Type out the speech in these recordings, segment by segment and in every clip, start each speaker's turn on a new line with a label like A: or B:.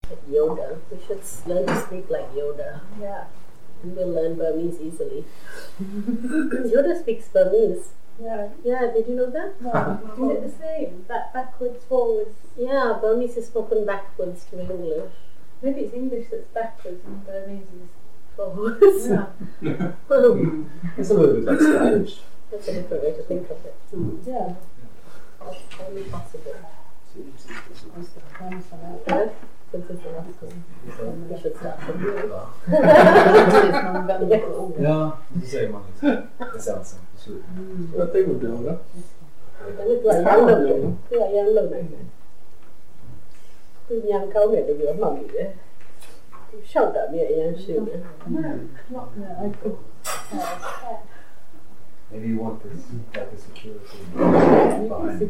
A: Like Yoda. We should learn to speak like Yoda.
B: Yeah.
A: And we'll learn Burmese easily. Yoda speaks Burmese.
B: Yeah.
A: Yeah, did you know that?
B: No, is it the same? Backwards, forwards?
A: Yeah, Burmese is spoken backwards to English.
B: Maybe it's English that's backwards and Burmese is
A: Forwards.
B: yeah.
C: It's a little bit like Spanish.
A: That's a different way to think of it.
B: Yeah.
A: That's only possible.
B: Yeah.
A: Right? Since it's the last one. We should start from here.
C: Ja, det säger man inte. Essensen.
D: Jag tänker på det.
A: Du har hjärnlugn. Du hjärnkav med dig och mamma. Du tjatar med hjärnsjuka.
C: Maybe you want this like a security behind.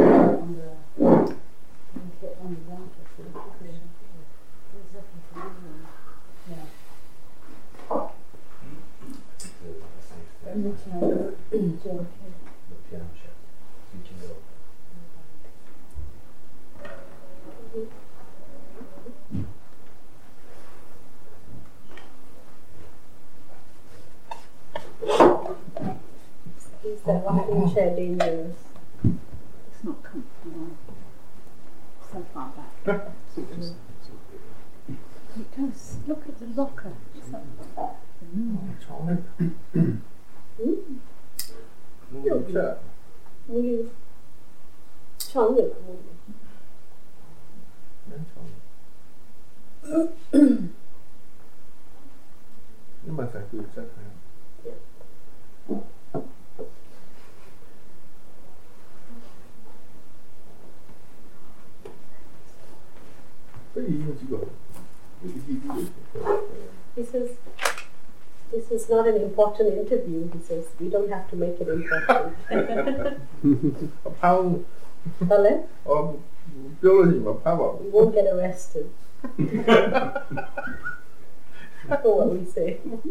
A: Is that rocking chair dangerous?
B: It's not comfortable. So far back. It does. Look at the locker. It's like
A: Will you charm it?
D: Nhưng mà phải cứ chắc là cái gì mà chỉ gọi
A: He says, this is not an important interview. He says, we don't have to make it important.
D: phao
A: Hello?
D: ပြောလို့ရှိရင်ဖားပါဘူး
A: We won't get arrested. That's what we say.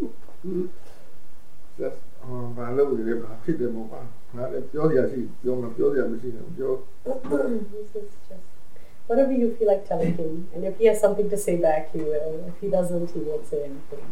D: ဘာလို့လဲဘာဖြစ်တယ်မဟုတ်ပါငါလည်းပြောရရှိပြောမပြောရမရှိဘူးပြော
A: This is just whatever you feel like telling him. And if he has something to say back, he will. If he doesn't, he won't say anything.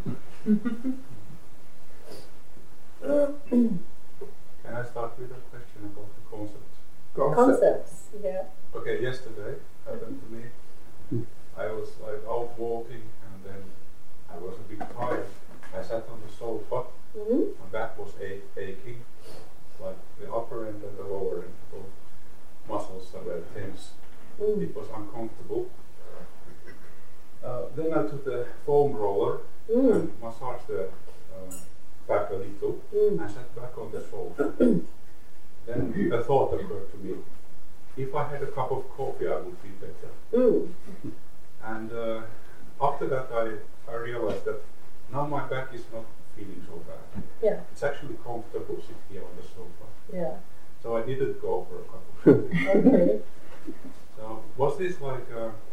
E: Can I start with a question about the concept?
A: Concepts, yeah.
E: Okay, yesterday happened to me. I was like out walking and then I was a bit tired. I sat on the sofa.
A: Mm-hmm.
E: My back was aching, like the upper end and the lower end. Both muscles were tense. It was uncomfortable. Then I took the foam roller and massaged the back a little and sat back on the sofa. Then a thought occurred to me. If I had a cup of coffee, I would feel better. And after that, I realized that now my back is not feeling so bad.
A: Yeah.
E: It's actually comfortable sitting here on the sofa.
A: Yeah.
E: So I didn't go for a cup of coffee.
A: Okay.
E: So was this like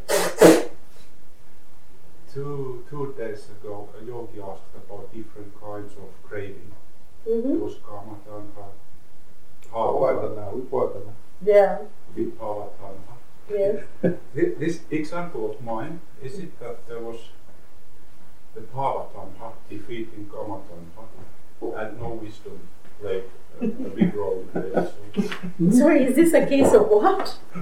E: two days ago? A yogi asked about different kinds of craving. It was kama, tanha,
D: ဝါဒနာဝိပဿနာ
A: Yeah.
E: vibhava, tanha.
A: Yes.
E: This example of mine, is it that there was the bhava tanha defeating kama tanha and no wisdom played a big role in this?
A: Sorry, is this a case of what?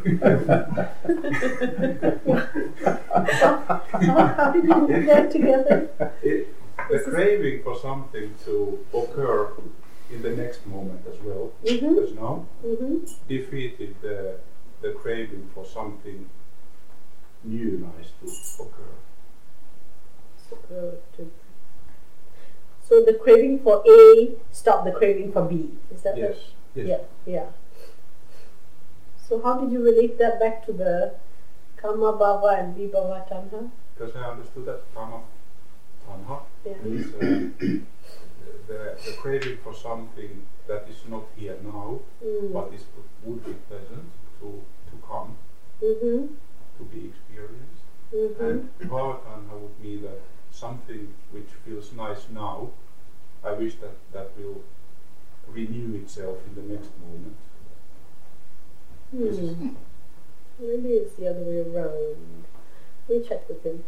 A: How did you put that together?
E: The craving for something to occur in the next moment as well, as now, defeated the craving for something new, nice to occur.
A: So the craving for A stopped the craving for B. Is that
E: Yes. Yes.
A: Yeah, yeah. So how did you relate that back to the Kama Bhava and Vibhava Tanha?
E: Because I understood that kama tanha
A: Yeah.
E: is the craving for something that is not here now, but would be pleasant to come, to be experienced. And bhava tanha would mean that something which feels nice now, I wish that will renew itself in the next moment.
A: Maybe it's the other way around. we check with him.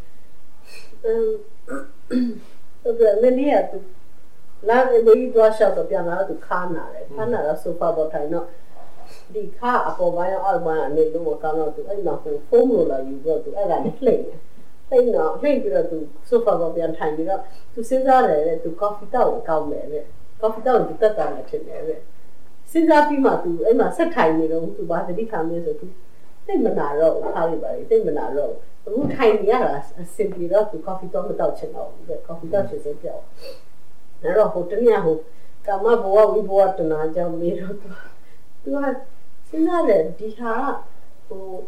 A: Many at the land we wash out of Yana to Kana, so far, but I know the car up over Alba and they don't come out to a formula you go to a plane. They know, plane to so far of the time to Cesare to coffee town, come there, coffee town to Tata. Since I be to Emma said time to buy the decamies or two. They Manaro, Harry, they Manaro. Who tiny as simply to coffee town without channel, the coffee Dutch is a girl. Nero Hotaniaho, Kamaboa, we bought an agile mirror to have Sinare, Diha, who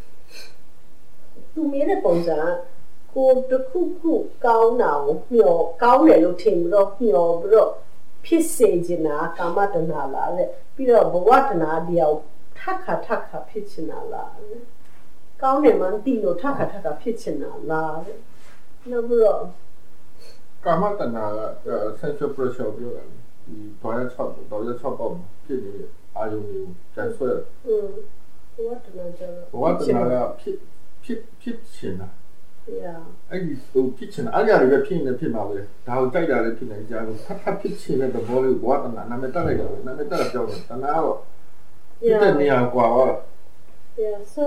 A: to me the Ponza, go to cuckoo, cow now, your cow little timber, your bro, Pissagina, Kamatanala, Peter Boatana, the Taka Pitchinala. Cow name Antino Taka Pitchinala. No, bro.
D: ကာမတဏ္ဍာက sensual pressure ပြောတာဒီဘာရ6ပေါ့ဖြစ်နေအာယုံတွေကိုကျဆွဲ
A: ဘဝတဏ္ဍာကျတော့
D: ဘဝတဏ္ဍာကဖြစ်ချင်တာ
A: yeah
D: အဲ့ဒီဟိုဖြစ်ချင်တာအားကြရပဲဖြစ်နေဖြစ်မှာပဲဒါကိုကြိုက်တာလည်းဖြစ်နေကြတယ်ထပ်ဖြစ်ချင်တဲ့သဘောလေးဘဝတဏ္ဍာနာမည်တက်လိုက်တာနာမည်တက်တာပြောတယ်တဏ္ဍာကတော့ဖြစ်တဲ့နေရာကွာတော့
A: yeah so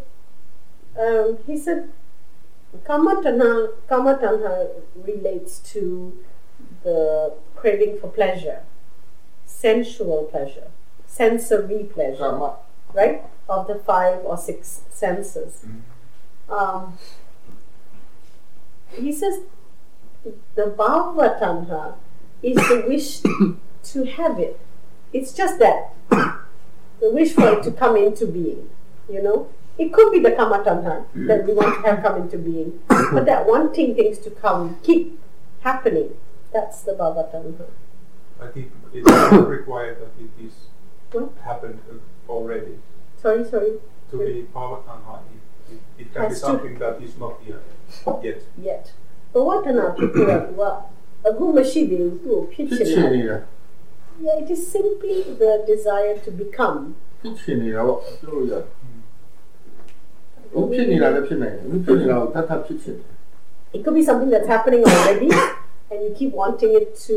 A: he said Kamatanha relates to the craving for pleasure, sensual pleasure, sensory pleasure, right? Of the 5 or 6 senses. He says the Bhavatanha is the wish to have it. It's just that, the wish for it to come into being, you know? It could be the Kamatanha that we want to have come into being, but that wanting things to come, keep happening, that's the Bhavatanha.
E: But it's not required that it is happened already.
A: Sorry.
E: To be Bhavatanha, it can be something that is not here yet.
A: Bhavatanha, a gumashidi to pitching. Yeah, it is simply the desire to become. It could be something that's happening already, and you keep wanting it to,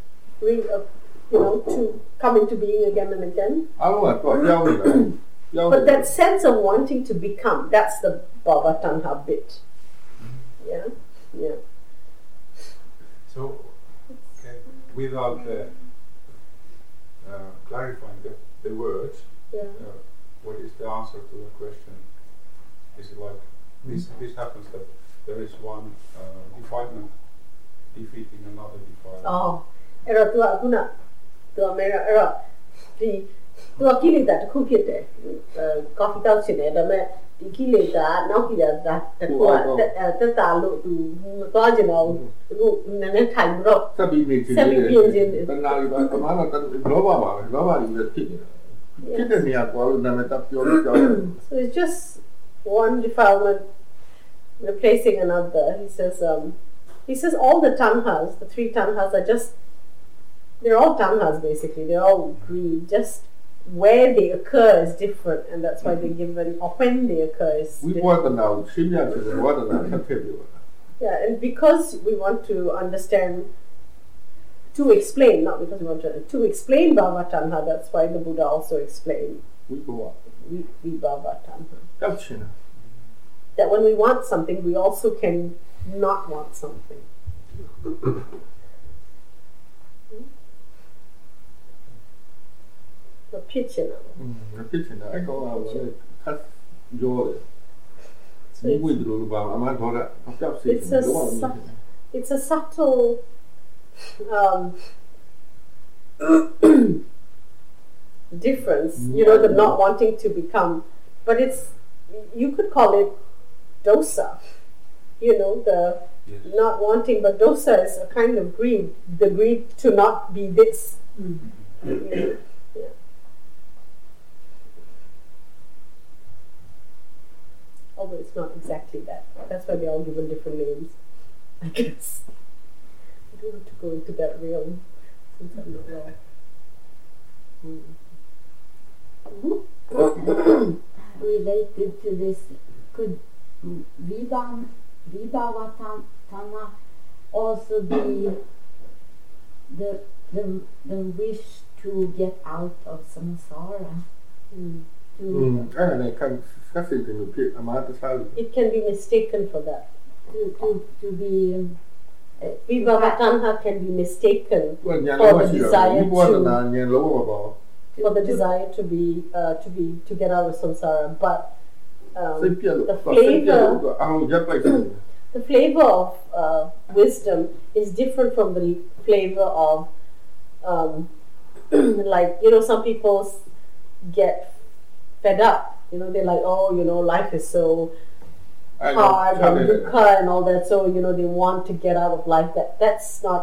A: to come into being again and again. But that sense of wanting to become, that's the Bhavatanha bit. Yeah.
E: So, without clarifying the words, what is the answer to the question? Is it like this happens that there is one defilement defeating another defilement?
A: Oh, tua kilita ta kupite coffee tau chine da me di kilita nau kila da ta kwa ta ta lo tu to jin no ku ne thai bro
D: ဆက်ပြီးနေချင်းတဏှာကြီးပါကမားကလောဘပါပဲလောဘကြီးပဲဖြစ်နေတာဖြစ်တဲ့နေရာကွာလို့နာမည်တပ်ပြောလို့ကြောက်တယ်
A: So it's just one defilement replacing another. He says all the tanhas, the 3 tanhas are just, they're all tanhas basically, they're all greed, just where they occur is different, and that's why they're given, or when they occur is different. Yeah, and because we want to understand, to explain, not because we want to explain Bhavatanha, that's why the Buddha also explained Vibhavatanha. That when we want something, we also can not want something. The pitching. It's a subtle difference, the not wanting to become, but you could call it dosa, the not wanting, but dosa is a kind of greed, the greed to not be this. Although it's not exactly that. That's why they're all given different names, I guess. I don't want to go into that realm since I'm not wrong.
F: Related to this, could Vibhavatana also the wish to get out of samsara. To
D: အဲ့ဒါနဲ့ကတ်စိတ်တွေဖြစ်အမှားတခြားလို့
A: It can be mistaken for that.
F: to be
A: Vibhavatanha can be mistaken
D: သူကညာလောရှိတာဒီဘဝတနာညာလောပါ
A: for the desire to to get out of samsara, but
D: စိတ်ပြက်လို့
A: the flavor
D: အောင်ရပ်လိုက်တယ်
A: the flavor of wisdom is different from the flavor of like, you know, some people get fed up, you know, they're like, oh, you know, life is so hard and dukkha and all that, so, you know, they want to get out of life. That's not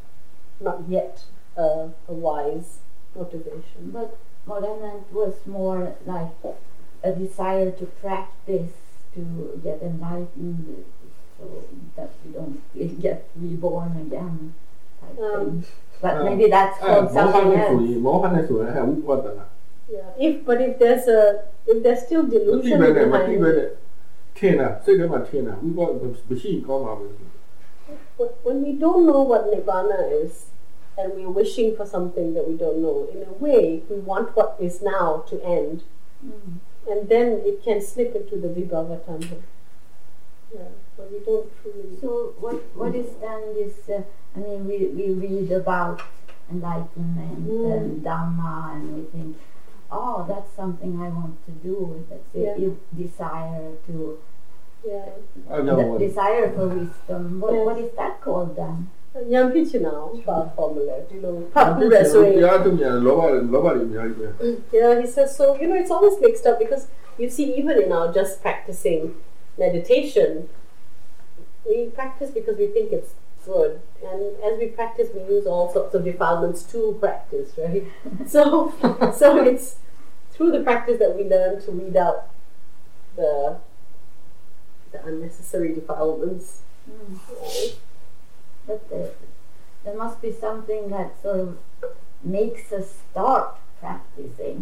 A: yet a wise motivation.
F: But Modanand was more like a desire to practice to get enlightened, so that we don't get reborn again. Type thing. But maybe that's called something else.
D: မောဟနဲ့ဆိုရင်ဝိပဿနာ
A: Yeah, if there's still
D: မသိ
A: delusion
D: ပဲနဲ့မ
A: behind
D: သိပဲ
A: it,
D: နဲ့ထင်တာစိတ်ထဲမှာထင်တာဝိပဿနာမရှိကောင်းပါဘူး
A: when we don't know what nibbana is and we're wishing for something that we don't know, in a way we want what is now to end, and then it can slip into the vibhavatanha. Yeah, but we don't truly.
F: So what is then this? I mean, we read about enlightenment and Dhamma, and we think, oh, that's something I want to do. That's it. You desire to.
A: Yeah.
F: The desire for wisdom. What is that called then?
A: Yampichina formula, you know,
D: တရားသူများလောဘတွေအများကြီးပဲ
A: Yeah, he says so. You know, it's always mixed up because you see, even in our just practicing meditation, we practice because we think it's good, and as we practice, we use all sorts of defilements to practice, right? so it's through the practice that we learn to weed out the unnecessary defilements. Right?
F: But there must be something that sort of makes us start practicing.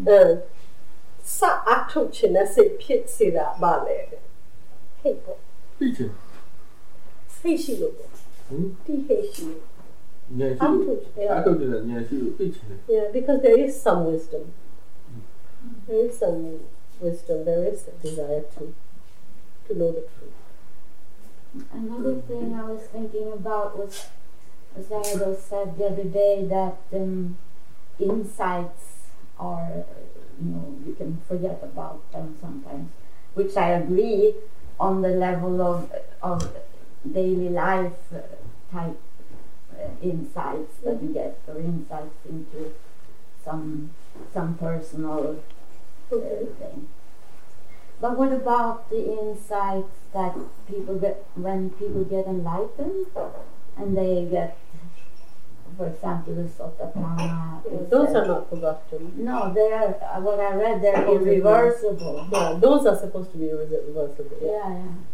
A: Sa atu china se phit sida ba le. Hey po.
D: သိချင်
A: Hey shi lo.
D: ဟင်
A: Ti hey shi.
D: ဉာဏ်ရှိလို့အထုတ်တဲ့ဉာဏ်ရှိလို့သိချင်တယ်
A: Yeah, because there is some wisdom. There is some wisdom. There is a desire to know the truth.
F: Another thing I was thinking about was, as Sayadaw said the other day, that insights are, you know, you can forget about them sometimes, which I agree on the level of daily life type insights that you get, or insights into some personal thing. But what about the insights that people get when people get enlightened and they get, for example, the Sotapanna?
A: Those are not forgotten.
F: No, they are. What I read, they're irreversible.
A: Yeah, those are supposed to be reversible.
F: Yeah.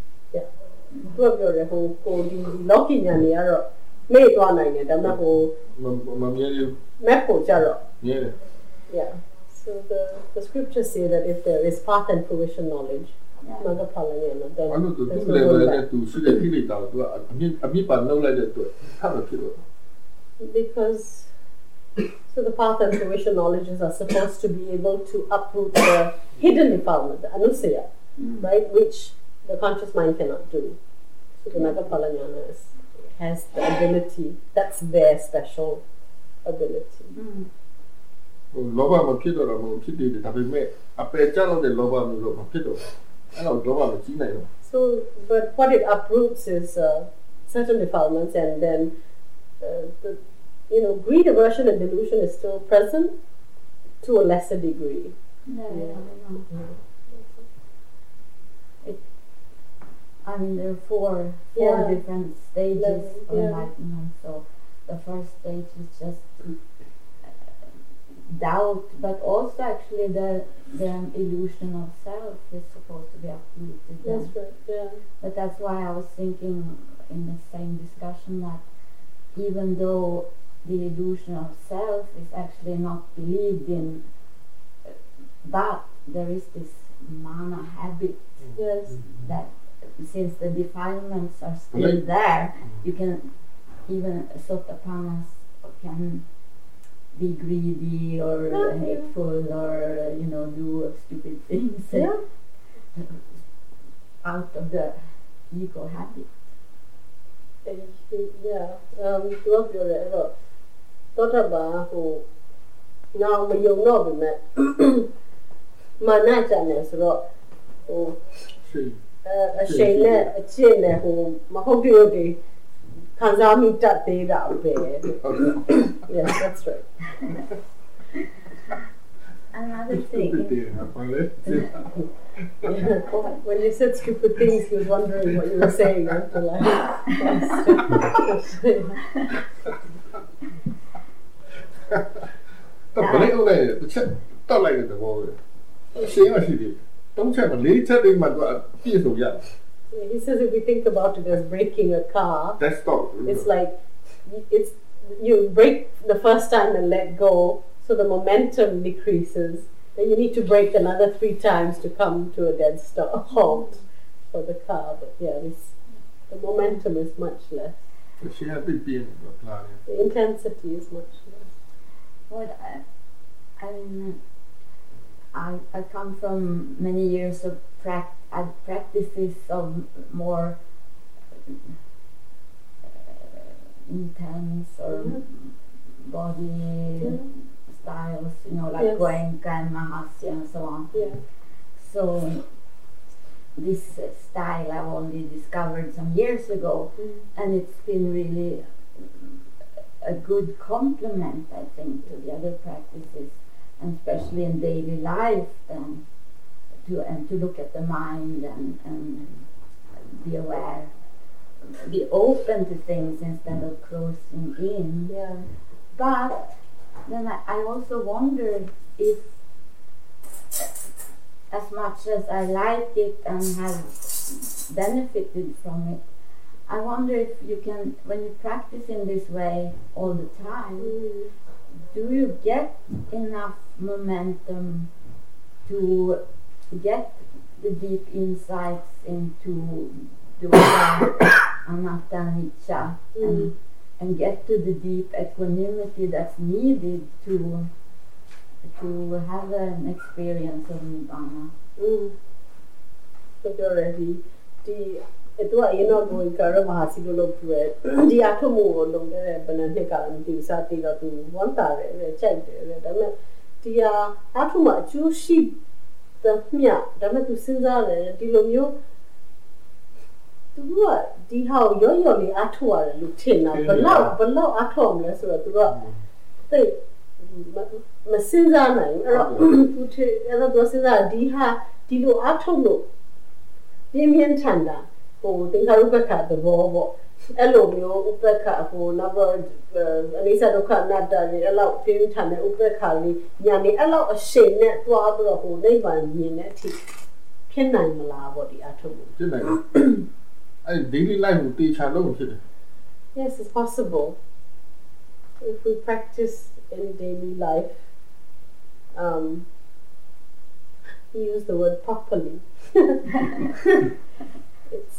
A: Lucky nyani aro me twa nai ne da mat ko
D: မမြင်ဘူး
A: map ko ja ro.
D: မြင်တယ်
A: Yeah. So the scriptures say that if there is path and fruition knowledge, Magaphala, then
D: အဲ့လိုသူ
A: there's
D: သူ
A: no
D: လည်းပဲ
A: going
D: နဲ့
A: back.
D: သူရှိတဲ့ခိလေတာကိုသူကအမြင့်ပါနှုတ်လိုက်တဲ့အတွက်ထပ်လို့ဖြစ်လို့
A: Because so the path and fruition knowledges are supposed to be able to uproot the hidden defilement, the anusaya, right, which the conscious mind cannot do. So the Nagaphala Jnana has the ability. That's their special ability.
D: လောဘမဖြစ်တော့မဖြစ်သေးတယ်ဒါပေမဲ့အပယ်ကျလို့တဲ့လောဘမျိုးတော့မဖြစ်တော့အဲ့တော့လောဘမကြီးနိုင်တော့
A: So, but what it uproots is certain defilements, and then greed, aversion, and delusion is still present to a lesser degree.
F: I mean, there are four different stages of enlightenment. So, the first stage is just doubt, but also actually the illusion of self is supposed to be uprooted.
A: That's right. Yeah.
F: But that's why I was thinking in the same discussion that even though the illusion of self is actually not believed in, but there is this mana habit
A: Yes.
F: that since the defilements are still there, you can even Sotapannas can be greedy or hateful or do stupid things out of the ego habit.
A: ပြောပြောတယ်အဲ့တော့သောတာပန်ဟိုနောင်မယုံတော့ပြီမဲ့မာနကြတယ်ဆိုတော့ဟိုအရှိန်နဲ့အကျင့်နဲ့ဟိုမဟုတ်ပြုတ်တွေခံစားမိတတ်သေးတာပဲ Yes, that's right.
F: Another thing.
A: When you said stupid things, he was wondering what you were saying until I. He says if we think about it as breaking a car, it's like you break the first time and let go, so the momentum decreases. Then you need to brake another 3 times to come to a dead halt for the car. But the momentum is much less. The intensity is much less.
F: Well, I come from many years of practices of more intense or body styles, like Goenka and Mahasya and so on.
A: Yeah.
F: So this style I only discovered some years ago, and it's been really a good complement, I think, to the other practices, and especially in daily life, to look at the mind and be aware, be open to things instead of closing in.
A: Yeah.
F: But then I also wondered if, as much as I like it and have benefited from it, I wonder if you can, when you practice in this way all the time, do you get enough momentum to get the deep insights into dukkha, anatta, anicca, and get to the deep equanimity that's needed to have an experience of nibbana?
A: So you're ready. Ito ay going karo mahasilo log tuwe. Di ato mo log de banane karam di sa ti la tu wanta re check de da me di ato ma chu shi the mya da me tu sinza le di lo myo tu di how yo li ato wa lu tin na belau ato me so tu tai ma sinza na tu te ela do sinza di lo ato lo pian thanda ဟိုသင်္ခါရုပ္ပခသဘောပေါ့အဲ့လိုမျိုးဥပ္ပခဟိုနောက်တော့အနိစ္စဒုက္ခအနတ္တတွေအဲ့လောက်ပြင်းထန်တဲ့ဥပ္ပခလေးညာနေအဲ့လောက်အရှိန်နဲ့တွားပြီးတော့ဟိုနိဗ္ဗာန်မြင်တဲ့အထိဖြစ်နိုင်မလားပေါ့ဒီအထုံး
D: ဖြစ်နိုင်တယ်အဲ့ daily life ကိုတေချာလုပ်ဖြစ်တယ်
A: Yes, it's possible if we practice in daily life. He used the word properly. It's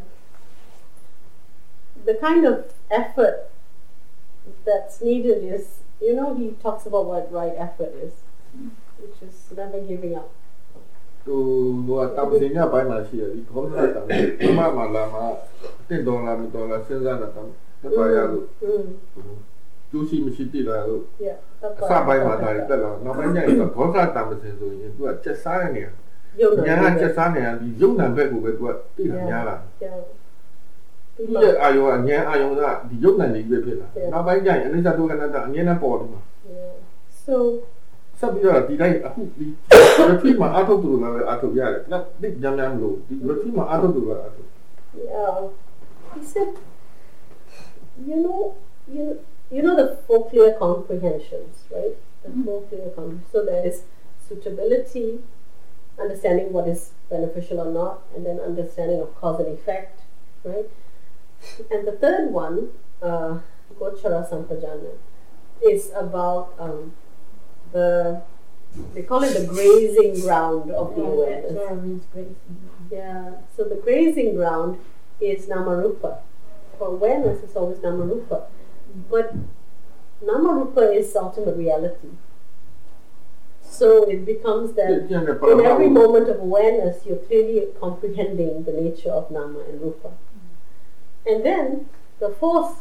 A: the kind of effort that's needed is, he talks about what right effort is, which is never giving up.
D: သူကတပင်းညပိုင်းမှာရှိရဒီခေါင်းစားတာမမလာမှာတင်တော်လာမတော်လာစဉ်းစားတာတော့ပါရလို့ကျိုးရှိမရှိတည်လာလို့အစပိုင်းမှာဒါတွေတက်လာနောက်ပိုင်းကျရင်ခေါင်းစားတာမစင်ဆိုရင်သူကချက်စားတဲ့နေရာညာကချက်စားနေရဒီရုပ်နာဘက်ကိုပဲသူကတည်လာများလာဒီအာယုံကညာအာယုံကဒီရုပ်နာလေးပဲဖြစ်လာနောက်ပိုင်းကျရင်အနိစ္စဒုက္ခအနတ္တအမြဲတမ်းပေါ်တယ်မှာ
A: So
D: ဆက်ပြီးတော့ဒီတိုင်းအခုဒီ retreat မှာအားထုတ်သူလာပဲအားထုတ်ရတယ်။ဒါသိကြမ်းကြမ်းလို့ဒီ retreat မှာအားထုတ်သူလာအားထုတ်
A: Yeah. He said, you know the 4 clear comprehensions, right? The 4 clear comprehensions. So there is suitability, understanding what is beneficial or not, and then understanding of cause and effect, right? And the third one, Gochara Sampajana, is about the they call it the grazing ground of the awareness.
F: Yeah, means grazing.
A: Yeah, so the grazing ground is Namarupa. For awareness, it's always Namarupa. But Namarupa is ultimate reality. So it becomes that in every moment of awareness, you're clearly comprehending the nature of Nama and Rupa. And then the fourth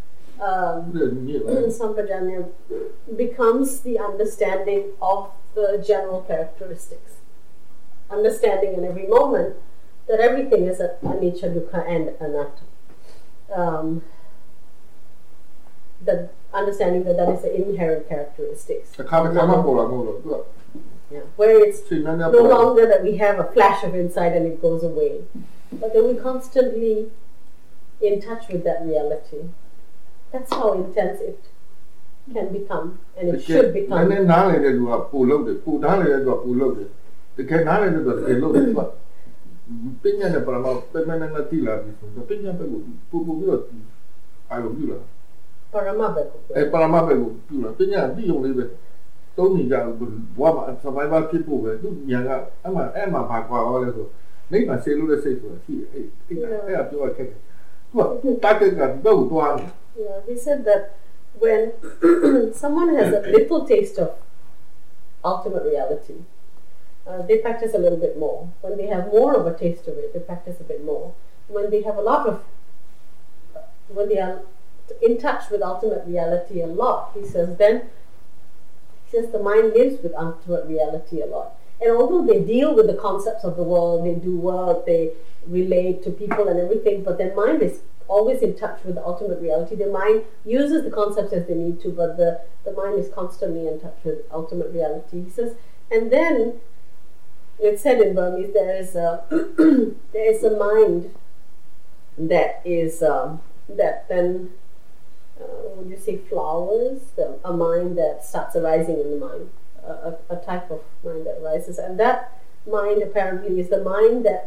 A: Sampajanya becomes the understanding of the general characteristics. Understanding in every moment that everything is anicca, dukkha and anatta. The understanding that is the inherent characteristics. Yeah, where it's no longer that we have a flash of insight and it goes away, but that we're constantly in touch with that reality. That's how intense it can become, and it should become. Yeah, he said that when someone has a little taste of ultimate reality, they practice a little bit more. When they have more of a taste of it, they practice a bit more. When they have a lot of, when they are in touch with ultimate reality a lot, he says, then the mind lives with ultimate reality a lot. And although they deal with the concepts of the world, they do work, they relate to people and everything, but their mind is always in touch with the ultimate reality. The mind uses the concepts as they need to, but the mind is constantly in touch with ultimate reality. He says, and then it's said in Burmese, there is a mind that is that then would you say flowers? A mind that starts arising in the mind, a type of mind that arises, and that mind apparently is the mind that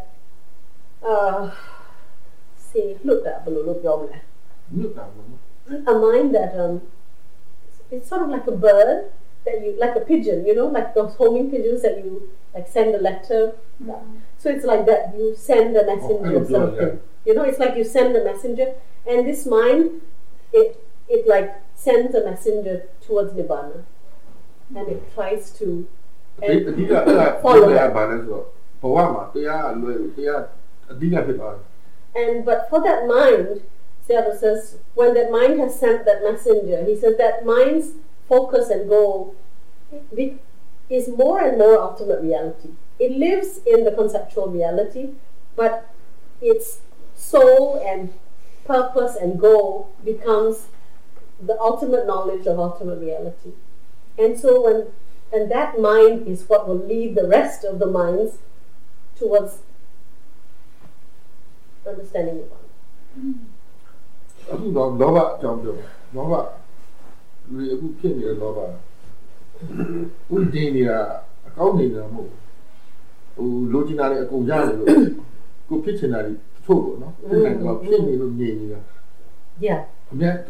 A: a mind that it's sort of like a bird that you, like a pigeon, like those homing pigeons that you like send a letter. So it's like that, you send a messenger or something. It's like you send a messenger, and this mind, it like sends a messenger towards Nibbana, and it tries to follow that. But for that mind, Sayadaw says, when that mind has sent that messenger, he says that mind's focus and goal is more and more ultimate reality. It lives in the conceptual reality, but its soul and purpose and goal becomes the ultimate knowledge of ultimate reality. And so and that mind is what will lead the rest of the minds towards understanding Nibbana. Yeah. Yeah.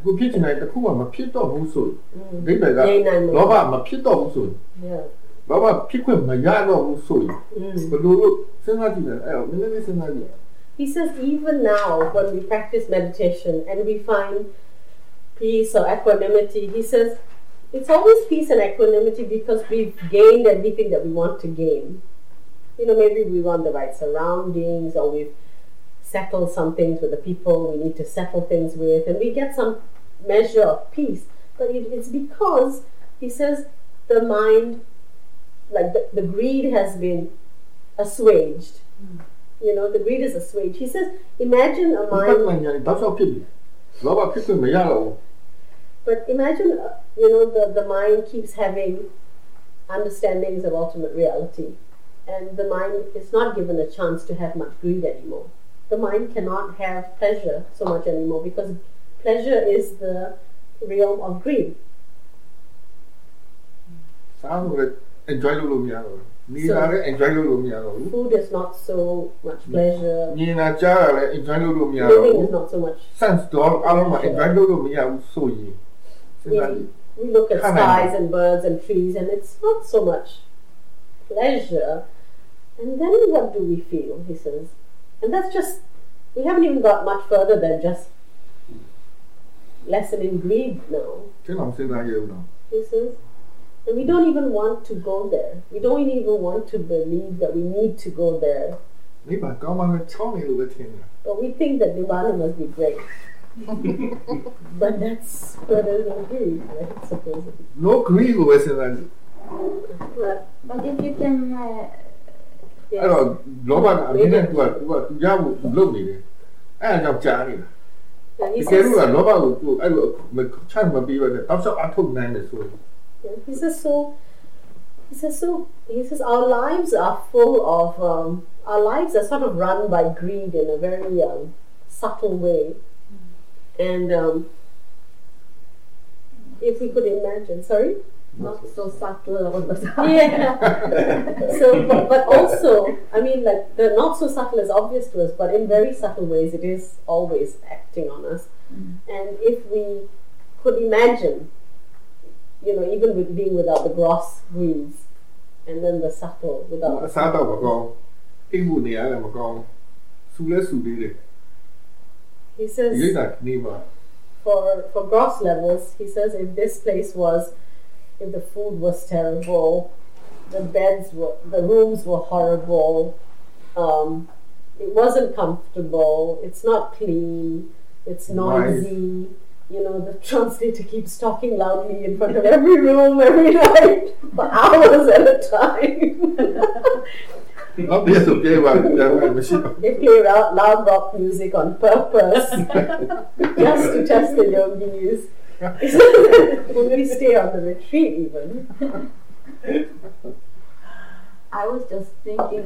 A: He says even now when we practice meditation and we find peace or equanimity, he says it's always peace and equanimity because we've gained everything that we want to gain. Maybe we want the right surroundings, or we've settled some things with the people we need to settle things with, and we get some measure of peace. But it's because, he says, the mind, like the greed has been assuaged. The greed is assuaged. He says, imagine a mind. But imagine, the mind keeps having understandings of ultimate reality, and the mind is not given a chance to have much greed anymore. The mind cannot have pleasure so much anymore because pleasure is the realm of greed.
D: Food
A: is not so much pleasure. Living is not so much. we look at skies and birds and trees, and it's not so much pleasure. And then what do we feel? He says, and that's just, we haven't even got much further than just lessening greed now. He says, and we don't even want to go there. We don't even want to believe that we need to go there. But we think that Nibbana must be great. But that's where there's no greed, right? Supposedly.
D: No greed was in that.
F: But if you can...
D: I don't know. I mean, what you have to look at it. I have to he says, our lives are full of, our lives are sort of run by greed in a very subtle way. And if we could imagine, sorry?
F: Not so subtle all the time.
A: Yeah. So, but also, I mean, like, the not so subtle is obvious to us, but in very subtle ways, it is always acting on us. And if we could imagine, you know, even with being without the gross greeds, and then the subtle without. He says, for gross levels, he says, if this place was, if the food was terrible, the rooms were horrible, it wasn't comfortable, it's not clean, it's noisy, you know, the translator keeps talking loudly in front of every room every night for hours at a time. They play loud rock music on purpose just to test the yogis. When we stay on the retreat even.
F: I was just thinking...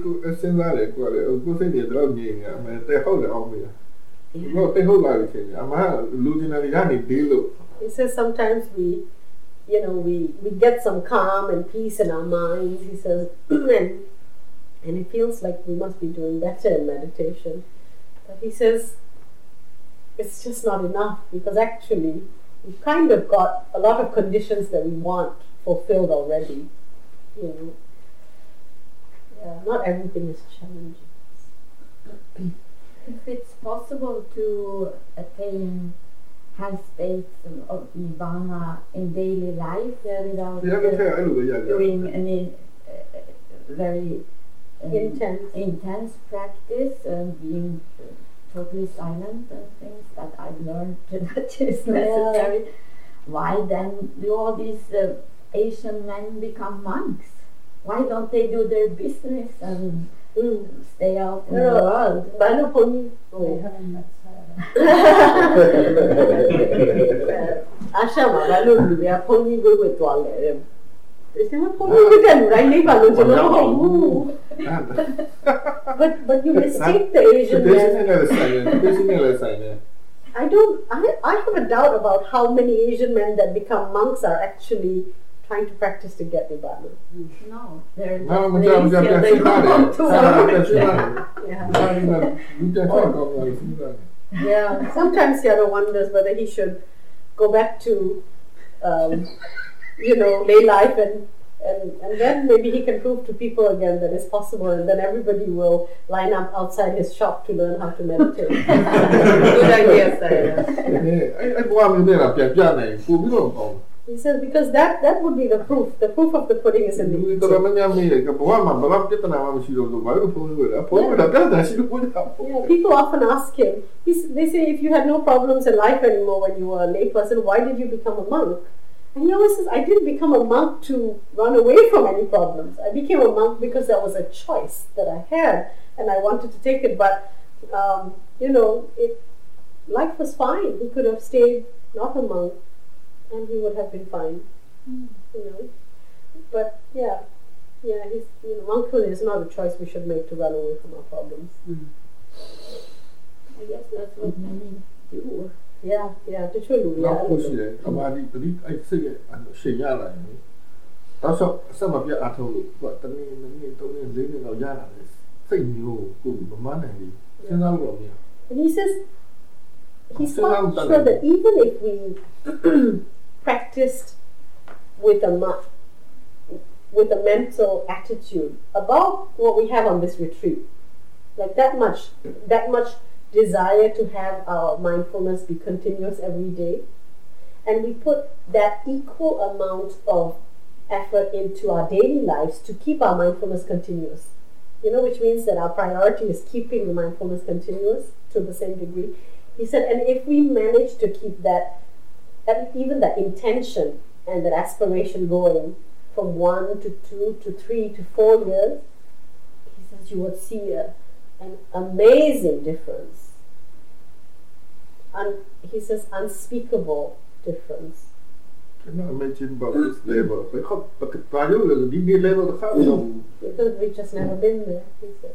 A: He says sometimes we get some calm and peace in our minds, he says, and it feels like we must be doing better in meditation. But he says it's just not enough, because actually we've kind of got a lot of conditions that we want fulfilled already. You know, yeah, not everything is challenging.
F: If it's possible to attain high states of Nibbana in daily life without doing any very intense practice and being totally silent and things that I've learned that is necessary, why then do all these Asian men become monks? Why don't they do their business and stay out in the world?
B: They haven't met
A: But you mistake the Asian men. I have a doubt about how many Asian men that become monks are actually trying to practice to get Nibbana.
F: No, they're
A: yeah, sometimes Yaro wonders whether he should go back to lay life and then maybe he can prove to people again that it's possible, and then everybody will line up outside his shop to learn how to meditate. Good idea, Sayadaw. He says because that would be the proof. The proof of the pudding is in the eating. Yeah, people often ask him. They say, if you had no problems in life anymore when you were a lay person, why did you become a monk? And he always says, I didn't become a monk to run away from any problems. I became a monk because that was a choice that I had, and I wanted to take it. But life was fine. He could have stayed not a monk, and he would have been fine. But monkhood is not a choice we should make to run away from our problems.
F: I guess that's what many do.
A: Yeah, to show you. And he says he's quite sure that even if we practiced with a mental attitude about what we have on this retreat. Like that much desire to have our mindfulness be continuous every day. And we put that equal amount of effort into our daily lives to keep our mindfulness continuous. Which means that our priority is keeping the mindfulness continuous to the same degree. He said, and if we manage to keep that even that intention and that aspiration going from 1 to 2 to 3 to 4 years, he says you would see an amazing difference. And he says unspeakable difference.
D: Cannot imagine about this level.
A: Because we've just never been there, he said.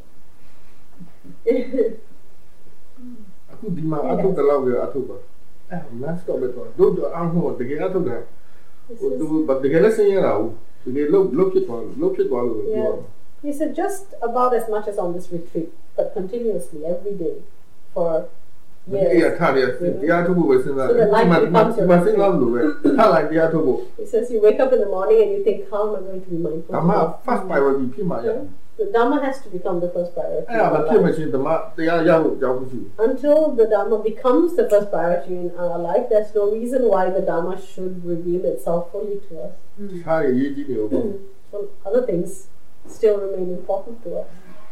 D: Aku di mana aku kalau dia aku ba. Nas kau betul. Do aku de gaya tu dah. Tu but de gaya saya lah. De look it.
A: He said just about as much as on this retreat, but continuously every day for years.
D: Yeah, dia tu buat
A: So the life becomes your retreat. He says you wake up in the morning and you think, how am I going to be mindful?
D: Dhamma first priority
A: The Dhamma has to become the first priority. Until the Dhamma becomes the first priority in our life, there's no reason why the Dhamma should reveal itself fully to us. So other things still remain important to us.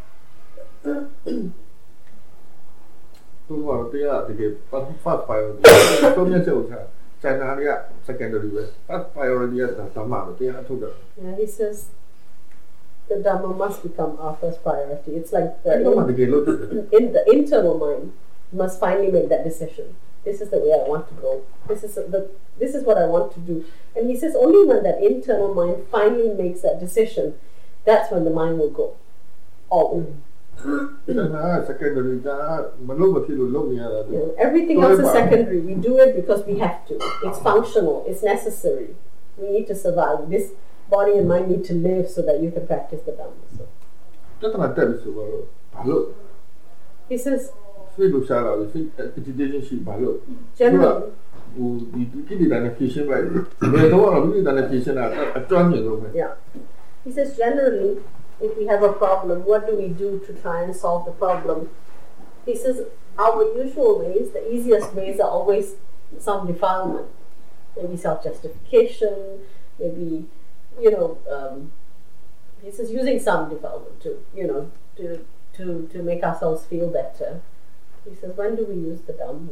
D: First priority. Secondary. First priority is Dhamma.
A: Yeah, he says the Dhamma must become our first priority. It's like in the internal mind must finally make that decision. This is the way I want to go. This is what I want to do. And he says only when that internal mind finally makes that decision, that's when the mind will go all in. Everything else is secondary. We do it because we have to. It's functional. It's necessary. We need to survive. This body and mind need to live so that you can practice the Dhamma. So. He says generally, yeah. He says generally, if we have a problem, what do we do to try and solve the problem? He says our usual ways, the easiest ways are always some defilement. Maybe self-justification, maybe, he says using some defilement to make ourselves feel better. He says, when do we use the Dhamma?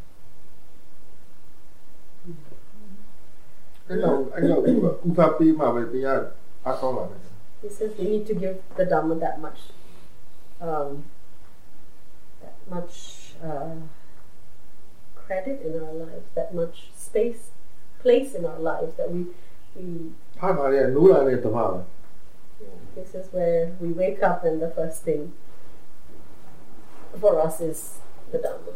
A: He says we need to give the Dhamma that much credit in our lives, that much place in our lives that we this is where we wake up and the first thing for us is the Dhamma.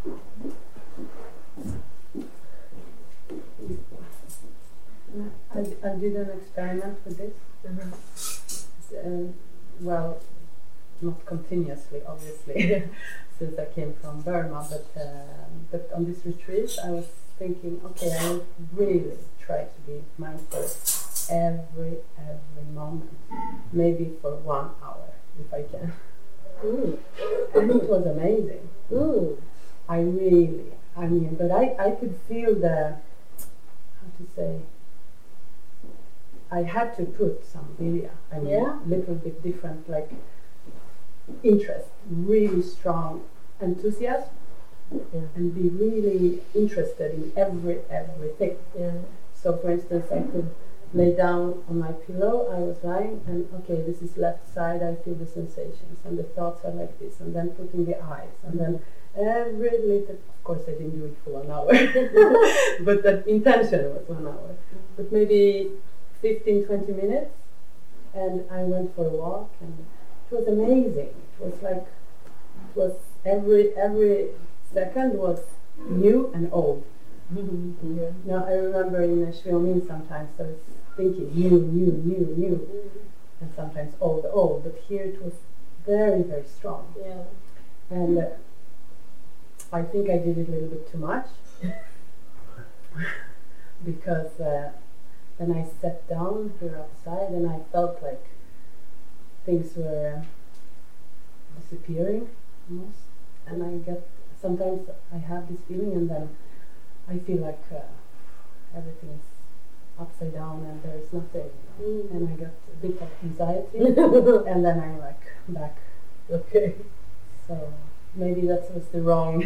B: I did an experiment with this. Well, not continuously, obviously, since I came from Burma, but on this retreat I was thinking, okay, I will really try to be mindful every moment, maybe for 1 hour if I can. And it was amazing. But I could feel I had to put some virya, a little bit different, like interest, really strong enthusiasm, and be really interested in everything. So for instance, I could lay down on my pillow, I was lying, and okay, this is left side, I feel the sensations, and the thoughts are like this, and then putting the eyes, and then every little, of course I didn't do it for 1 hour, but the intention was 1 hour, but maybe 15-20 minutes, and I went for a walk, and it was amazing. It was every second was new and old. Now I remember in Sri Lanka sometimes I was thinking new, and sometimes old, but here it was very, very strong. And I think I did it a little bit too much. because then I sat down here outside and I felt like things were disappearing almost, and sometimes I have this feeling, and then I feel like everything is upside down and there is nothing, and I get a bit of anxiety, and then I'm like back.
A: Okay.
B: So maybe that was the wrong,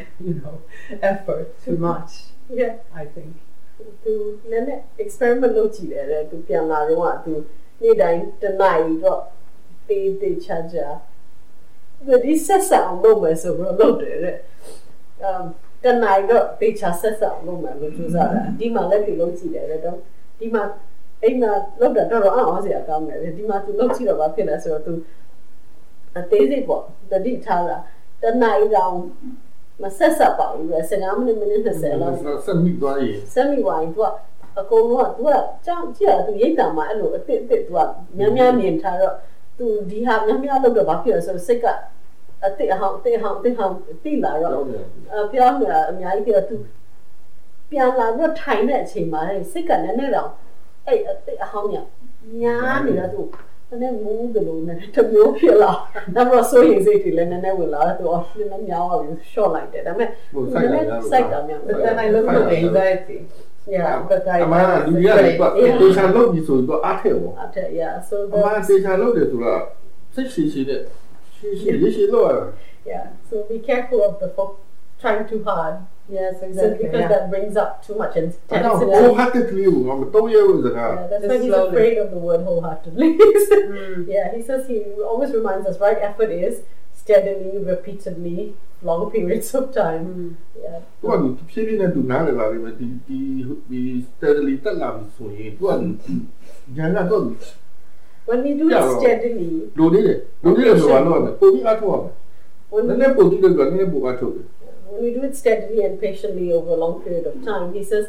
B: effort too much.
A: Yeah,
B: I think.
A: သူလည်း experiment လုပ်ကြည့်တယ်တဲ့သူပြန်လာတော့သူနေ့တိုင်းတစ်နာရီတော့တေးချာဒီဆက်ဆက်အောင်လုပ်မယ်ဆိုတော့လုပ်တယ်တဲ့တစ်နာရီတော့တေးချာဆက်ဆက်အောင်လုပ်မယ်လို့ကြိုးစားတာဒီမှာလည်းသူလုပ်ကြည့်တယ်တဲ့တော့ဒီမှာအိမ်မှာလုပ်တာတော့အောင်စရာကောင်းတယ်ဒီမှာသူလုပ်ကြည့်တော့ဘာဖြစ်လဲဆိုတော့သူအသေးစိတ်ပေါ့တတိထားတာတစ်နာရီတောင်မဆက်ဆက်ပါဘူးလေ15မိနစ်20လောက်
D: ဆက်မိသွားရင်
A: သူကအကုန်လုံးကသူကကြောက်ကြည့်ရသူရိတ်တာမှာအဲ့လိုအစ်စ်သူကများမြင်ထားတော့သူဒီဟာများလုပ်တော့ဘာဖြစ်လဲဆိုစိတ်ကအစ်စ်အဟောင်းတိလာတော့ပြောင်းနေတာအများကြီးပြောသူပြန်လာတော့ထိုင်တဲ့အချိန်မှာစိတ်ကနည်းနည်းတော့အဲ့အစ်စ်အဟောင်းညာနေတော့သူနည်းမူးတယ်လို့နည်းတမျိုးဖြစ်လာတော့ဆိုရင်စိတ်တွေလည်းနည်းနည်းဝင်လာတော့နည်းနည်းများသွားပြီး short လိုက်တယ်ဒါပေမဲ့စိုက်တာများ
B: But then I look at the anxiety. Yeah, but I
D: အမှန်ကလူကြီးကတော့တေချာလုပ်ပြီးဆိုတော့အားထည့်ပေါ့
A: yeah so
D: အမှန်တေချာလုပ်တယ်ဆိုတာစိတ်ရှိတဲ့ရှိလို့ရ
A: yeah so be careful of the folk trying too hard
B: yes exactly
A: so because that brings up too much intensity
D: wholeheartedly တော့ရဲစကား
A: that's why he's afraid of the word wholeheartedly yeah he says he always reminds us right effort is steadily repeatedly long periods of time yeah
D: သူကဖြည်းဖြည်းနဲ့သူနားလည်လာတယ်ဒီ steadily တက်လာပြီဆိုရင်သူကညာကတော့
A: when we do it steadily
D: လိုနေတယ်ဆိုတာတော့ပုံပြီးအားထုတ်ရမယ်နည်းနည်းပုံပြီးတော့နည်းနည်းပုံအားထုတ်တယ်
A: when we do it steadily and patiently over a long period of time he says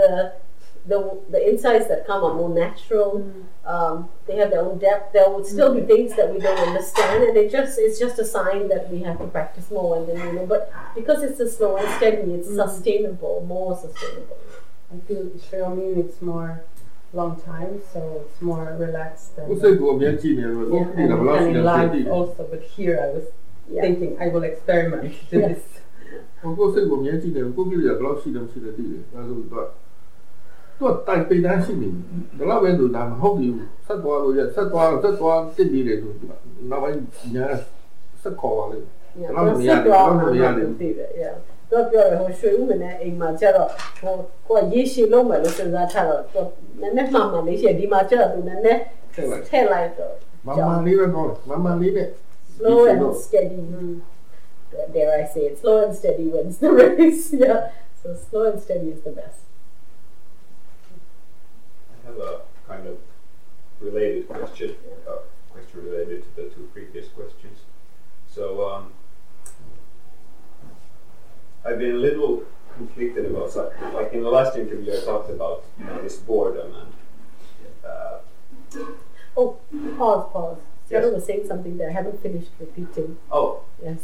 A: the insights that come are more natural they have their own depth there will still be things that we don't understand and it's just a sign that we have to practice more and then but because it's a slow and steady it's more sustainable
B: I feel Shreomine it's more long time so it's more relaxed and in life also but here I was thinking I will experiment to this
D: ကိုစိတ်ကိုမြဲကြည့်တယ်ကိုကိလေသာဘယ်လောက်ရှိတယ်မရှိတယ်သိတယ်အဲဆိုတော့သူကတိုင်ပိန်တန်းရှိနေတယ်ဒါလည်းပဲလို့ဒါမဟုတ်ဘူးဆက်သွားလို့ရဆက်သွားတစ်နေတယ်ဆိုတော့နောက်ပိုင်းညာဆက်ခေါ်ပါလိမ့်မယ်ဒါလည်းမရတယ်
A: သိတယ် yeah တော့ပြောရဟိုရွှေဦးမနဲ့အိမ်မှာကျတော့ဟိုကိုကရေရှည်လုံးမယ်လို့စဉ်းစားထားတော့နည်းနည်းမှန်လေးရှိဒီမှာကျတော့သူနည်းနည်းထည့်လိုက်တော့
D: မမှန်လေးပဲတော့မမှန်လေးနဲ့
A: slow and steady dare I say it slow and steady wins the race yeah so slow and steady is the best
G: I have a kind of related question related to the two previous questions so I've been a little conflicted about like in the last interview I talked about this boredom and
A: pause Sarah was saying something that I haven't finished repeating yes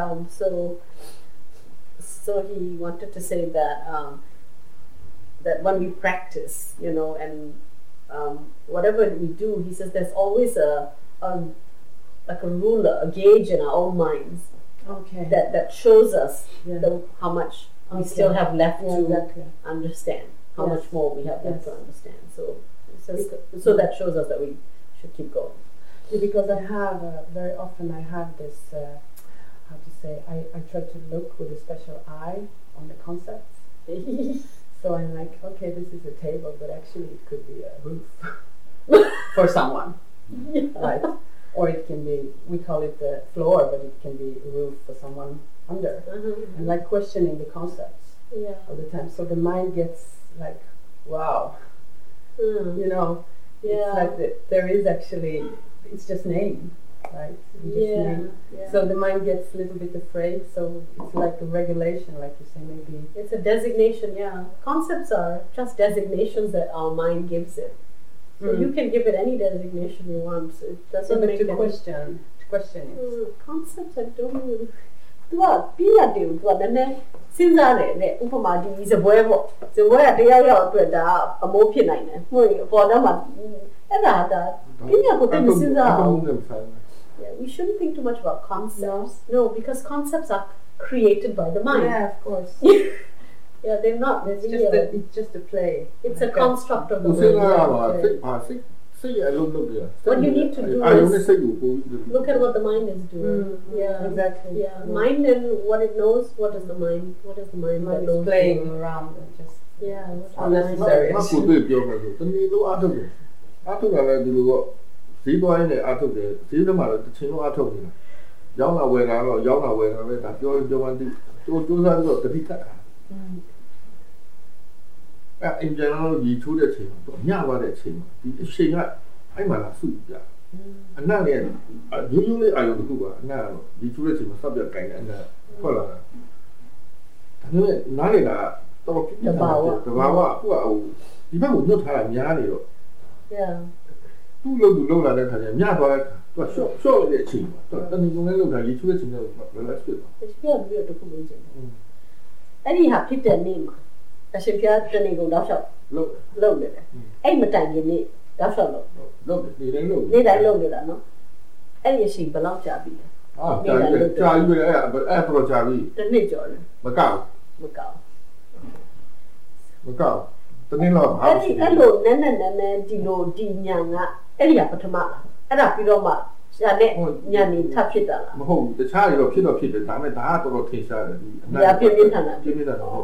A: so he wanted to say that that when we practice and whatever we do he says there's always like a ruler a gauge in our own minds that shows us how much we still have left to understand how much more we have left to understand so that shows us that we should keep going
B: because I have very often I have this how to say I try to look with a special eye on the concepts so I'm like okay this is a table but actually it could be a roof for someone right or it can be we call it the floor but it can be a roof for someone under and like questioning the concepts all the time so the mind gets like wow it's like there is actually it's just name right so the mind gets a little bit afraid so it's like a regulation like you say maybe
A: it's a designation concepts are just designations that our mind gives it so you can give it any designation you want so it doesn't make
B: to question it
A: concepts I don't even သူကပြီးရတယ်သူကနည်းနည်းစဉ်းစားတယ်နဲ့ဥပမာဒီစပွဲပေါ့စပွဲကတယောက်အတွက်ဒါအမိုးဖြစ်နိုင်တယ်မှုအပေါ်တော့မှအဲ့ဒါပညာကိုသိစဉ်းစားအောင် Yeah, we shouldn't think too much about concepts. No, because concepts are created by the mind.
B: Yeah, of course.
A: Yeah, they're not.
B: It's just a play.
A: It's a construct of the mind. What you need to do is look at what the mind is doing. Yeah,
B: exactly.
A: Yeah, mind and what it knows. What is the mind? What is the mind that knows?
B: Playing around and just unnecessary.
D: ဈေးသွားရင်းနဲ့အားထုတ်တယ်ဈေးထဲမှာတော့တစ်ချိန်လုံးအားထုတ်နေတာရောင်းတာဝယ်တာတော့ရောင်းတာဝယ်တာပဲဒါပြောမှသိကျိုးစားပြီးတော့တတိကတ်တာအင်ဂျင်ကတော့ရေချိုးတဲ့ချိန်မှာတော့ညသွားတဲ့ချိန်မှာဒီအချိန်ကအဲ့မှာလာစုပြအနက်နဲ့ရိုးရိုးလေးအာရုံတစ်ခုကအနက်ကတော့ရေချိုးတဲ့ချိန်မှာစပ်ပြကင်တဲ့အနက်ထွက်လာတာဒါပေမဲ့နားလေကတော့ပြပြတာတဘာဝအခုကဟိုဒီဘက်ကိုညှို့ထားတာများနေတော့
A: Yeah.
D: သူ့လို့လောက်လာတဲ့ခါကျညသွားတဲ့သူကရှော့တဲ့အချိန်မှာသူတဏီကုန်းလေးလောက်တာရေချိုးတဲ့အချိန်တော့ relax ဖြစ်သွား
A: အရှင်ပြတခုလုံးကျင်အဲ့ဒီဟာဖြစ်တဲ့နေ့မှာအရှင်ပြတဏီကုန်းတော့ရှော့လုပ်နေတယ်အဲ့မတိုင်ခင်နေ့တော့ရှော့လုပ်
D: နေတိုင်းလုပ်
A: နေတာနော်အဲ့ဒီအချိန်ဘယ်လောက်ကြာပြီလဲ
D: ကြာပြီအဲ့ပရိုကြာပြီ
A: တစ်နှစ်ကျော်တယ်
D: မကောက်တနည်းလောက်ဟာ
A: အဲ့လိုနည်းဒီလိုဒီညာကအဲ့ဒီကပထမလားအဲ့ဒါပြီးတော့မှရှာနဲ့ညာနေထပ်ဖြစ်တာလား
D: မဟုတ်ဘူးတခြားတွေတော့ဖြစ်တော့ဖြစ်တယ်ဒါပေမဲ့ဒါကတော်တော်ထင်ရှားတယ်ဒီ
A: အနာပြင်းထန်တာ
D: ဟုတ်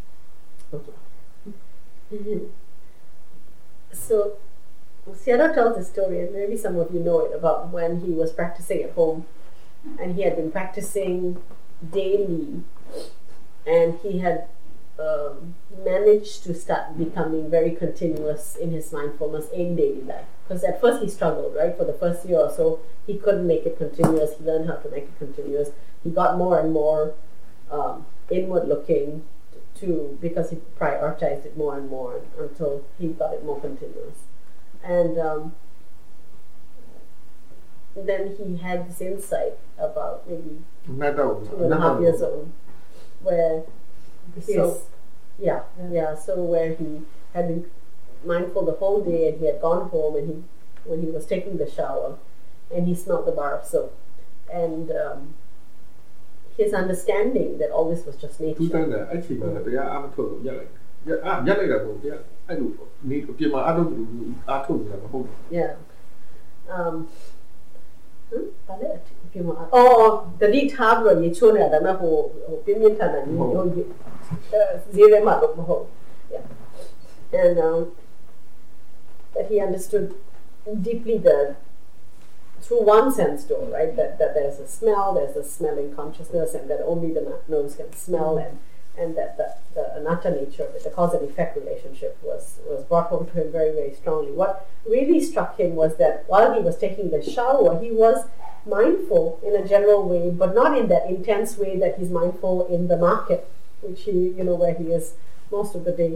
A: So Sierra tells the story and maybe some of you know it about when he was practicing at home and he had been practicing daily and he had managed to start becoming very continuous in his mindfulness in daily life. Because at first he struggled, right? For the first year or so, he couldn't make it continuous. He learned how to make it continuous. He got more and more inward looking because he prioritized it more and more until he got it more continuous. And then he had this insight about maybe 2.5 years old, where so where he had been mindful the whole day and he had gone home and when he was taking the shower and he smelled the bar of soap and his understanding that all this was just nature. Yeah. The lead harbor you show that the whole opinion and that he understood deeply through one sense door, right? That there's a smell, there's a smelling consciousness, and that only the nose can smell, and that the anatta nature of it, the cause and effect relationship was brought home to him very, very strongly. What really struck him was that while he was taking the shower, he was mindful in a general way, but not in that intense way that he's mindful in the market, which he, where he is most of the day.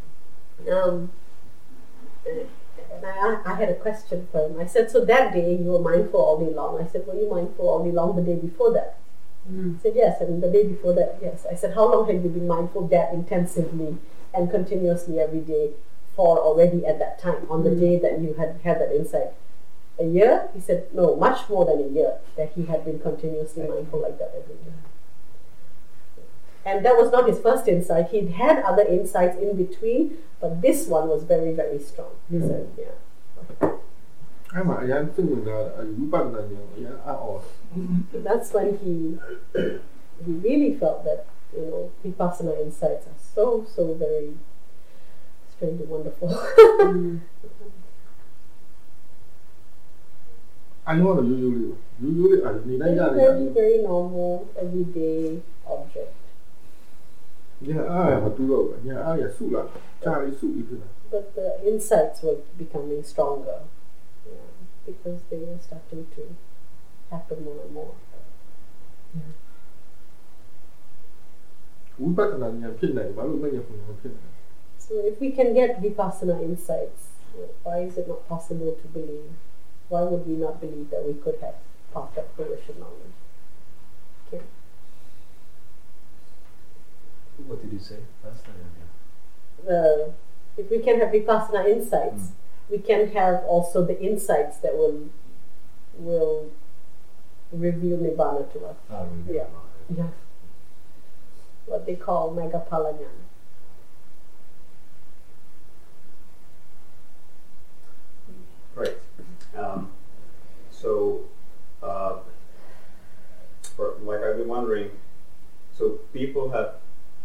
A: And I had a question for him. I said, so that day you were mindful all day long. I said, were you mindful all day long the day before that? He said, yes. And the day before that, yes. I said, how long had you been mindful that intensively and continuously every day for already at that time, on the day that you had that insight? A year? He said, no, much more than a year that he had been continuously mindful like that every day. And that was not his first insight. He'd had other insights in between, but this one was very, very strong. He said, yeah. That's when he really felt that, Vipassana insights are so very strange and wonderful. Very, very normal, everyday object. But the insights were becoming stronger, because they were starting to happen more and more. So if we can get Vipassana insights, why is it not possible to believe? Why would we not believe that we could have path of fruition knowledge? Okay.
C: What did you say last time?
A: If we can have vipassana insights, we can have also the insights that will reveal nibbana to us. Yeah. Yeah. What they call Maggaphala Jnana.
G: Right. Like I've been wondering, so people have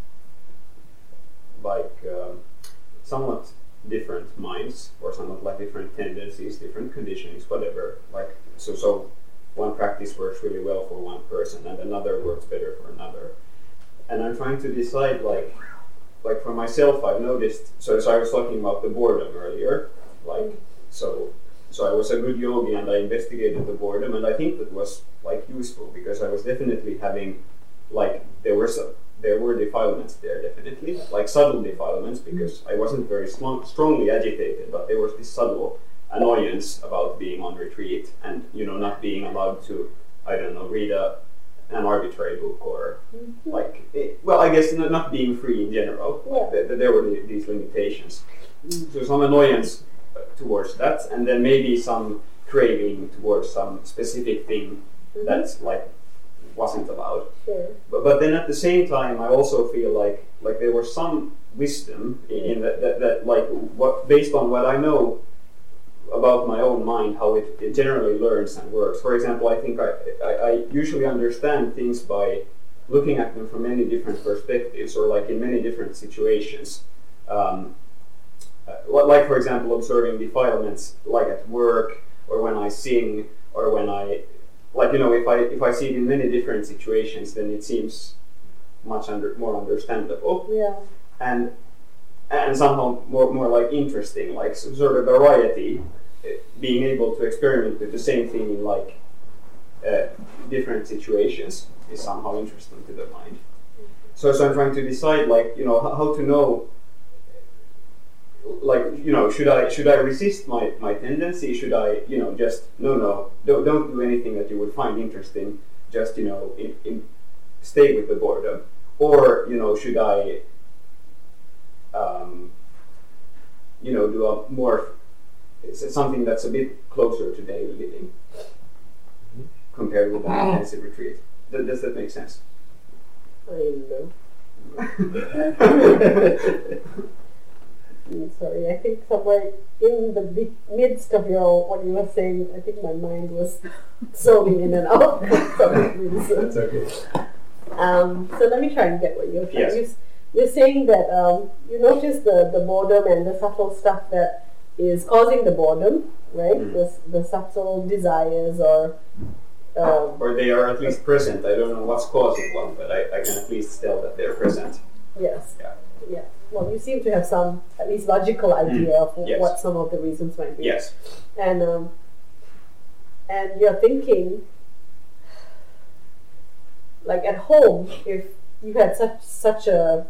G: somewhat different minds, or somewhat like different tendencies, different conditionings, whatever. Like so one practice works really well for one person, and another works better for another. And I'm trying to decide, like for myself, I've noticed. So I was talking about the boredom earlier, So I was a good yogi and I investigated the boredom, and I think that was useful because I was definitely having there were defilements there, definitely subtle defilements, because I wasn't very strongly agitated, but there was this subtle annoyance about being on retreat and not being allowed to read an arbitrary book or I guess not being free in general. There were these limitations. So some annoyance towards that, and then maybe some craving towards some specific thing that's wasn't allowed.
A: Sure.
G: But then at the same time, I also feel like there was some wisdom in that what based on what I know about my own mind, how it generally learns and works. For example, I think I usually understand things by looking at them from many different perspectives, or in many different situations. For example, observing defilements at work, or when I sing, or when I if I see it in many different situations, then it seems much more understandable.
A: Yeah.
G: And somehow more interesting, sort of variety, being able to experiment with the same thing in different situations is somehow interesting to the mind. So I'm trying to decide how to know. Should I resist my tendency? Should I just don't do anything that you would find interesting, just stay with the boredom, or should I do a more something that's a bit closer to daily living compared with an intensive retreat? Does that make sense?
A: I know. Sorry, I think somewhere in the midst of what you were saying, I think my mind was zoning in and out for some reason.
C: That's okay.
A: So let me try and get what you're trying.
G: Yes.
A: You're saying that you notice the boredom and the subtle stuff that is causing the boredom, right? The subtle desires or
G: they are at least present. I don't know what's causing one, but I can at least tell that they're present.
A: Yes.
G: Yeah.
A: Well, you seem to have some at least logical idea of what some of the reasons might be.
G: Yes.
A: And you're thinking, at home, if you had such an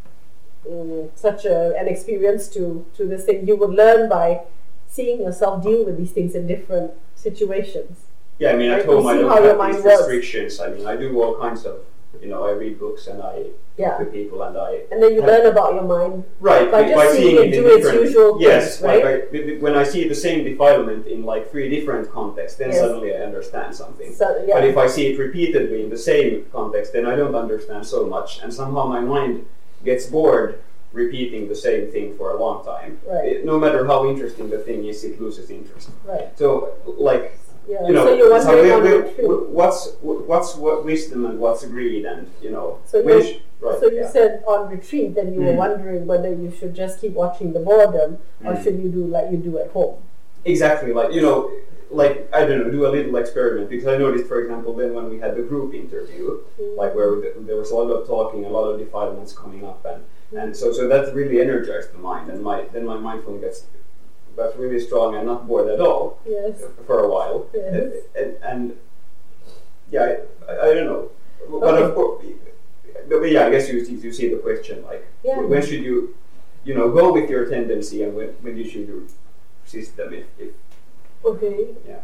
A: experience to this thing, you would learn by seeing yourself deal with these things in different situations.
G: Yeah, I mean, at home I don't have these restrictions. I mean, I do all kinds of, I read books and I talk to people and
A: then you learn about your mind.
G: Right,
A: by just seeing it do its usual things,
G: yes,
A: right?
G: When I see the same defilement in 3 different contexts, then suddenly I understand something. But if I see it repeatedly in the same context, then I don't understand so much, and somehow my mind gets bored repeating the same thing for a long time.
A: Right.
G: No matter how interesting the thing is, it loses interest.
A: Right.
G: So
A: so you're wondering
G: what's wisdom and what's greed, and
A: So you said on retreat, then you were wondering whether you should just keep watching the boredom, or should you do like you do at home.
G: Exactly, I don't know, do a little experiment, because I noticed, for example, then when we had the group interview, where there was a lot of talking, a lot of defilements coming up, and so that really energized the mind, and then my mindfulness got really strong and not bored at all.
A: Yes.
G: For a while.
A: Yes.
G: And I don't know, but of course, I guess you see the question, when should you go with your tendency, and when you should resist them if
A: okay.
G: Yeah.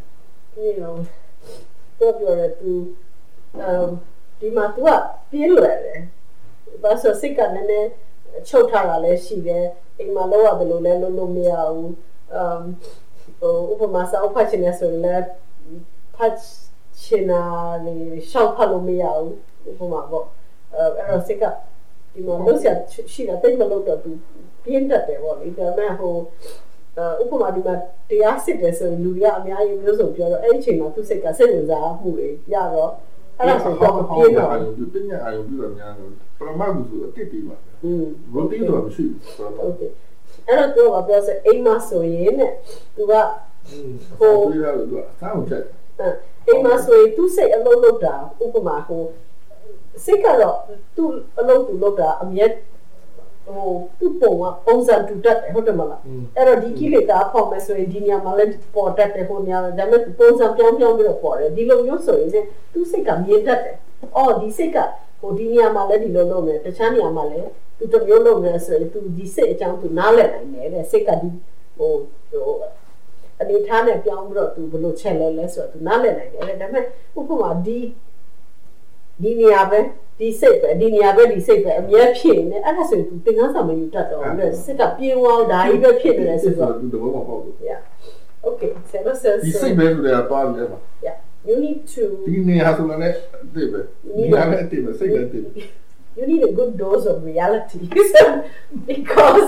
A: Tuo tu di matua piluere. ဘာဆိုစိတ်ကလည်းနည်းချုပ်ထားတာလည်းရှိတယ်အိမ်မှာလောက်ရတယ်လို့လည်းလုပ်လို့မရဘူးဥပမာစာအုပ်ဖတ်ချင်တယ်ဆိုရင်လည်းဖတ်ချင်တာလေရှောက်ဖတ်လို့မရဘူးဥပမာပေါ့အဲ့တော့စိတ်ကဒီမှာလို့ရှိတာတိတ်မလို့တော့သူပြင်းတတ်တယ်ပေါ့လေဒါပေမဲ့ဟိုဥပမာဒီမှာတရားစစ်တယ်ဆိုရင်လူတွေကအများကြီးမျိုးစုံပြောတော့အဲ့ဒီအချိန်မှာသူစိတ်ကစိတ်ဝင်စားမှုတွေရတော့အဲ့ဒါဆိုတော့ပြင်းတော့
D: ပညာအာရုံပြုတော့များတော့ပရမတ်ဆိုအတစ်တီးပါဘုတ်တီးတော့မရှိဘူး
A: โอเคအဲ့တော့သူကပြောစအိမ်မှာဆိုရင်တဲ့သူက
D: ဟိုပြီးတော့သူကစောင့်ချက်
A: အိမ်မှာဆိုရင်သူစိတ်အလုံးလုံးတာဥပမာဟိုစိတ်ကတော့သူအလုံးသူလုံးတာအမြဲဟိုသူ့ပုံစံတူတတ်တယ်ဟုတ်တယ်မလားအဲ့တော့ဒီကိလေသာပေါ်မယ်ဆိုရင်ဒီညမှာလည်းပေါ်တတ်တယ်ဟိုညမှာဒါပေမဲ့ပုံစံပြောင်းပြီးတော့ပေါ်တယ်ဒီလိုမျိုးဆိုရင်သူ့စိတ်ကမြင်တတ်တယ်အော်ဒီစိတ်ကဟိုဒီညမှာလည်းဒီလိုလုပ်နေတခြားညမှာလည်းသူတမျိုးလုပ်နေဆိုရင်သူဒီစိတ်အကြောင်းသူနားလည်နိုင်တယ်တဲ့စိတ်ကဒီဟိုအနေထားနဲ့ပြောင်းပြီးတော့သူဘယ်လိုချက်လဲဆိုတော့သူနားလည်နိုင်တယ်ဒါပေမဲ့ဥပမာဒီနေရာပဲဒီစိတ်ပဲဒီနေရာပဲဒီစိတ်ပဲအမြဲဖြစ်နေအဲ့ဒါဆိုရင်သူသင်္ကန်းစာမယူတတ်တော့ဘူးစိတ်ကပြင်းသွားဒါကြီးပဲဖြစ်နေတယ်ဆိုတော့
D: သူတဘောမပေါ့ဘူး
A: yeah okay so
D: ဒီစိတ်ပဲလို့လည်းသွားတယ်ပါ
A: yeah you need to
D: ဒီနေရာဆိုလည်းအတိပဲဒီနေရာလည်းအတိပဲစိတ်လည်းအတိပဲ
A: you need a good dose of reality because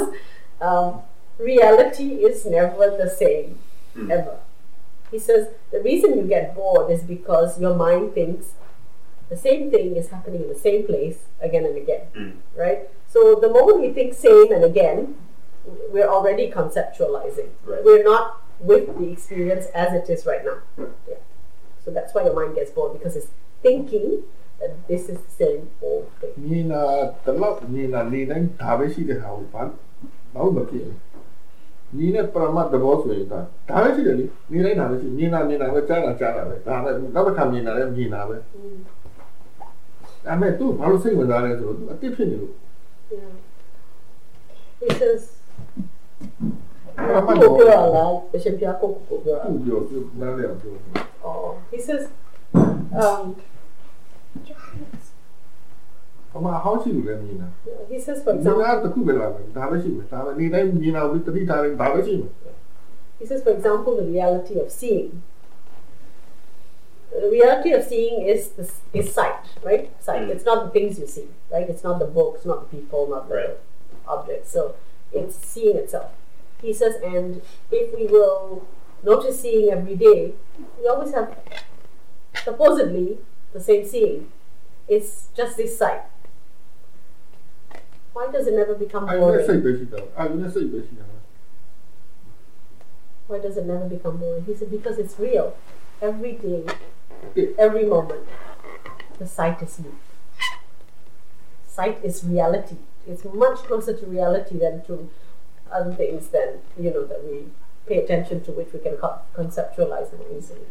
A: reality is never the same ever he says the reason you get bored is because your mind thinks the same thing is happening in the same place again and again, right? So the moment we think same and again, we're already conceptualizing.
G: Right.
A: We're not with the experience as it is right now. Yeah. So that's why your mind gets bored because it's thinking that this is the same old thing.
D: Nina, the love Nina, Nina, Tavishi the how fun. Now the king. Nina Pramat the boss way that. Tavishi, Nina, Nina, Chana, never come Nina. I mean, too, how to say when I do a tip in you.
A: Yeah. He says, he says,
D: how she will let me.
A: He says, for example, he says, for example, the reality of seeing. The reality of seeing is sight, right? Sight. It's not the things you see, right? It's not the books, not the people, not the objects. So it's seeing itself. He says, and if we will notice seeing every day, we always have supposedly the same seeing. It's just this sight. Why does it never become boring? Why does it never become boring? He said, because it's real. Every day, every moment, the sight is new. Sight is reality. It's much closer to reality than to other things that we pay attention to, which we can conceptualize more easily.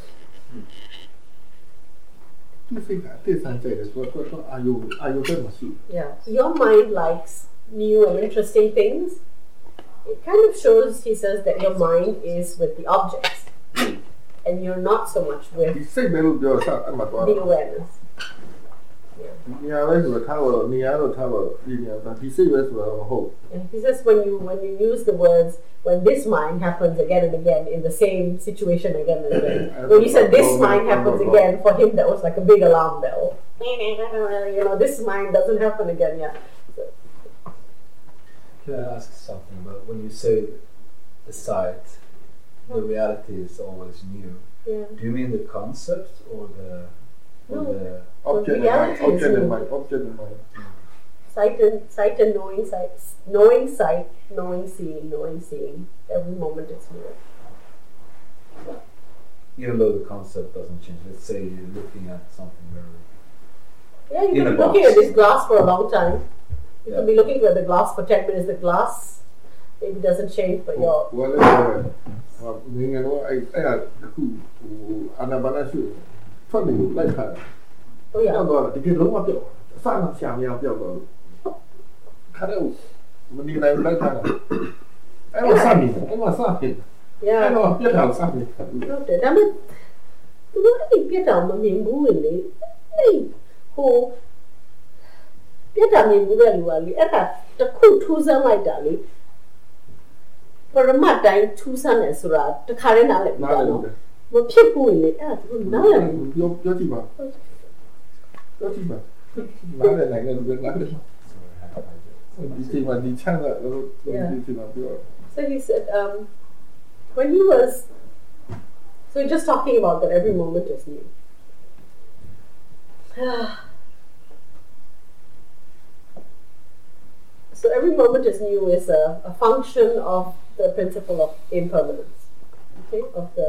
A: Yeah, your mind likes new and interesting things. It kind of shows, he says, that your mind is with the objects. And you're not so much with the awareness. And he says when you use the words, when this mind happens again and again in the same situation again and again. When you said this mind happens again, for him that was like a big alarm bell. This mind doesn't happen again. Yeah. So.
C: Can I ask something about when you say the sight? The reality is always new.
A: Yeah.
C: Do you mean the concept or the
D: object in mind?
A: Sight and knowing sight, knowing seeing. Every moment it's new.
C: Even though the concept doesn't change. Let's say you're looking at something very.
A: Yeah, you can be looking at this glass for a long time. You can be looking at the glass for 10 minutes. The glass maybe doesn't change, but your. Oh yeah. ပြတ်တာမြင်မှုတဲ့လူကလေအဲ့ဒါတစ်ခုထူးဆန်းလိုက်တာလေပရမတ်တိုင်းထူးဆန်းတယ်ဆိုတာတခါတည်းနားလည်ပြီးတော့မဖြစ်ဘူးလေအဲ့ဒါသူနားလည်
D: ပြောကြည့်ပါပြောကြည့်ပါနားလည်နိုင်တယ်သူကနားလည်ဒီချိန်မှာဒီချမ်းသာလို့ဒီချိန်မှာပြော
A: So he said when he was so just talking about that every moment is new so every moment is new is a function of the principle of impermanence okay of the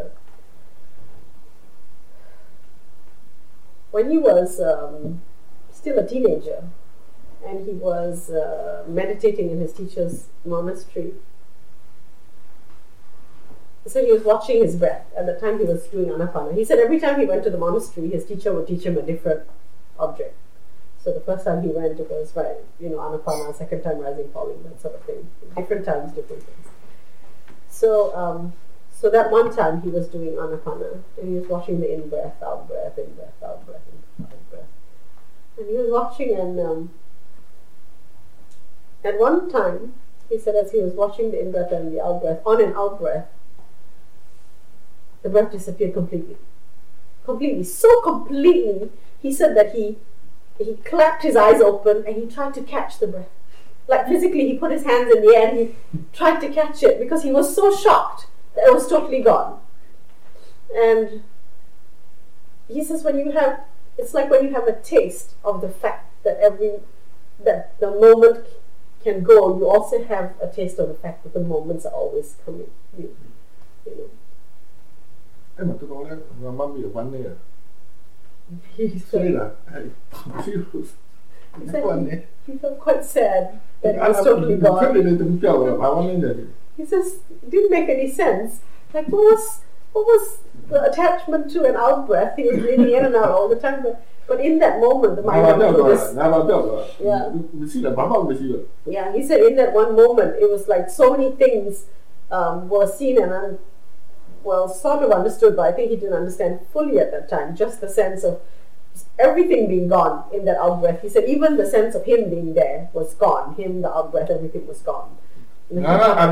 A: when he was still a teenager and he was meditating in his teacher's monastery. So he was watching his breath. At the time he was doing Anapana. He said every time he went to the monastery, his teacher would teach him a different object. So the first time he went, it was Anapana, second time rising, falling, that sort of thing. Different times, different things. So that one time he was doing Anapana, and he was watching the in-breath, out-breath, in-breath, out-breath, out-breath. And he was watching and at one time, he said as he was watching the in-breath and the out-breath, on and out-breath, the breath disappeared completely. Completely. So completely, he said that he clapped his eyes open and he tried to catch the breath. Like physically, he put his hands in the air and he tried to catch it because he was so shocked that it was totally gone. And he says it's like when you have a taste of the fact that the moment can go, you also have a taste of the fact that the moments are always coming. You know. He felt quite sad that it was totally gone. He says it didn't make any sense. Like what was the attachment to an out breath? He was breathing in and out all the time, but in that moment, the mind went through this. Yeah, he said in that one moment, it was like so many things were seen and sort of understood, but I think he didn't understand fully at that time. Just the sense of everything being gone in that out breath. He said even the sense of him being there was gone. Him, the out breath, everything was gone. Yeah.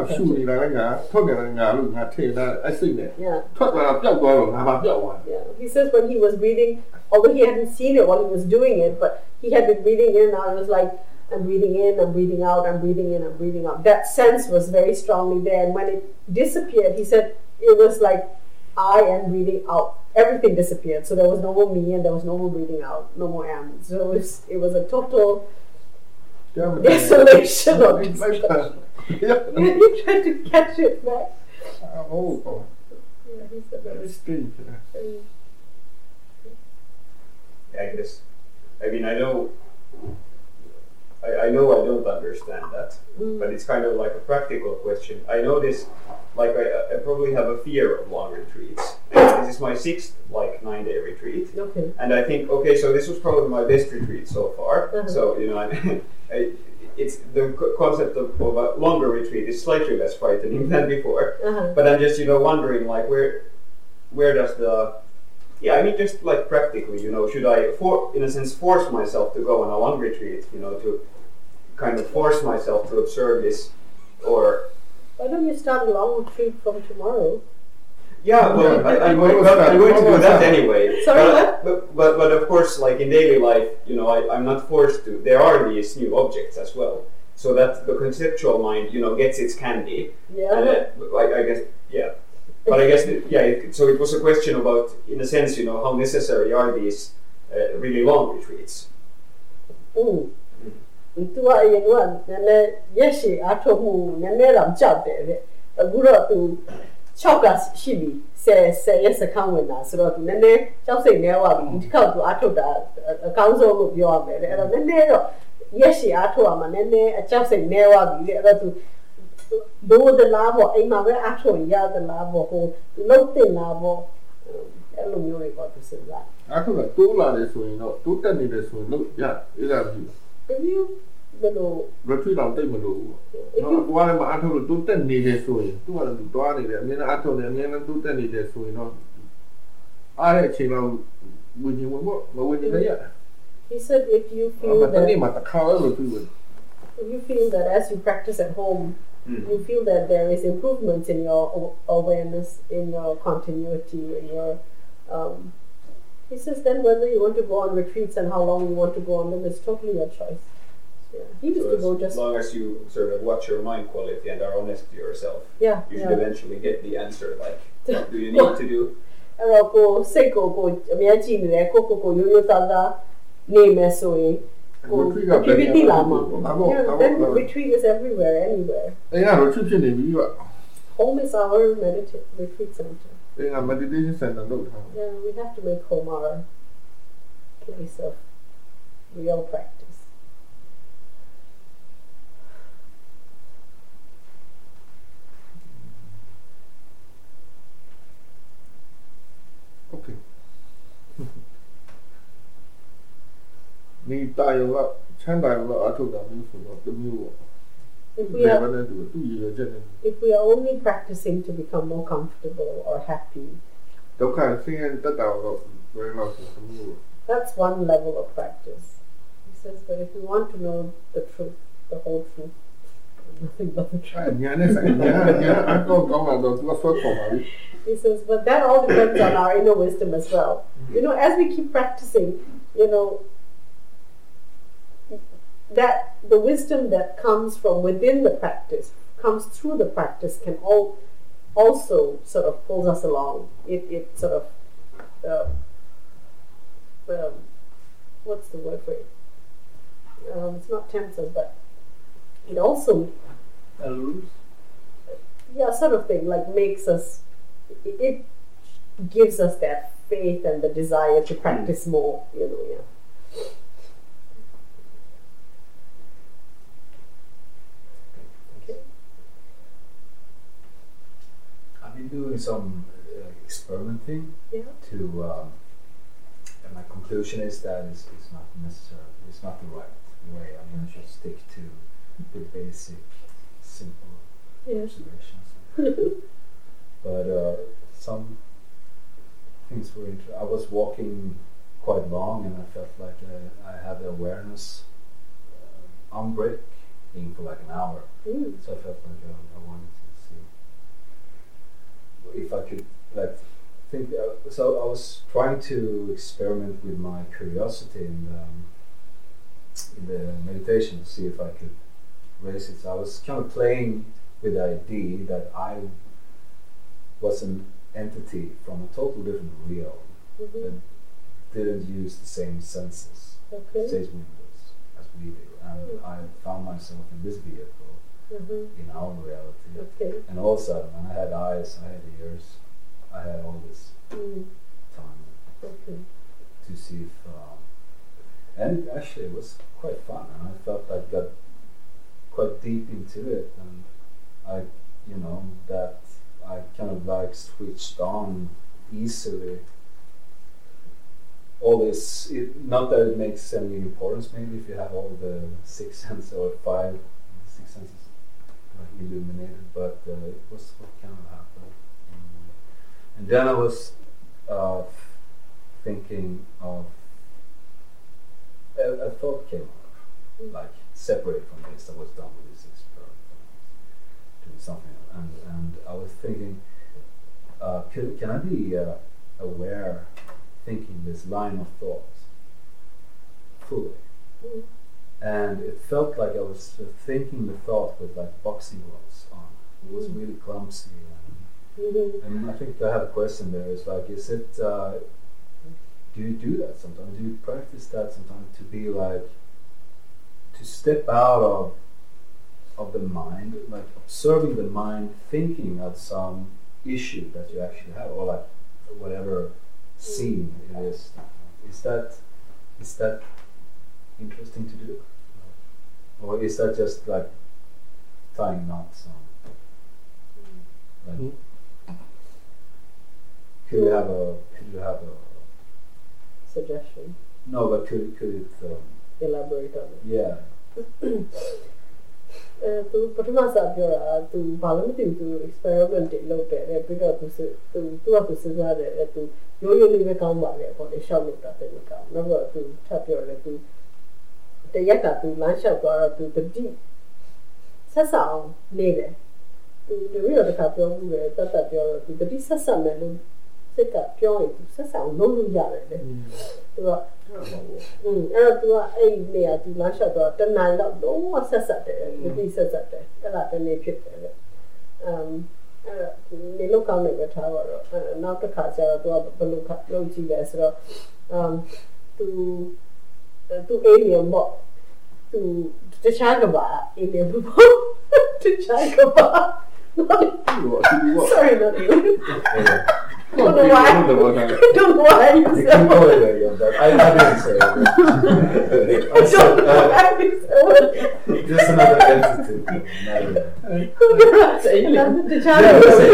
A: He says when he was breathing, although he hadn't seen it while he was doing it, but he had been breathing in and out. It was like, I'm breathing in, I'm breathing out, I'm breathing in, I'm breathing out. That sense was very strongly there. And when it disappeared, he said it was like I am breathing out. Everything disappeared. So there was no more me and there was no more breathing out, no more am. So it was a total desolation of it. He tried to catch it back. Yeah, he said that was
D: strange.
G: I guess. I mean, I know I don't understand that, but it's kind of like a practical question. I know this, like I probably have a fear of long retreats. And this is my 6th 9-day retreat, and I think so this was probably my best retreat so far. So it's the concept of a longer retreat is slightly less frightening than before. But I'm just wondering where does the just practically, should I in a sense force myself to go on a long retreat, to kind of force myself to observe this, or
A: why don't you start a long retreat from tomorrow?
G: Yeah, well, I'm going to do that anyway.
A: Sorry,
G: but of course, in daily life, I'm not forced to. There are these new objects as well, so that the conceptual mind, gets its candy.
A: Yeah.
G: I guess, yeah. But I guess, so it was a question about, in a sense, how necessary are these really long retreats?
D: retreat on time no one ma atho to tet ni de so yin tu ka twa ni de amina atho ne amina tu tet ni de so yin no a de achein law win yin win mo ma win yin ya
A: He said if you feel that as you practice at home, you feel that there is improvement in your awareness, in your continuity, in your he says then whether you want to go on retreats and how long you want to go on them is totally your choice. Yeah. He used to go just
G: as long as you sort of watch your mind quality and are honest to yourself.
A: Yeah.
G: You should eventually get the answer, like what do you need to do?
A: အဲ့တော့ကိုစိတ်ကိုအများကြီးနေတယ်ကိုရိုးရိုးသားသားနေမယ်ဆိုရင်ကိုဖြစ်ပြီးလာမှာပေါ့။ Then retreat is everywhere, anywhere. Home is our retreat center.
D: Meditation center.
A: Yeah, we have to make home our place of real practice.
D: Okay.
A: If we are only practicing to become more comfortable or happy, that's one level of practice. He says, but if we want to know the truth, the whole truth, nothing but the truth. He says, but that all depends on our inner wisdom as well. You know, as we keep practicing, you know, that the wisdom that comes from within the practice, comes through the practice, can also sort of pulls us along. It sort of what's the word for it? It's not tempts us, but it also sort of thing, like makes us. It gives us that faith and the desire to practice more. You know, yeah.
C: I've been doing some experimenting to, and my conclusion is that it's not necessarily, it's not the right way. I mean, I should stick to the basic, simple observations. But some things were interesting. I was walking quite long, and I felt like I had the awareness on break for like an hour. So I felt like I wanted to see if I could think. So I was trying to experiment with my curiosity in the meditation to see if I could raise it. So I was kind of playing with the idea that I was an entity from a totally different realm that didn't use the same senses, same windows as we do, and I found myself in this vehicle in our reality. And all of a sudden, when I had eyes, I had ears, I had all this time to see if, and actually it was quite fun, and I felt I got quite deep into it, and that I kind of like switched on easily. All this, not that it makes any importance maybe if you have all the 6 senses or 5, 6 senses illuminated, but it was what kind of happened. And then I was thinking of, a thought came up, like separate from this. I was done with this experiment, doing something, and I was thinking, can I be aware, thinking this line of thoughts fully? And it felt like I was thinking the thought with like boxing gloves on. It was really clumsy, and I think I have a question there. It's like, is it? Do you do that sometimes? Do you practice that sometimes to be like, to step out of the mind, like observing the mind, thinking of some issue that you actually have, or like whatever scene it is. Is that interesting to do, or is that just like tying knots on? Like, could you have a
A: suggestion?
C: No, but could it
A: elaborate on it?
C: Yeah.
A: သူပထမစားပြောတာသူဘာလို့မသိဘူးသူ experiment တွေလုပ်တယ်ပြီးတော့သူကသူစဉ်းစားတယ်သူရိုးရိုးလေးပဲကောင်းပါလေပေါ့လေရှောက်လို့တာတဲ့မကောင်းနောက်တော့သူထပ်ပြောတယ်သူတရက်ကသူလမ်းလျှောက်သွားတော့သူတတိဆက်ဆောင်နေတယ်သူတို့ရတဲ့ခါပြောမှုတယ်တတ်ပြောတော့သူတတိဆက်ဆက်မယ်လို့စိတ်ကပြောရင်သူဆက်ဆောင်လုပ်လို့ရတယ်လေသူကအဲ့တော့သူကအဲ့နေရာသူလမ်းလျှောက်တော့တနင်္လာတော့လုံးဝဆက်ဆက်တယ်တတိဆက်ဆက်တယ်အဲ့ဒါတနေ့ဖြစ်တယ်လေနေလောက်ကောင်းနေပဲထားတော့နောက်တစ်ခါကျတော့သူကဘယ်လိုလုပ်ကြည့်လဲဆိုတော့သူအေးလျော်ပေါ့သူတခြားကပါအေးလျော်ပေါ့တခြားကပါ sorry not you don't know why you said
C: I didn't say it. Just another entity.
A: The child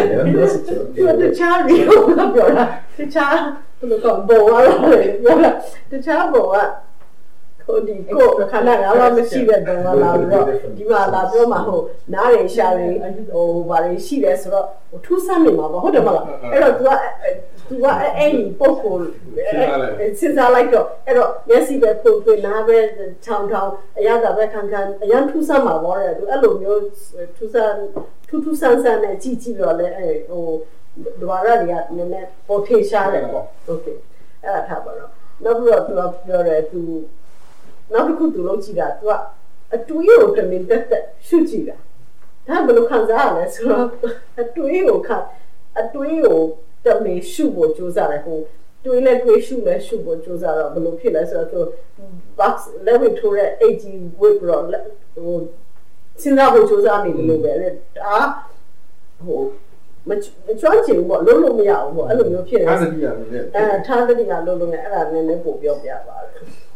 A: ဒီကိုခန္ဓာငါးပါးမရှိတဲ့တုန်းကလာပြီးတော့ဒီမှာလာပြောမှာဟုတ်နားရရှာရဟိုဘာတွေရှိလဲဆိုတော့ထူးဆန်းနေမှာပေါ့ဟုတ်တယ်မလားအဲ့တော့ तू ကအဲ့ဒီပုံကိုစဉ်းစားလိုက်တော့အဲ့တော့မျက်စိပဲပုံသွင်းနားပဲထောင်အရသာပဲခံအရန်ထူးဆန်းမှာပေါ့တဲ့ तू အဲ့လိုမျိုးထူးဆန်းနဲ့ကြည့်တော့လဲအဲ့ဟိုဒွါရတွေကနည်းနည်းပေါ်ထေရှားတယ်ပေါ့โอเคအဲ့ဒါထားပါတော့နောက်ပြီးတော့ तू ပြောတယ် तूနောက်တစ်ခုသူလုပ်ကြည့်တာ तू ကအတွေးကိုတမင်တက်ရှုကြည့်တာဒါဘယ်လိုခံစားရလဲဆိုတော့အတွေးကိုတမင်ရှုဖို့ကြိုးစားတယ်ဟိုတွေးရှုဖို့ကြိုးစားတော့ဘယ်လိုဖြစ်လဲဆိုတော့ box level ထိုးတဲ့ AG whip တော့ဟိုစဉ်းစားဖို့ကြိုးစားနေတယ်လို့ပဲလေဒါဟိုမချွမ်းချင်ဘူးပေါ့လုံးလို့မရဘူးပေါ့အဲ့လိုမျိုးဖြစ်နေတယ်ထားတတိယလုံးလုံးနဲ့အဲ့ဒါနည်းနည်းပို့ပြောပြပါတယ်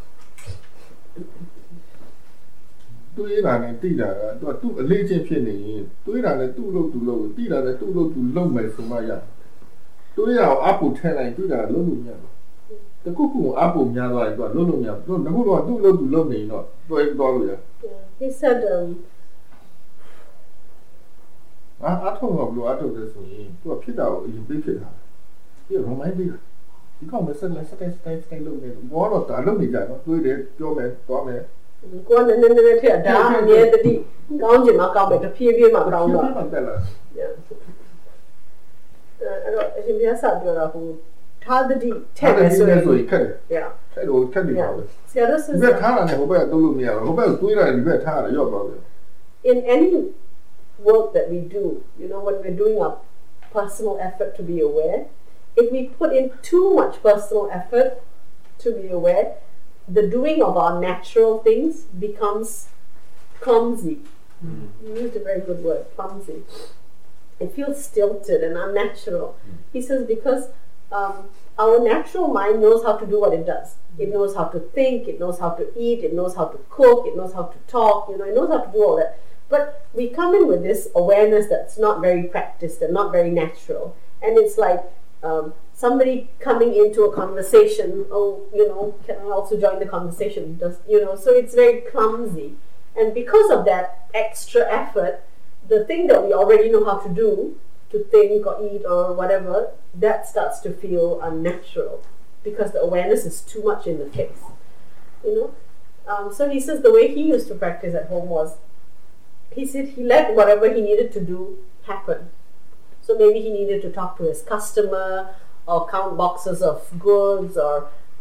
D: တွေးတာနဲ့တိတာကသူ့အလေးချင်းဖြစ်နေရင်တွေးတာနဲ့သူ့လို့တိတာနဲ့သူ့လို့လုံမယ်ဆိုမှရတွေးရအောင်အပူထဲလိုက်တိတာလုံလို့မရဘူးတခုခုအပူများသွားရင်သူကလုံလို့မရဘူးငခုတော့သူ့လို့လုံနေရင်တော့တွဲသွားလို့ရ
A: he said
D: အားထုတ်တော့ဘလို့အားထုတ်တယ်ဆိုရင်သူကဖြစ်တာကိုအရင်ပြေးဖြစ်တာပြီးတော့မိုင်းပြီးဒီကောင်မဆက်လုပ်နေဘောတော့တာလုပ်နေကြတော့တွေးတယ်ပြောမယ်သွားမယ်
A: ကိုယ်နဲ့နည်းထက်ဒါအမြဲတည်းကောင်းချင်မှကောင်းပဲတဖြည်းဖြည်းမှကောင်းတော့အဲ့တော့အရှင်ပြဆပ်ပြောတာဟိုထားတတိထက်တယ်ဆိုရင်
D: ခက်တယ်အဲ့လိုခက်နေပါပဲဆရာတို့စဘက်ထားတာနဲ့ဟိုဘက်ကတုံးလို့မရဘူးဟိုဘက်တွေးတာဒီဘက်ထားတာရော့သွားတယ်
A: in any work that we do you know when we're doing our personal effort to be aware if we put in too much personal effort to be aware the doing of our natural things becomes clumsy. You used a very good word, clumsy. It feels stilted and unnatural. He says because our natural mind knows how to do what it does. It knows how to think, it knows how to eat, it knows how to cook, it knows how to talk, you know, it knows how to do all that. But we come in with this awareness that's not very practiced and not very natural. And it's like somebody coming into a conversation, oh, you know, can I also join the conversation? You know, so it's very clumsy. And because of that extra effort, the thing that we already know how to do, to think or eat or whatever, that starts to feel unnatural because the awareness is too much in the face. You know? So he says the way he used to practice at home was, he said he let whatever he needed to do happen. So maybe he needed to talk to his customer or count boxes of goods or,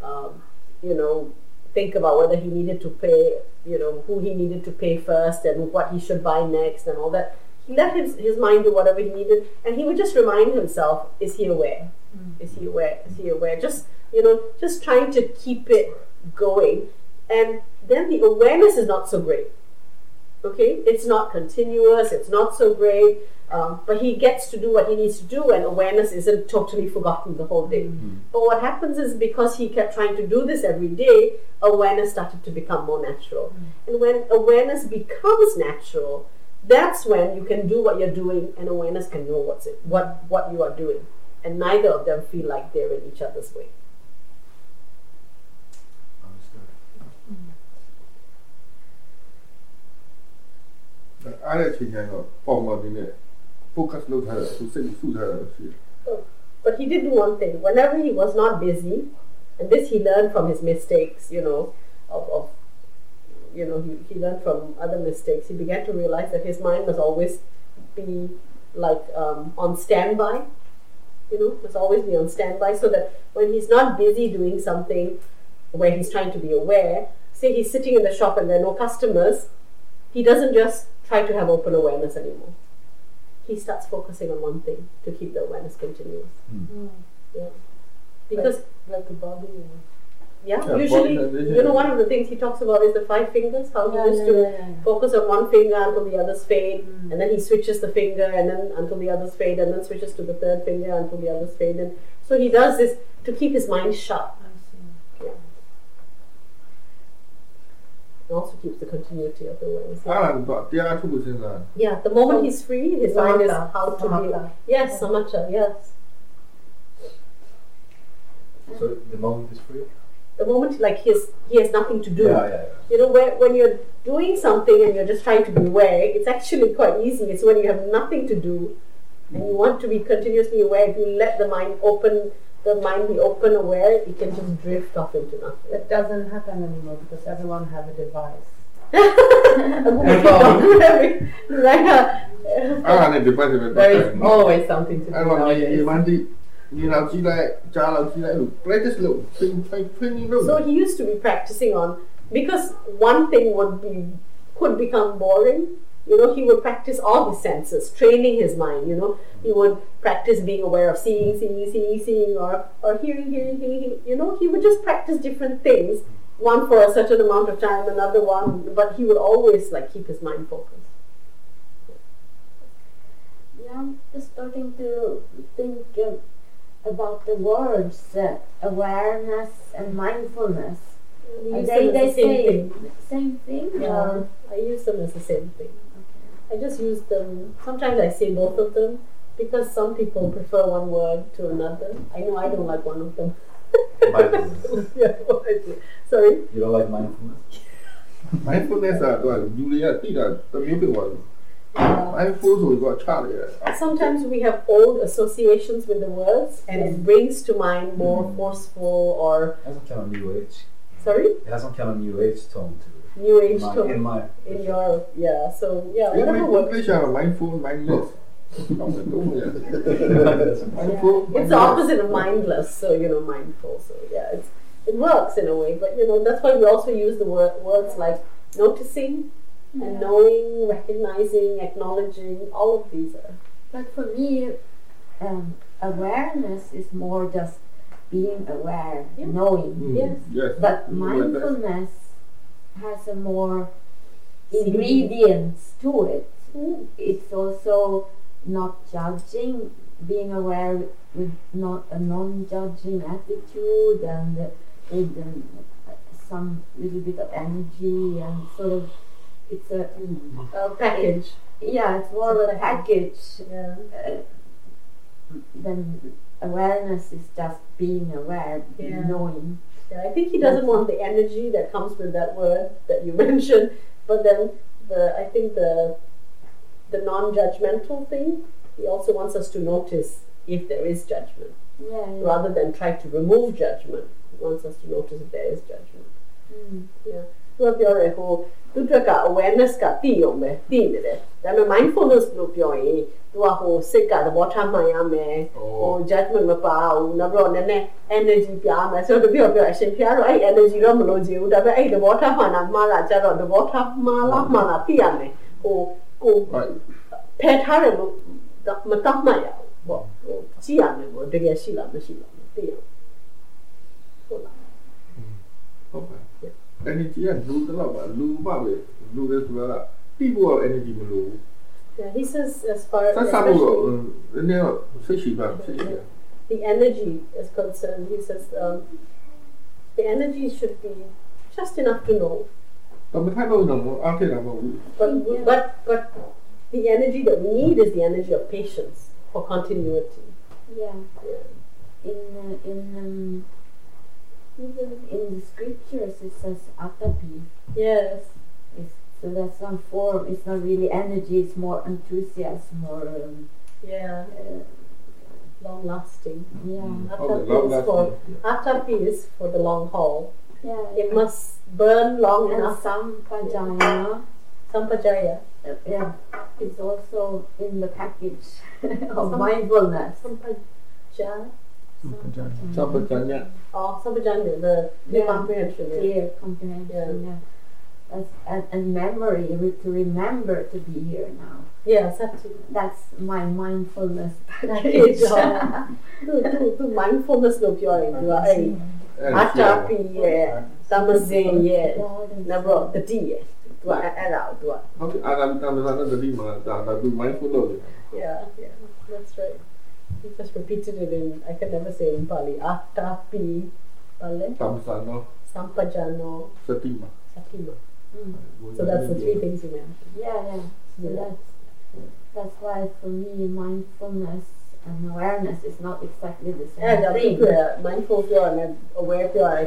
A: you know, think about whether he needed to pay, you know, who he needed to pay first and what he should buy next and all that. He let his mind do whatever he needed and he would just remind himself, is he aware? Is he aware? Is he aware? Just, you know, just trying to keep it going. And then the awareness is not so great. Okay? It's not continuous, it's not so great. But he gets to do what he needs to do and awareness isn't totally forgotten the whole day. But what happens is because he kept trying to do this every day, awareness started to become more natural. And when awareness becomes natural, that's when you can do what you're doing and awareness can know what you are doing. And neither of them feel like they're in each other's way.
D: I actually focus လုပ်ထားတာသူစိတ်စုထားတာရှိတယ်
A: But he did do one thing. Whenever he was not busy, and this he learned from his mistakes, he learned from other mistakes. He began to realize that his mind must always be like on standby. Must always be on standby, so that when he's not busy doing something where he's trying to be aware, say he's sitting in the shop and there are no customers, he doesn't just try to have open awareness anymore. He starts focusing on one thing to keep the awareness continuous. Yeah. Because
B: like a body.
A: Usually, one of the things he talks about is the 5 fingers, how he used to focus on one finger until the others fade, and then he switches the finger and then until the others fade, and then switches to the 3rd finger until the others fade. And so he does this to keep his mind sharp. Yeah. It also keeps the continuity of the awareness. Yeah, the moment he's free, his mind is how to be. Yes, samatha, yes.
C: So the moment is free?
A: The moment he has nothing to do.
C: Yeah.
A: When you're doing something and you're just trying to be aware, it's actually quite easy. It's when you have nothing to do and you want to be continuously aware. If you let the mind be open, aware, it can just drift off into nothing.
B: That doesn't happen anymore because everyone have a device. There is always something to do nowadays.
A: So he used to be practicing on, because one thing could become boring. He would practice all his senses, training his mind. He would practice being aware of seeing, or hearing. He would just practice different things, one for a certain amount of time, another one, but he would always keep his mind focused.
F: Yeah, I'm just starting to think about the words awareness and mindfulness.
A: They say
F: same thing.
A: Yeah, I use them as the same thing.
F: Okay.
A: I just use them. Sometimes I say both of them because some people prefer one word to another. I know I don't like one of them.
C: Mindfulness.
A: Yeah, sorry.
C: You don't like mindfulness?
D: Mindfulness
A: Sometimes we have old associations with the words, and it brings to mind more forceful or.
C: It has some kind of new age.
A: Sorry?
C: It has some kind of new age tone to it.
A: New age tone.
C: In
A: your so whatever word.
D: Mindful, mindless.
A: It's the opposite of mindless, so mindful. So it works in a way, but that's why we also use the words like noticing and knowing, recognizing, acknowledging. All of these are.
F: But for me, awareness is more just being aware, knowing.
A: Yes.
F: But mindfulness has a more ingredients to it. It's also not judging, being aware with not a non-judging attitude, and with some little bit of energy, and sort of it's a
A: package.
F: It's more of a package.
A: Yeah.
F: Then awareness is just being aware, knowing.
A: Yeah, I think he doesn't want the energy that comes with that word that you mentioned, but then I think the non-judgmental thing, he also wants us to notice if there is judgment, rather than try to remove judgment. He wants us to notice if there is judgment. Yeah. သူကပြောတယ်ဟိုသူ့အတွက်က awareness ကသိအောင်ပဲသိနေတယ်ဒါပေမဲ့ mindfulness လို့ပြောရင်သူကဟိုစိတ်ကသဘောထားမှန်ရမယ်ဟို judgment မပါဘူးနောက်ပြီးတော့နည်းနည်း energy ပြမယ်ဆိုတော့ပြောအရှင်ဖျားတော့အဲ့ energy တော့မလိုချင်ဘူးဒါပေမဲ့အဲ့သဘောထားမှန်တာမှားတာကြတော့သဘောထားမှားလားမှန်လားသိရမယ်ဟိုကိုဖယ်ထားတယ်လို့မတတ်မှတ်ရဘူးပေါ့ဟိုကြည့်ရမယ်ပေါ့တကယ်ရှိလားမရှိလားသိရဟုတ်လား
D: ဟုတ်ပါenergy ကလူတော့ပါလူပါပဲလူတွေဆိုတာတိဖို့ energy မလို့
A: Yeah, he says as far as the energy is concerned, he says the energy should be just enough to know. But the energy that we need is the energy of patience for continuity.
F: Yeah. In the scriptures it says atapi.
A: Yes.
F: So that's some form. It's not really energy. It's more enthusiasm, or
A: long lasting.
F: Yeah.
A: Atapi is for the long haul.
F: Yeah.
A: It must burn long
F: And
A: enough.
F: Sampajaya.
A: Sampajaya.
F: Yeah. It's also in the package of mindfulness.
A: Sampajaya.
D: Sampajanya.
A: Oh, Sampajanya, the
F: Yeah.
A: comprehension. Yeah.
F: Clear comprehension. Yeah. And memory, to remember to be here now.
A: Yeah, Sati.
F: That's my mindfulness
A: Package.
F: package.
A: To mindfulness no pure into Atapi, yeah. Tamazin, yeah. Nabro, the D, yeah.
D: Okay, I'm the mindful.
A: Yeah, that's right. He just repeated it in, I can never say it in Pali. Atapi, Pali.
D: Tamsano.
A: Sampajano.
D: Satima.
A: Satima. So that's the three things you mentioned.
F: Yeah. So that's why for me mindfulness and awareness is not exactly the same thing.
A: Yeah, mindful pure and aware pure.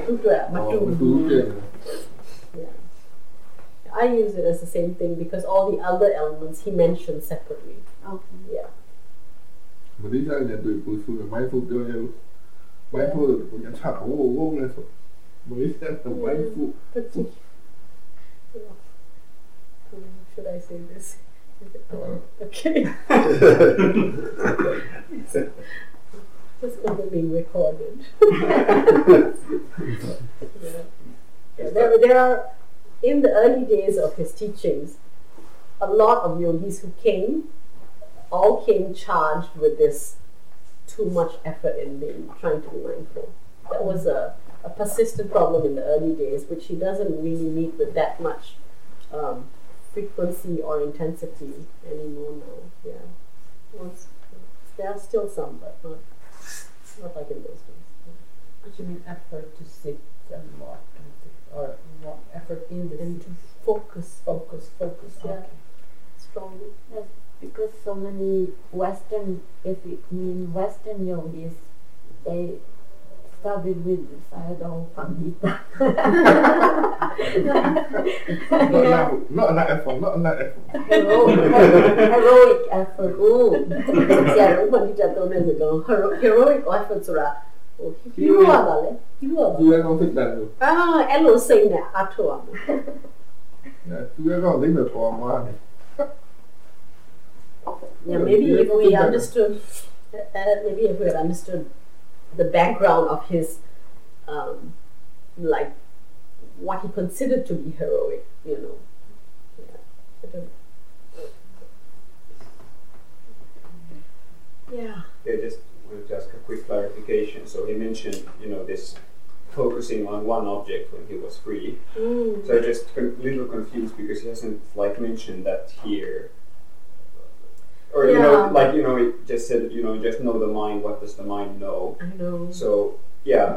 A: Yeah. I use it as the same thing because all the other elements he mentioned separately.
F: Okay.
A: Yeah.
D: But these are the mindful pure. Mindful mindful.
A: Should I say this? Okay. Just because they're being recorded. There are, in the early days of his teachings, a lot of yogis who all came charged with this too much effort in trying to be mindful. That was a persistent problem in the early days, which he doesn't really meet with that much frequency or intensity anymore now. Yeah, there are still some, but not like in those days.
B: What you mean effort to sit and walk or what effort in the
A: And to focus.
B: Yeah.
A: Okay. Strongly.
F: That's because so many Western yogis, they studied with Sayadaw Pandita.
D: Not enough effort.
F: Heroic effort.
A: Heroic effortဆိုတာဟီးရိုးရတာလေဟီးရိုးရတာ
D: သူကတော့ဖြစ်တယ်လို့
A: အဲ့လိုစိတ်နဲ့အထောက်အောင်
D: သူကတော့လိမ့်မယ်ပေါ်မှာ
A: Yeah, maybe if we understood the background of his like what he considered to be heroic, you know. Yeah. I don't know. Yeah.
G: Just wanted to ask a quick clarification. So he mentioned, this focusing on one object when he was free. So I'm just a little confused because he hasn't mentioned that here. Or he just said, just know the mind. What does the mind know?
A: I know.
G: So yeah.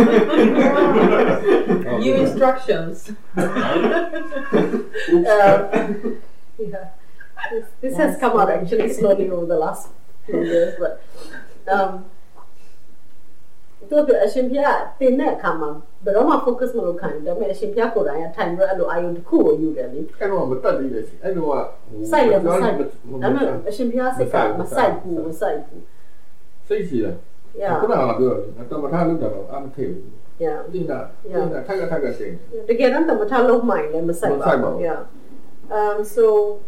B: New instructions.
A: Yeah. This has come out actually slowly over the last few years, but တို့ပြအရှင်ဖျားတင်တဲ့အခါမှာဘယ်တော့မှ focus မလုပ်ခိုင်းဘူးဒါပေမဲ့အရှင်ဖျားကိုယ်တိုင်ကထိုင်ပြီးအဲ့လိုအာယုံတစ်ခုကိုယူတယ်လေ
D: အဲ့တော့မတက်သေးလေအဲ့တော့
A: စိုက်ရမစိုက်ဒါပေမဲ့အရှင်ဖျားစိတ်ကမစိုက်ဘူးစိတ်
D: ရှိတယ်ခုနကပြောတယ်တမထလုပ်တာတော့အမထိဘူး
A: Yeah
D: ဒီနာထိုက်ကစိတ်
A: တကယ်တော့တမထလုပ်မှလည်းမစိုက်ပါဘူး Yeah so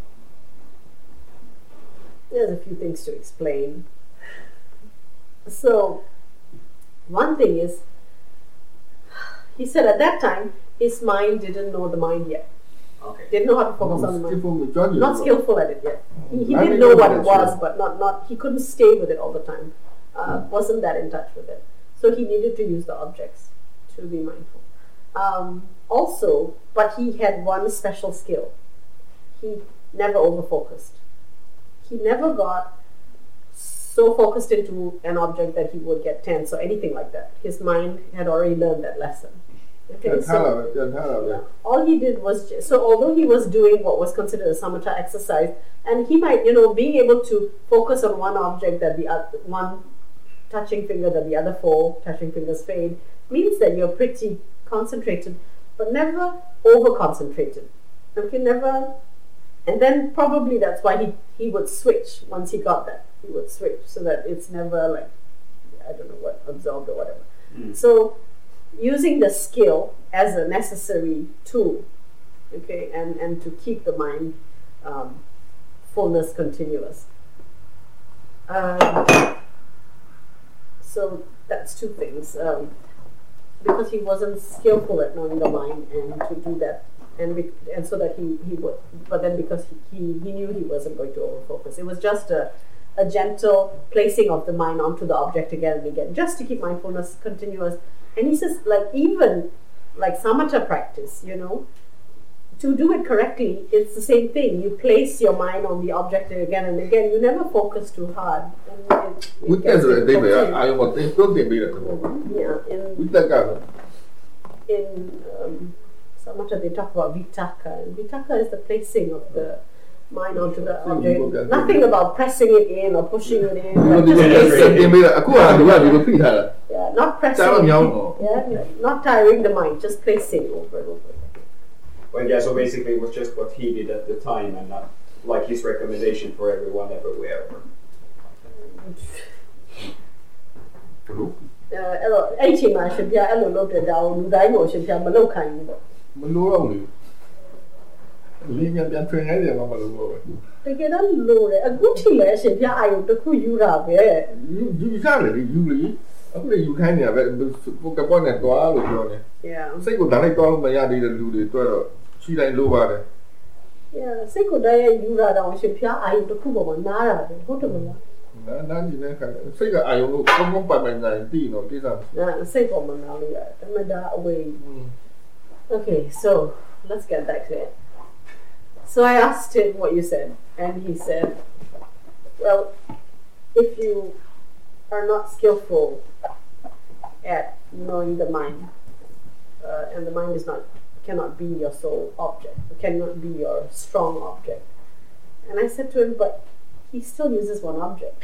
A: there's a few things to explain. So one thing is, he said at that time his mind didn't know the mind yet.
G: Okay.
A: Didn't know how to focus on the mind. Not skillful at it yet. He didn't know what it was, but not he couldn't stay with it all the time. Wasn't that in touch with it. So he needed to use the objects to be mindful. Also, but he had one special skill. He never over-focused. He never got so focused into an object that he would get tense or anything like that. His mind had already learned that lesson. Okay, so all he did was although he was doing what was considered a samatha exercise, and he might, being able to focus on one object that the other, one touching finger that the other four touching fingers fade, means that you're pretty concentrated, but never over-concentrated. Okay, never. And then probably that's why he would switch once he got that. He would switch so that it's never like I don't know what, absorbed or whatever. So using the skill as a necessary tool, okay, and to keep the mind fullness continuous. So that's two things. Because he wasn't skillful at knowing the mind and to do that, and so that he would, but then because he knew he wasn't going to overfocus. It was just a gentle placing of the mind onto the object again and again, just to keep mindfulness continuous. And he says, like, even like samatha practice, you know, to do it correctly, it's the same thing. You place your mind on the object again and again. You never focus too hard. In samatha they talk about vitakka, and vitakka is the placing of the mind onto the object. Nothing about pressing it in or pushing it in. Not pressing. Not tiring the mind, just placing over and over again.
G: Well, yeah, so basically it was just what he did at the time and not like his recommendation for everyone everywhere.
A: Anh chị mà xem ra anh lúc đó đào đáy ngồi xem ra mà lâu khăn vậy.
D: Mình lâu đâu nhỉ? Liên nhân nhân truyền ấy thì mà lâu rồi.
A: Thế cái đó lâu rồi. Anh cũng chỉ là xem ra ai cũng được khu du ra về.
D: Du ra là đi du lý. Ông này du khai nè, vậy vô cái bọn này toa rồi nè.
A: Yeah.
D: Sách của thằng này toa mà nhà đi là du để toa rồi. Suy lại lâu vào đấy.
A: Yeah, sách của đây du ra đâu xem ra ai cũng được khu bỏ ná ra về. Hốt được mà.
D: Ná gì này khai. Sách là ai cũng không phải mình này tí nó tí sao?
A: Sách của mình nào đi à? Mà đã away. Okay, so let's get back to it. So I asked him what you said, and he said, well, if you are not skillful at knowing the mind, and the mind cannot be your sole object, cannot be your strong object. And I said to him, but he still uses one object.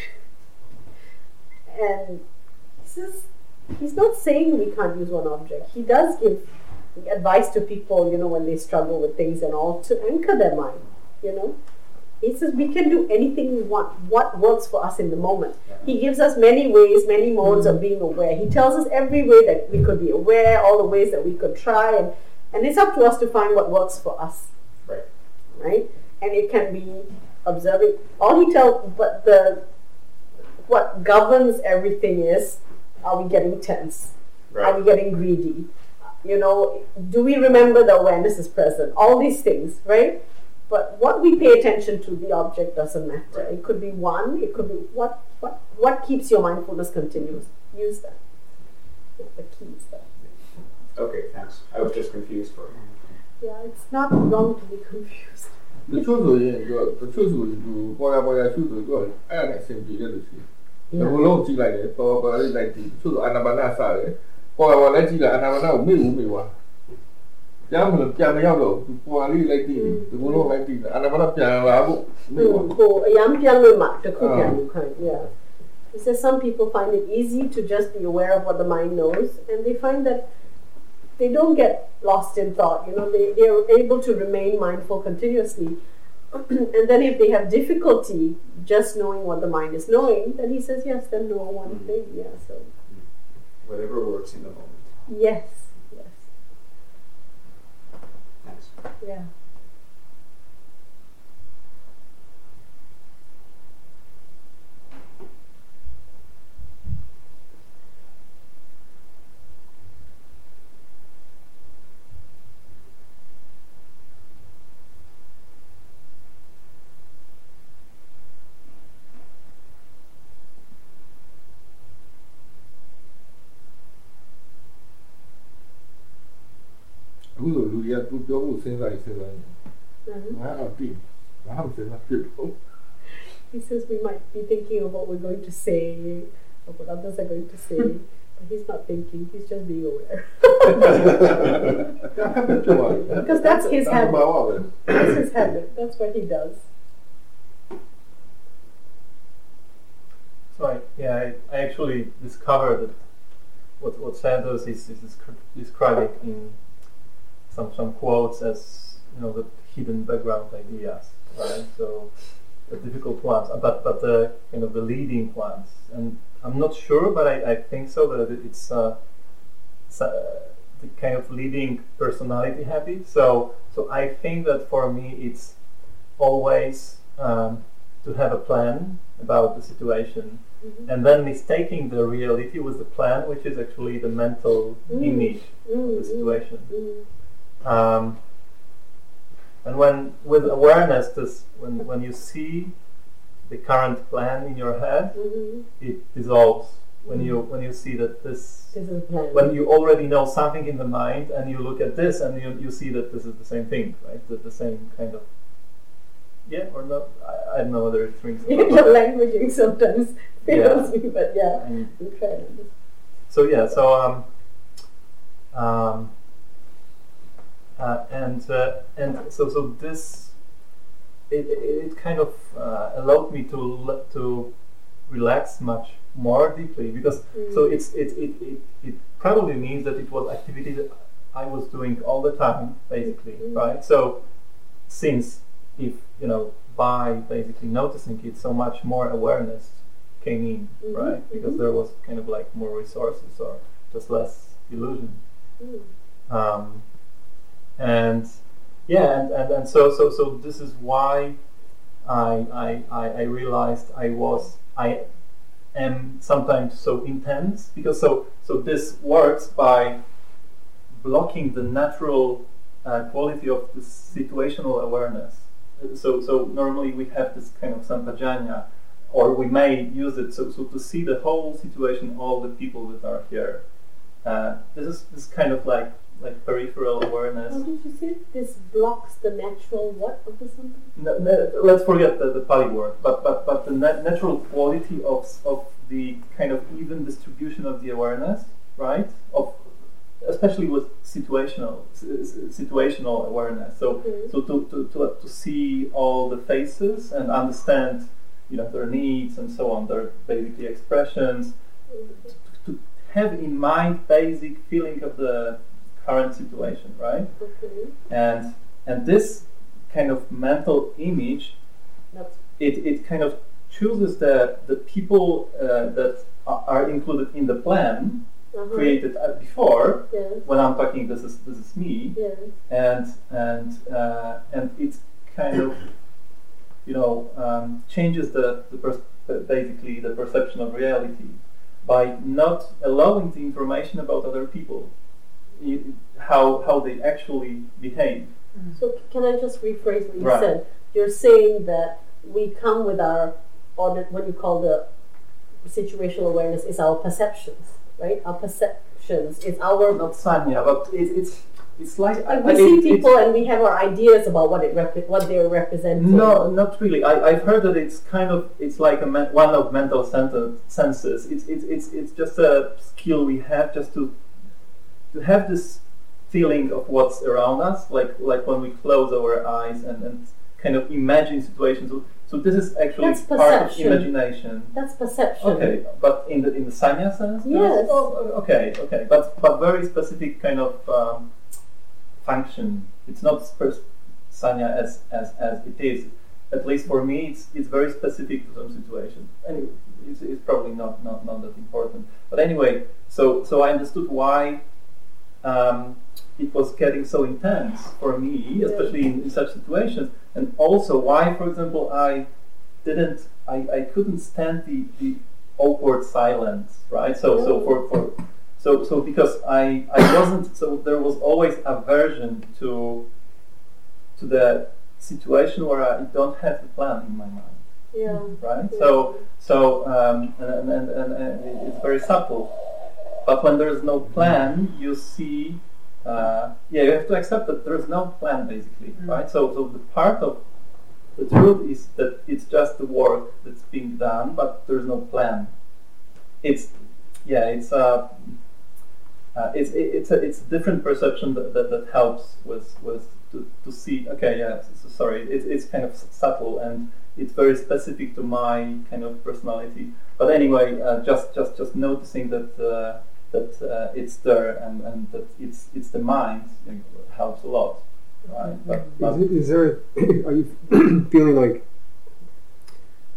A: And he says, he's not saying we can't use one object. He does give advice to people, you know, when they struggle with things and all, to anchor their mind, you know. He says we can do anything we want, what works for us in the moment. He gives us many ways, many modes of being aware. He tells us every way that we could be aware, all the ways that we could try, and it's up to us to find what works for us. Right? And it can be observing. All he tells, but what governs everything is, are we getting tense? Are we getting greedy? You know, do we remember the awareness is present? All these things, right? But what we pay attention to, the object doesn't matter. It could be one, it could be what keeps your mindfulness continuous. Use that. The key is that.
G: Okay, thanks. I was just confused for a moment.
A: Yeah, it's not wrong to be confused.
D: The truth is, you boya truth is I am not saying the The whole thing like that, or like the truth anabana sare. Boya like the anabana me. Jam yao do, poorly like the Mulu like the Anabana Piano.
A: Yam Piano, the cook, yeah. He says some people find it easy to just be aware of what the mind knows, and they find that they don't get lost in thought. You know, they are able to remain mindful continuously. And then if they have difficulty just knowing what the mind is knowing, then he says, yes, then know one thing. Yeah, so
G: whatever works in the moment.
A: Yes. Yeah. He says we might be thinking of what we're going to say, or what others are going to say, but he's not thinking, he's just being aware. Because that's his habit. That's his habit, that's what he does.
H: So I actually discovered that what Santos is describing in some quotes as, you know, the hidden background ideas, right? So difficult ones, but the kind of the leading ones. And I'm not sure, but I think so that it's the kind of leading personality habit. So I think that for me it's always to have a plan about the situation, and then mistaking the reality with the plan, which is actually the mental image of the situation. And when with awareness, when you see the current plan in your head, it dissolves. When you see that this
A: is a plan.
H: When you already know something in the mind and you look at this and you see that this is the same thing, right? The same kind of, yeah or not. I don't know whether it's rings.
A: The languaging sometimes fails me, but yeah, I'm trying.
H: So so this it kind of allowed me to relax much more deeply, because so it probably means that it was activity that I was doing all the time, basically, right? So since if by basically noticing it, so much more awareness came in, right? Because there was kind of like more resources or just less illusion. And so this is why I realized I am sometimes so intense, because so this works by blocking the natural quality of this situational awareness. So normally we have this kind of sampajanya, or we may use it so to see the whole situation, all the people that are here. This is kind of like peripheral awareness.
A: How did you say this blocks the natural what of the something?
H: Let's forget the Pali word, but the natural quality of the kind of even distribution of the awareness, right? Especially with situational awareness. So to see all the faces and understand, their needs and so on, their basically expressions, to have in mind basic feeling of the current situation, right? And this kind of mental image, it kind of chooses the people that are included in the plan created before. When I'm talking, this is me, and it's kind of changes basically the perception of reality by not allowing the information about other people, how they actually behave.
A: So can I just rephrase what you said? You're saying that we come with our, or what you call the situational awareness is our perceptions, right? Our perceptions is our...
H: Not sanya, but it's like...
A: we see people and we have our ideas about what they're representing.
H: No, not really. I've heard that it's kind of, it's like one of mental senses. It's just a skill we have just to have this feeling of what's around us, like when we close our eyes and kind of imagine situations. So this is actually part of imagination.
A: That's perception.
H: Okay, but in the sanya sense?
A: Yes.
H: Okay. But very specific kind of function. It's not sanya as it is. At least for me, it's very specific to some situation. Anyway, it's probably not that important. But anyway, so I understood why it was getting so intense for me, especially in such situations, and also why, for example, I couldn't stand the awkward silence, right? So because I wasn't, so there was always aversion to the situation where I don't have the plan in my mind.
A: Yeah.
H: Right. Yeah. So and it's very subtle. But when there is no plan, you see, you have to accept that there is no plan, basically, right? So the part of the truth is that it's just the work that's being done, but there is no plan. It's a different perception that helps to see. Okay, sorry, it's kind of subtle and it's very specific to my kind of personality. But anyway, just noticing that it's there and that it's the mind helps a lot, right? But
I: is there? Are you feeling like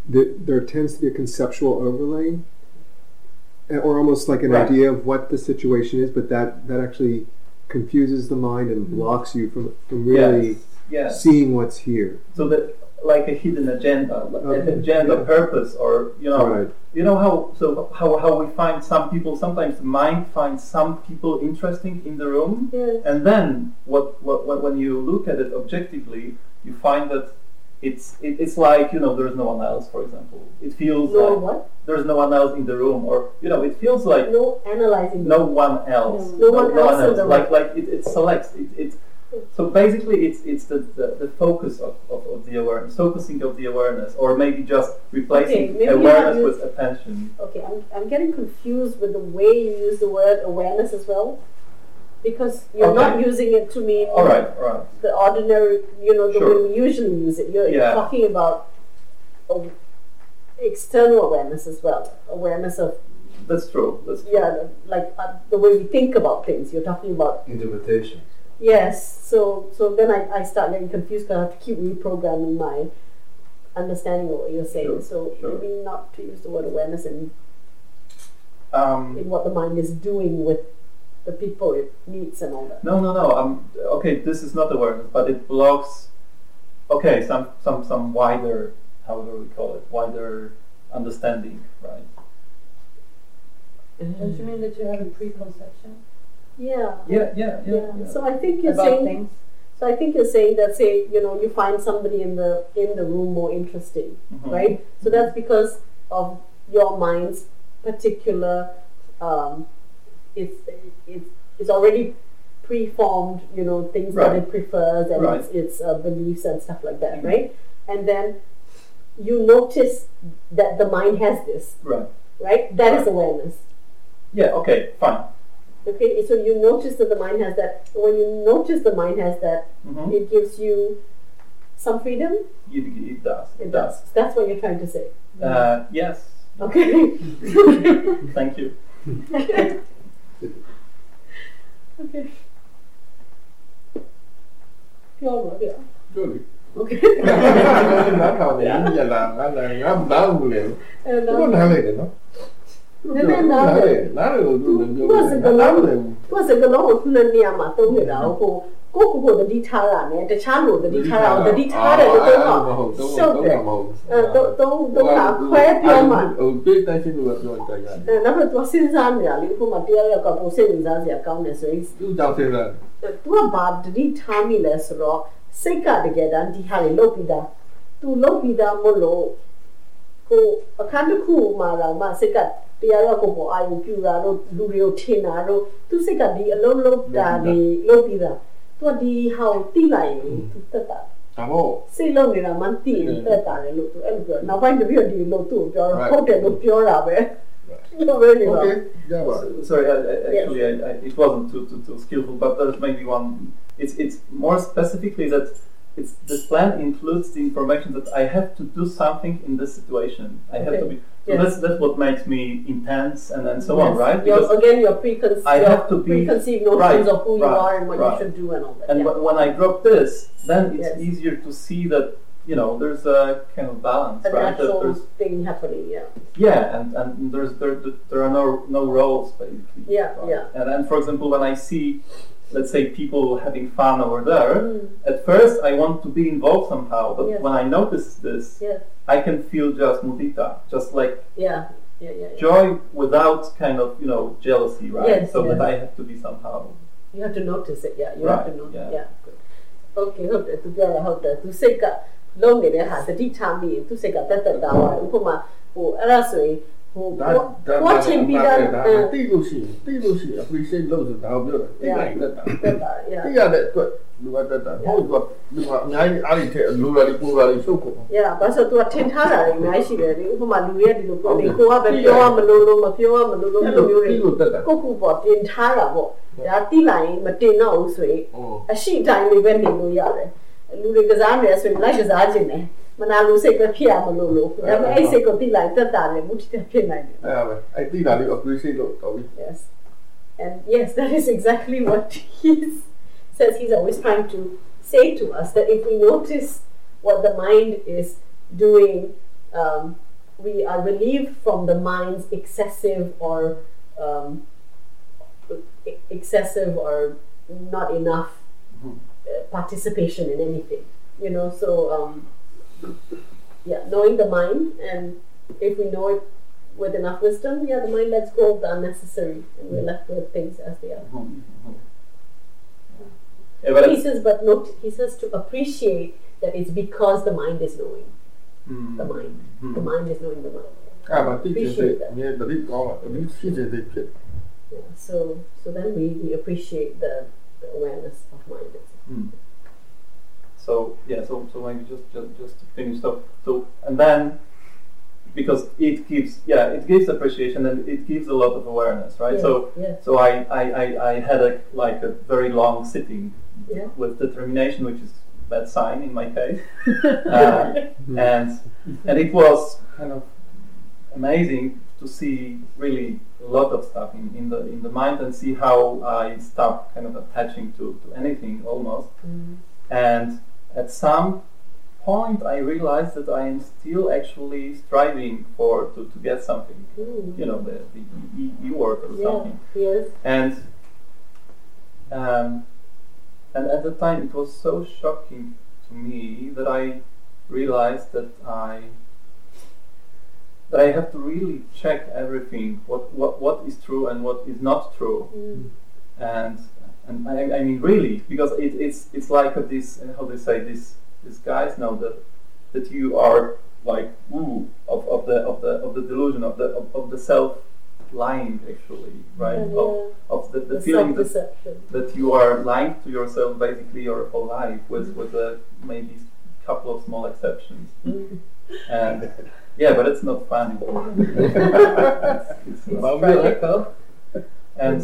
I: there tends to be a conceptual overlay, or almost like an idea of what the situation is, but that actually confuses the mind and blocks you from really seeing what's here.
H: So that like a hidden agenda, purpose, or you know how we find some people. Sometimes the mind finds some people interesting in the room, and then when you look at it objectively, you find that it's like there's no one else. For example, it feels there's no one else in the room, or it feels like
A: no analyzing.
H: No one else.
A: No one else.
H: Like it selects it. So basically, it's the focus of the awareness, focusing of the awareness, or maybe just replacing awareness with attention.
A: Okay, I'm getting confused with the way you use the word awareness as well, because you're not using it to mean the ordinary, the way we usually use it. You're talking about external awareness as well, awareness of.
H: That's true.
A: Yeah, like the way we think about things. You're talking about
C: interpretation.
A: Yes, so then I start getting confused because I have to keep reprogramming my understanding of what you're saying. Maybe not to use the word awareness in what the mind is doing with the people it meets and all that.
H: No. Okay, this is not awareness, but it blocks. Okay, some wider, however we call it, wider understanding, right?
B: Don't you mean that you have a preconception?
A: Yeah. So I think you're
B: about
A: saying.
B: Things?
A: So I think you're saying that, say, you find somebody in the room more interesting, right? So that's because of your mind's particular. It's already preformed, things that it prefers and its beliefs and stuff like that, right? And then you notice that the mind has this, right? That is awareness.
H: Yeah. Okay. Fine.
A: Okay, so you notice that the mind has that. When you notice the mind has that, it gives you some freedom?
H: It does.
A: It does. That's what you're trying to say.
H: Yes.
A: Okay.
H: Thank you.
A: Okay.
D: Really?
A: Okay.
D: Nói nào thì giờ làm ngắm đá không liền. Nó nói liền nó.တရားကိုပေါ်အာရုံပြူတာတို့လူတွေကိုထင်တာတို့သူစိတ်ကဒီအလုံးလုံးတာတွေလုပ်ပြီးတာသူကဒီဟာကိုသိလိုက်ရင်သူတက်တာဟုတ်စိတ်လုံးနေတာမှသိရင်တက်တာလေလို့သူအဲ့လိုပြောနောက်ပိုင်းတပြည့်ဒီလို့သူ့ကိုပြောတော့ဟုတ်တယ်လို့ပြောတာပဲ
H: Okay. Sorry, actually, it wasn't too skillful, but there's maybe one. It's more specifically that this plan includes the information that I have to do something in this situation. I have to be. So that's what makes me intense and so on, right?
A: Your preconceived notions of who you are and what you should do and all that.
H: And when I drop this, then it's easier to see that there's a kind of balance,
A: a
H: right?
A: natural thing happening,
H: and there are no roles basically. And for example, when I see, let's say, people having fun over there, at first I want to be involved somehow, but when I notice this, I can feel just mudita, just like joy without kind of jealousy, right? That I have to be somehow.
A: You have to notice it, you have to notice, good. Okay, ဟုတ်တယ်သူပြောတာဟုတ်တယ်သူစိတ်ကလုံးနေတဲ့ဟာတတိထားမိရင်သူစိတ်ကတက်တက်တာပါဥပမာဟိုအဲ့ဒါဆိုရင်ဟိုကိုချင်းပြီးတာ
D: တိလို့ရှိရင် appreciate လုပ်ဆိုတာကိုပြောတယ်တိလိုက်တက်တာတိရတဲ့အတွက်လူကတက်တာဟုတ်ကလူကအများကြီးအားကြီးထက်လူလာပြီးပူလာပြီးရှုပ်ကုန်
A: ဘာလို့သူကထင်ထားတာတွေအများကြီးရှိတယ်လေဥပမာလူတွေကဒီလိုပြောနေကိုကပဲပြောရမလို့မပြောရမလို့အဲ့လိုမျိုးတွေကိုကူပေါ်တင်ထားတာပေါ့ဒါတိလိုက်ရင်မတင်တော့ဘူးဆိုရင်အရှိတိုင်းလေးပဲနေလို့ရတယ်လူတွေကစားနေဆိုရင်လိုက်ကစားခြင်းတယ်မနာလို့စိတ်ပဲဖြစ်ရမလို့ဒါပေမဲ့အဲ့စိတ်ကိုတိလိုက်တက်တာလေမူတည်ဖြစ်နိုင်တယ်
D: အဲ့တိတာလေး appreciate လုပ်တော့ပြီ
A: Yes, that is exactly what he says. He's always trying to say to us that if we notice what the mind is doing we are relieved from the mind's excessive or not enough participation in anything, so knowing the mind, and if we know it with enough wisdom, the mind lets go of the unnecessary and we're left with things as they are. He says to appreciate that it's because the mind is knowing the mind. The mind is knowing the mind. Appreciate that. So then we appreciate the awareness of mind.
H: So maybe just to finish up. So and then because it gives appreciation and it gives a lot of awareness, right? So I had a very long sitting with determination, which is a bad sign in my case, and it was kind of amazing to see really a lot of stuff in the mind and see how I stopped kind of attaching to anything almost, and at some point I realized that I am still actually striving to get something, the E-word or something.
A: Yes.
H: And at the time it was so shocking to me that I realized that I have to really check everything, what is true and what is not true, and I mean really, because it's like this, how they say this. These guys know that you are like of the delusion of the self lying actually, right? Of the feeling that you are lying to yourself basically your whole life with maybe a couple of small exceptions. And but it's not funny. it's
A: practical.
H: And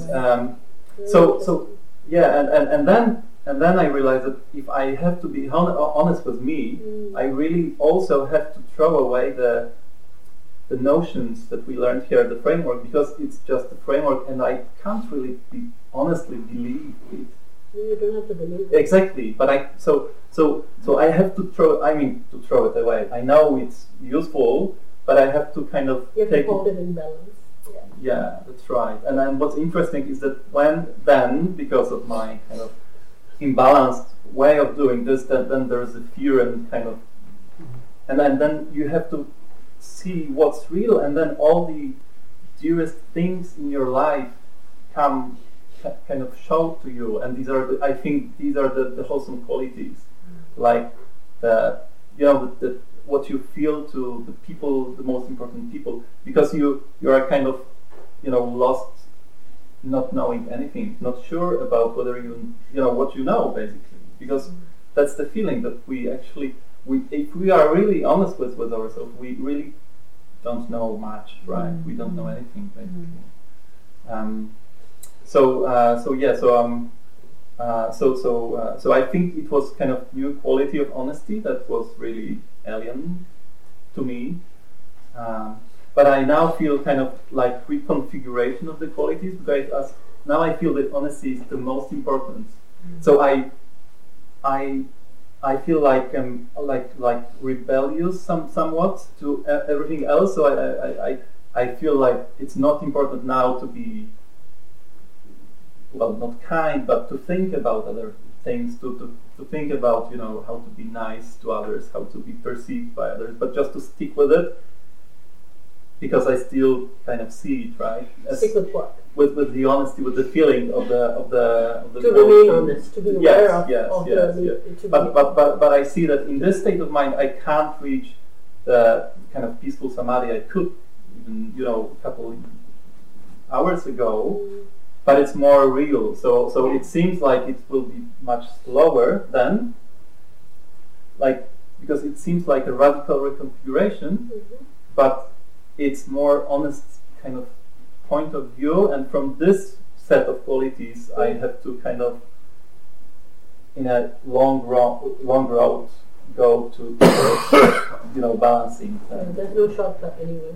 H: And then I realized that if I have to be honest with me, I really also have to throw away the notions that we learned here, the framework, because it's just a framework, and I can't really honestly believe it.
A: You don't have to believe it.
H: Exactly, but I have to throw it away. I know it's useful, but I have to kind of
A: you have to hold it in balance.
H: Yeah, that's right. And then what's interesting is that because of my kind of imbalanced way of doing this, then there's a fear and kind of, and then you have to see what's real, and then all the dearest things in your life come kind of show to you, and I think these are the wholesome qualities, like what you feel to the people, the most important people, because you are kind of lost, not knowing anything, not sure about whether what you know, basically, because that's the feeling that if we are really honest with ourselves, we really don't know much, right? We don't know anything, basically. So I think it was kind of new quality of honesty that was really alien to me. But I now feel kind of like reconfiguration of the qualities, because now I feel that honesty is the most important. So I feel like rebellious somewhat to everything else. So I feel like it's not important now to be, well, not kind, but to think about other things, to think about how to be nice to others, how to be perceived by others, but just to stick with it. Because I still kind of see it, right?
A: Stick with what?
H: With the honesty, with the feeling of the
A: to remain honest, to be aware of
H: the need. But I see that in this state of mind, I can't reach the kind of peaceful samadhi I could, even a couple hours ago. But it's more real. So it seems like it will be much slower then, because it seems like a radical reconfiguration, but it's more honest kind of point of view, and from this set of qualities I have to kind of in a long road go to balancing.
A: There's no shortcut anyway.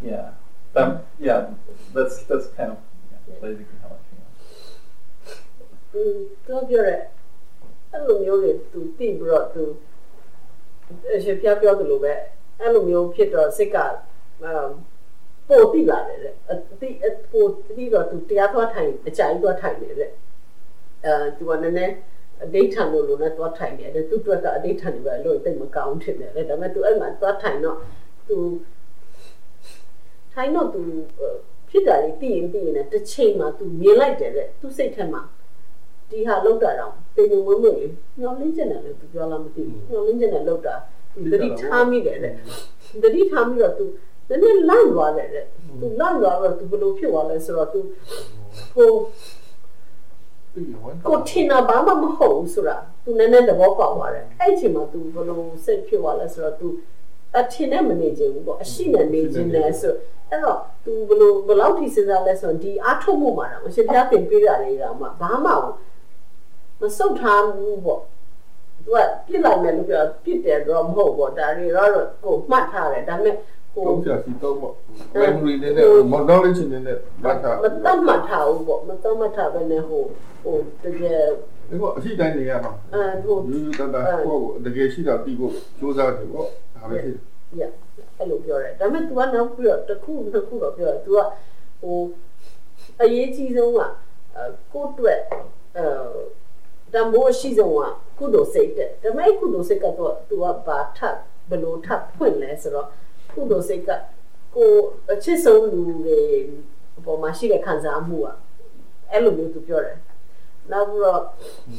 H: That's kind of basically how I feel.
A: တော့ပြောရဲအဲ့လိုမျိုးတွေသူတိပြီးတော့သူအရှင်ဖျားပြောသလိုပဲအဲ့လိုမျိုးဖြစ်တော့စိတ်ကပိုတိလာတယ်တဲ့အပိုတိတော့သူတရားသွားထိုင်အကြိုက်သွားထိုင်နေတဲ့သူကနည်းနည်းအဒိဋ္ဌံလို့လည်းသွားထိုင်နေတယ်သူတို့ကအဒိဋ္ဌံတွေပဲလို့တိတ်မကောင်းဖြစ်နေတယ်ဒါပေမဲ့သူအဲ့မှာသွားထိုင်တော့သူထိုင်တော့သူဖြစ်တာလေးသိရင်လည်းတစ်ချိန်မှာသူမြင်လိုက်တယ်တဲ့သူစိတ်ထဲမှာဒီဟာလောက်တာတော့တင်နေမွေးမွေးညောင်းလင်းကျင်တယ်လို့သူပြောလာမသိဘူးညောင်းလင်းကျင်တယ်လောက်တာသတိထားမိတယ်တဲ့သတိထားမိတော့သူနည်းနည်းလန့်သွားတယ်တဲ့သူလန့်သွားတော့သူဘယ်လိုဖြစ်သွားလဲဆိုတော့သူကိုထင်တာဘာမှမဟုတ်ဘူးဆိုတာသူနည်းနည်းသဘောပေါက်သွားတယ်အဲ့ဒီအချိန်မှာသူဘယ်လိုစိတ်ဖြစ်သွားလဲဆိုတော့သူအထင်နဲ့မနေချင်ဘူးပေါ့အရှိနဲ့နေချင်တယ်ဆိုအဲ့တော့သူဘယ်လောက်ထိစဉ်းစားလဲဆိုတော့ဒီအားထုတ်မှုမှာတော့အရှင်ဘုရားသင်ပေးတာတွေကမှဘာမှမစုတ်ထားဘူးပေါ့သူကပြစ်လိုက်မယ်လို့ပြောပြစ်တယ်တော့မဟုတ်ပေါ့ဒါတွေတော့ကိုမှတ်ထားတယ်ဒါပေမဲ့
D: တော့ပြစီတော့ပေါ့ memory နဲ့ knowledge နဲ့ဘာသာ
A: မတတ်မှတ်ထားဘူးပေါ့မတတ်မှတ်ထားပဲနဲ့ဟိုတကယ်
D: ဒီကအရှိတိုင်းနေရမှာဟိုယူတတ်တာဟိုတကယ်ရှိတာပြီးဖို့စူးစမ်းတယ်ပေါ့ဒါပဲဖြစ်
A: အဲ့လိုပြောတယ်ဒါပေမဲ့ तू ကနောက်ပြီးတော့တစ်ခုတော့ပြောတယ် तू ကဟိုအရေးကြီးဆုံးကကိုယ့်အတွက်တမိုးရှိဆုံးကကုသိုလ်စိတ်တဲ့ဒါပေမဲ့ကုသိုလ်စိတ်ကတော့ तू ကဘာထပ်ဘယ်လိုထပ်ဖွင့်လဲဆိုတော့ကုသိုလ်စိတ်ကကိုအချစ်ဆုံးလူတွေအပေါ်မှာရှိတဲ့ခံစားမှုကအဲ့လိုမျိုး तू ပြောတယ်နောက်ပြီးတော့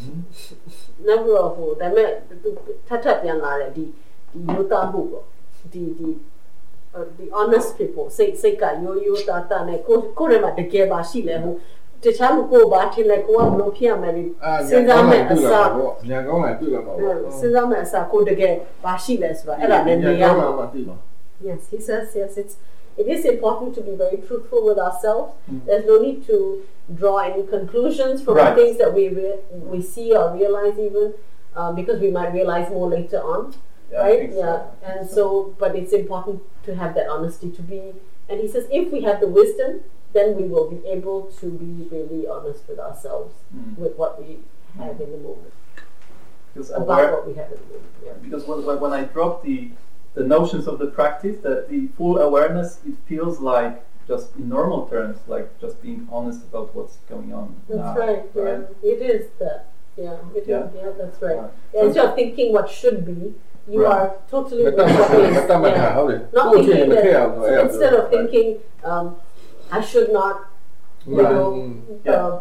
A: ဟိုဒါပေမဲ့ तू ထပ်ပြန်လာတယ်ဒီမျိုးသားမှုပေါ့ဒီ honest people စိတ်ကရိုးတာနဲ့ကိုယ်ထဲမှာတကယ်ပါရှိလဲဟိုတခြားလူကိုဘာထင်လဲကိုကဘလို့ဖြစ်ရမယ်စဉ်းစားမယ်အစား
D: ညာကောင်းလာတွေ့လာမှာပေါ့
A: စဉ်းစားမယ်အစားကိုတကယ်ဘာရှိလဲဆိုတာအဲ့ဒါလည်းနေရမှာYes, he says yes. It is important to be very truthful with ourselves. There's no need to draw any conclusions from the things that we see or realize even because we might realize more later on. Right? Yeah. And so, but it's important to have that honesty to be. And he says, if we have the wisdom, then we will be able to be really honest with ourselves with what we have in the moment. About what we have in the moment. Yeah.
H: Because when I drop the notions of the practice, that the full awareness, it feels like just in normal terms, like just being honest about what's going on.
A: That's right. Yeah, it is that. Yeah, it is. Yeah, that's right. Yeah, instead of thinking what should be, you are totally what is. Not thinking that. So instead of thinking, I should not. You know,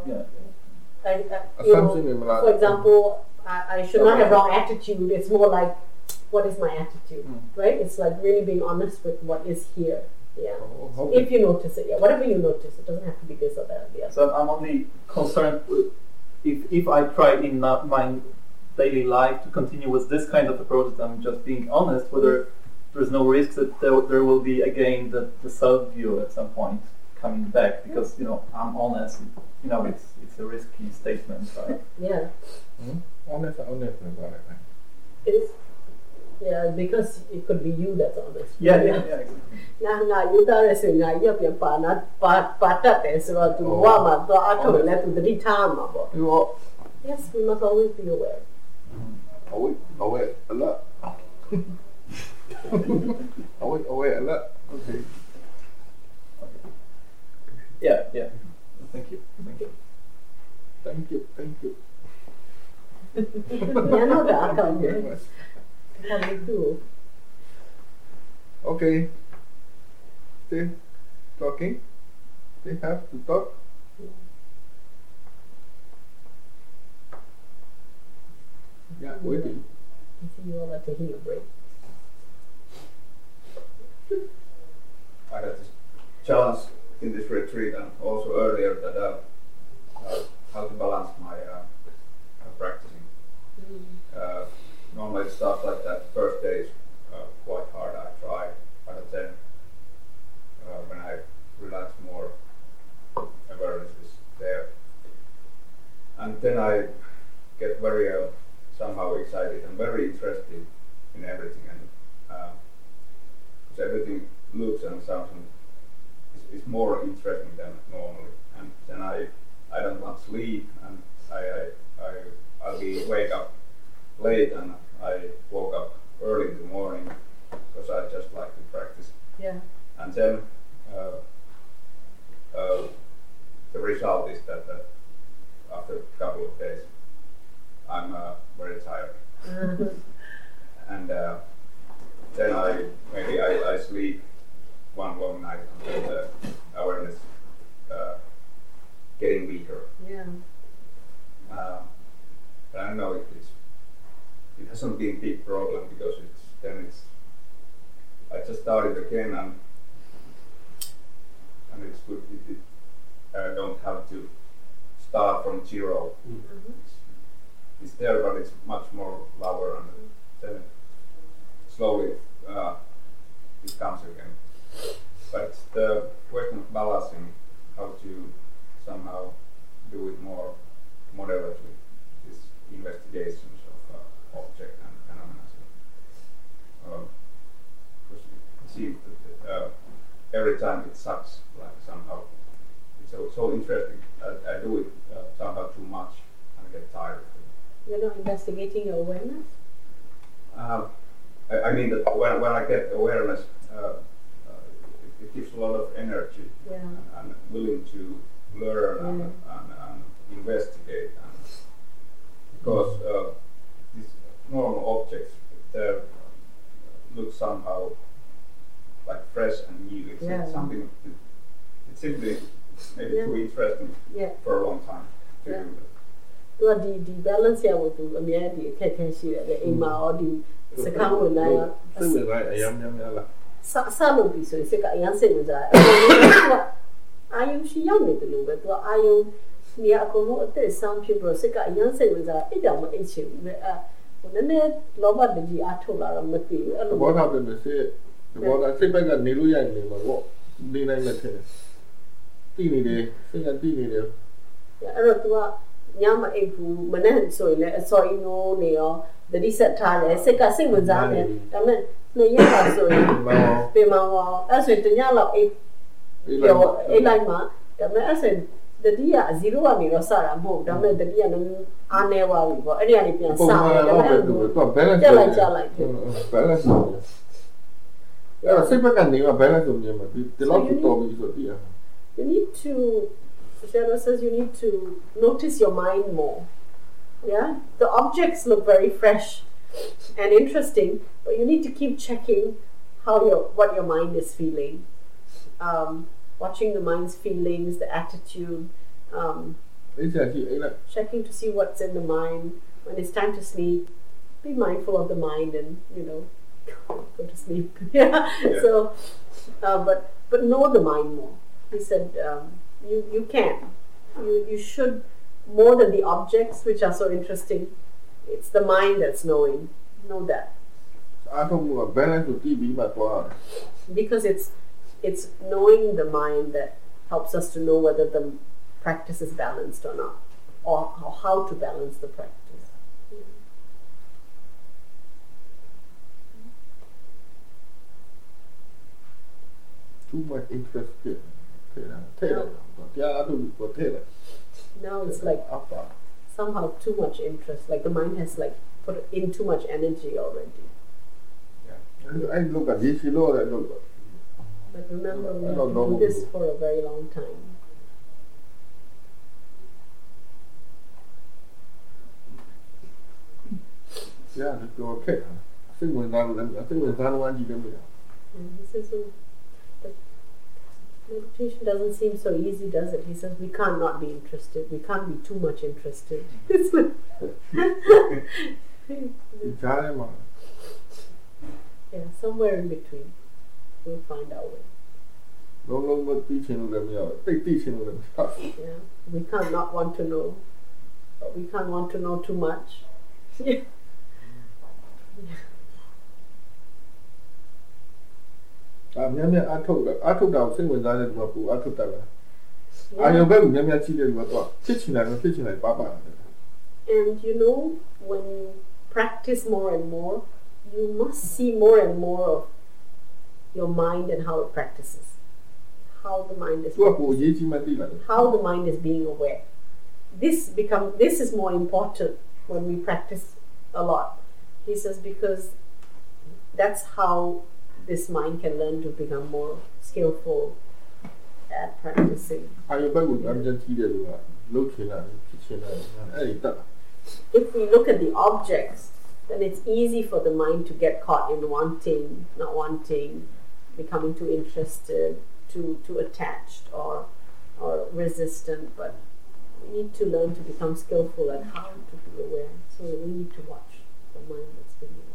A: for example, I should not have wrong attitude. It's more like, what is my attitude, right? It's like really being honest with what is here. Yeah. If you notice it, whatever you notice, it doesn't have to be this or that. Yeah.
H: So I'm only concerned if I try in my daily life to continue with this kind of approach, that I'm just being honest, whether there's no risk that there will be again the self-view at some point coming back, because I'm honest. It's a risky statement, right?
A: Yeah.
D: Honest about it.
A: It is. Yeah, because it could be you that's honest.
H: Yeah, exactly.
A: Now you tell us when you have your partner, so to warm up, to let to the time. Yes, we must always be aware.
D: Aware a lot. Aware a lot. Okay.
H: Yeah. Thank you.
A: Yeah, no, that How do you do?
D: Okay. Still talking? They have to talk? Yeah, waiting.
A: I see you all are taking a break.
D: I got this challenge in this retreat and also earlier that how to balance my practicing. Normally it starts like that. First day is quite hard. I try, but then when I relax more, awareness is there, and then I get very somehow excited and very interested in everything, and because everything looks and sounds is more interesting than normally, and then I don't want sleep, and I'll be wake up late, and I woke up early in the morning
G: because I just like to practice.
A: Yeah.
G: And then the result is that after a couple of days, I'm very tired. And then I sleep one long night until the awareness getting weaker.
A: Yeah.
G: But I don't know if it hasn't been a big problem because I just started again and it's good. I don't have to start from zero.
A: Mm-hmm.
G: It's there, but it's much more lower, and then slowly it comes again. But the question of balancing, how to somehow do it more moderately, these investigations of object and phenomena. Because it seems that every time it sucks, like somehow it's so interesting. I do it somehow too much and I get tired.
A: You're not investigating your awareness?
G: I mean that when I get awareness, it gives a lot of energy.
A: Yeah.
G: And I'm willing to learn and investigate. Because these normal objects, they look somehow like fresh and new. It's something. It's simply maybe too interesting for a long time to do that.
A: သူကဒီ balance ရဖို့သူအများကြီးအခက်အခဲရှိတယ်လေအိမ်မှာရောဒီစကားဝင်လာရော
D: စိတ်ဝင်စားအရင်များလား
A: စလို့ပြီးဆိုရင်စိတ်ကအရင်စိတ်ဝင်စားတယ် အာယုရှိရောက်နေတယ်လို့ပဲသူကအာယုနေအကုန်လုံးအသက်ဆောင်းဖြစ်ပြီးတော့စိတ်ကအရင်စိတ်ဝင်စားအဲ့ကြောင့်မအိတ်ချင်ဘူးပဲနည်းနည်းလောဘတကြီးအားထုတ်လာတော့မသိဘူးအဲ့လို
D: ဘောထားတယ်စိတ်ဘောထားစိတ်ဘက်ကနေလို့ရနေမှာပေါ့နေနိုင်မယ်ထင်တယ်တည်နေတယ်စိတ်ကတည်နေတယ်
A: အဲ့တော့သူကညမအိတ်ဘူးမနဲ့ဆိုရင်လည်းအစော်ကြီးနိုးနေရောတတိဆက်ထားတယ်စိတ်ကစိတ်ဝင်စားတယ်ဒါပေမဲ့နှစ်ရက်ပါဆိုရင်ပြင်မောအဲ့ဆိုရင်တညလောက်အိတ်ပြောအိတ်လိုက်မှာဒါပေမဲ့အဲ့ဆိုရင်တတိယ0ကနေတော့စတာမဟုတ်ဒါပေမဲ့တတိယလည်းအားနေသွားပြီပေါ့အဲ့ဒီကနေပြန်စတယ်ဒါပေမဲ့သူက balance ကြလိုက်တယ်
D: balance အဲ့စိတ်ဘက်ကနေက balance ကိုမြင်မှာဒီလောက်တော်ပြီဆိုတည်ရ
A: You need to Shadow says you need to notice your mind more. Yeah, the objects look very fresh and interesting, but you need to keep checking what your mind is feeling, watching the mind's feelings, the attitude, checking to see what's in the mind. When it's time to sleep, be mindful of the mind and go to sleep. Yeah. So, but know the mind more. He said. You can. You should, more than the objects which are so interesting. It's the mind that's knowing. Know that. Because it's knowing the mind that helps us to know whether the practice is balanced or not, or how to balance the practice.
D: Too much interest here.
A: Now it's like somehow too much interest. Like the mind has like put in too much energy already.
D: Yeah. I look at this,
A: But remember, we have to do this for a very long time.
D: Yeah, that's okay. I think we're done one year.
A: He says, meditation doesn't seem so easy, does it? He says we can't not be interested. We can't be too much interested. Yeah, somewhere in between. We'll find our way. Yeah, we can't not want to know, but we can't want to know too much. Yeah.
D: And you
A: know, when you practice more and more, you must see more and more of your mind and how it practices, how the mind is being aware. This is more important when we practice a lot. He says because that's how this mind can learn to become more skillful at practicing. If we look at the objects, then it's easy for the mind to get caught in wanting, not wanting, becoming too interested, too attached or resistant. But we need to learn to become skillful at how to be aware. So we need to watch the mind that's being aware.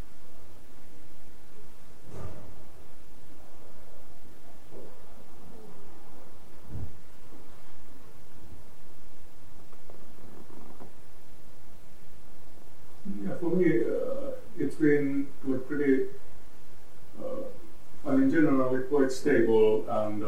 E: Yeah, for me, it's been like pretty, I mean, generally quite stable and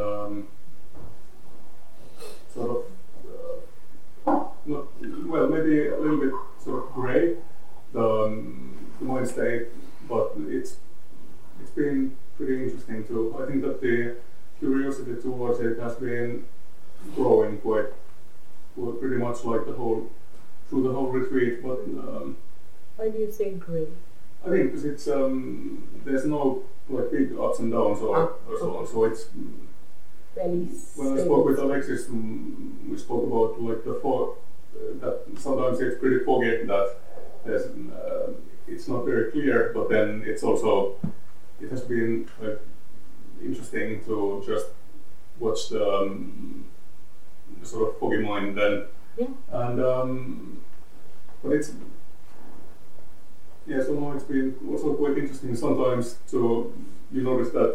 E: sort of, not, well, maybe a little bit sort of grey, the mind state, but it's been pretty interesting too. I think that the curiosity towards it has been growing quite pretty much like through the whole retreat, but
A: why do you say grey?
E: I think because it's there's no like big ups and downs or so on. So it's
A: fairly
E: when I spoke with Alexis, we spoke about like the fog. That sometimes it's pretty foggy. That there's it's not very clear, but then it's also it has been like interesting to just watch the sort of foggy mind then.
A: Yeah.
E: And but it's. Yeah, so now it's been also quite interesting sometimes to you notice that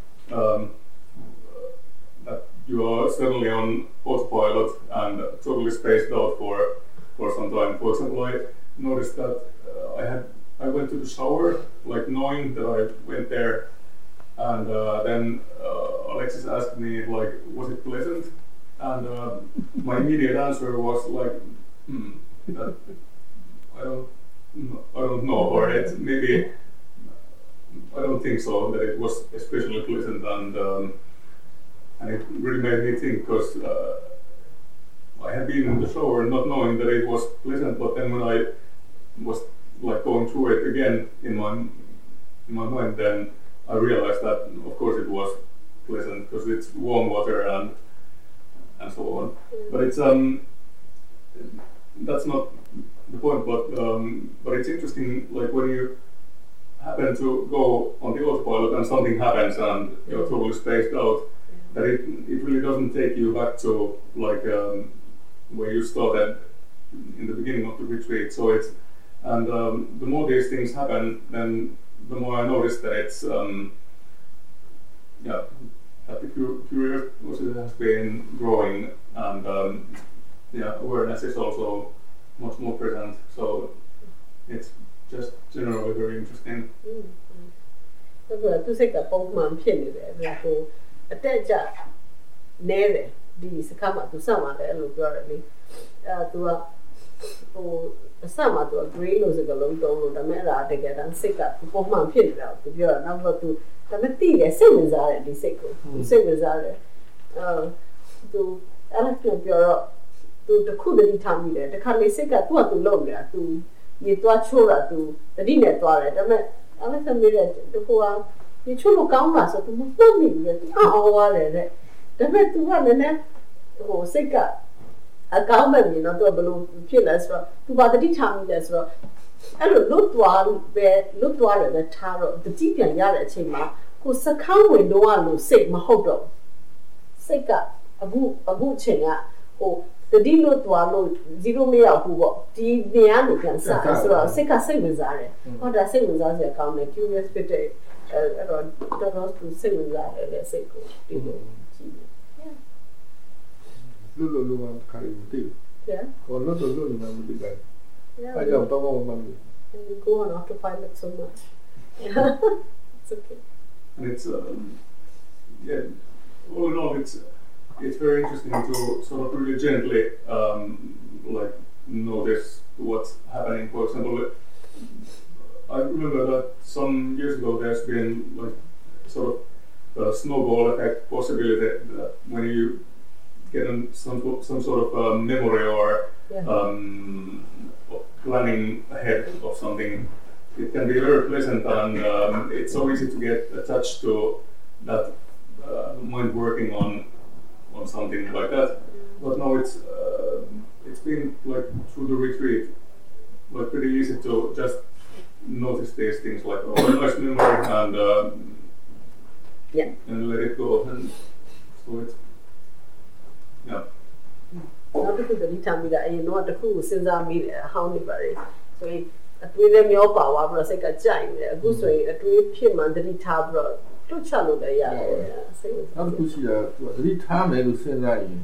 E: that you are suddenly on autopilot and totally spaced out for some time. For example, I noticed that I went to the shower like knowing that I went there, and then Alexis asked me like, was it pleasant? And my immediate answer was like, that I don't know, or it maybe I don't think so that it was especially pleasant, and it really made me think because I had been in the shower not knowing that it was pleasant, but then when I was like going through it again in my mind, then I realized that of course it was pleasant because it's warm water and so on. But it's that's not the point, but it's interesting, like when you happen to go on the autopilot and something happens and you're totally spaced out, that it really doesn't take you back to like where you started in the beginning of the retreat. So it's and the more these things happen, then the more I notice that it's that the curiosity has been growing, and awareness is also much more present, so it's just generally very interesting.
A: သူစိတ်ကပုံမှန်ဖြစ်နေတယ်ဒါကိုအတက်ကြနဲတယ်ဒီစကားမှာသူစမှာလည်းအဲ့လိုပြောတယ်လေသူကဟိုအစမှာသူက grey လို့စကားလုံးတုံးလို့ဒါပေမဲ့အဲ့ဒါတကယ်တမ်းစိတ်ကပုံမှန်ဖြစ်နေတာသူပြောတာနောက်တော့သူဒါပေမဲ့သိတယ်စိတ်ဝင်စားတယ်ဒီစိတ်ကိုသူစိတ်ဝင်စားတယ်သူအဲ့ဒါပြောတော့သူတခုတည်းထားမိတယ်တခါလေစိတ်ကသူ့ဟာသူလုံနေတာသူရေသွားချိုးတာသူတတိနဲ့သွားတယ်ဒါပေမဲ့အဲ့ဒါဆိုမိတယ်တခုကရေချိုးလို့ကောင်းတာဆိုသူမမှတ်မိဘူးသူအော်သွားတယ်တဲ့ဒါပေမဲ့သူကလည်းနည်းဟိုစိတ်ကအကောင်းမဲ့မြင်တော့သူကဘယ်လိုဖြစ်လဲဆိုတော့သူဘာတတိထားမိလဲဆိုတော့အဲ့လိုလွတ်သွားတယ်ပဲထားတော့တတိပြန်ရတဲ့အချိန်မှာကိုစခန်းဝင်တော့လို့စိတ်မဟုတ်တော့စိတ်ကအခုအချိန်ကဟိုတတိလို့သွားလို့0မရောက်ဘူးပေါ့ဒီနေရာနေပြန်စားဆိုတော့စိတ်ကစိတ်ဝင်စားတယ်ဟောဒါစိတ်ဝင်စားစရာကောင်းတယ် curious ဖြစ်တဲ့အဲ့တော့တော်သူစိတ်ဝင်စားတယ်လေစိတ်ကိုဒီလိုကြည့်တယ်
D: လူကခါရီမသိဘူးဟောလို့နေမှမသိဘူးအဲ့ကြောင့်တော့မှမသိ
A: and we go on autopilot so much it's okay
E: and it's all in all it's very interesting to sort of really gently like notice what's happening. For example, I remember that some years ago there's been like sort of a snowball effect possibility that when you get some sort of memory or planning ahead of something,
J: it can be very pleasant, and it's so easy to get attached to that mind working on something like that. But now it's been like through the retreat, like pretty easy to just notice these things like nice memory and let it go. And so it's
A: နောက်တစ်ခုတတိထားမိတာအရင်တော့တစ်ခုကိုစဉ်းစားမိတယ်အဟောင်းနေပါလေဆိုရင်အတွေးလည်းမျောပါသွားပြီးတော့စိတ်ကကြိုက်နေတယ်အခုဆိုရင်အတွေးဖြစ်မှတတိထားပြီးတော့တွတ်ချလို့လည်းရတယ်စိတ်ဝင်စား
D: နောက်တစ်ခုရှိတာသူကတတိထားမယ်လို့စဉ်းစားရင်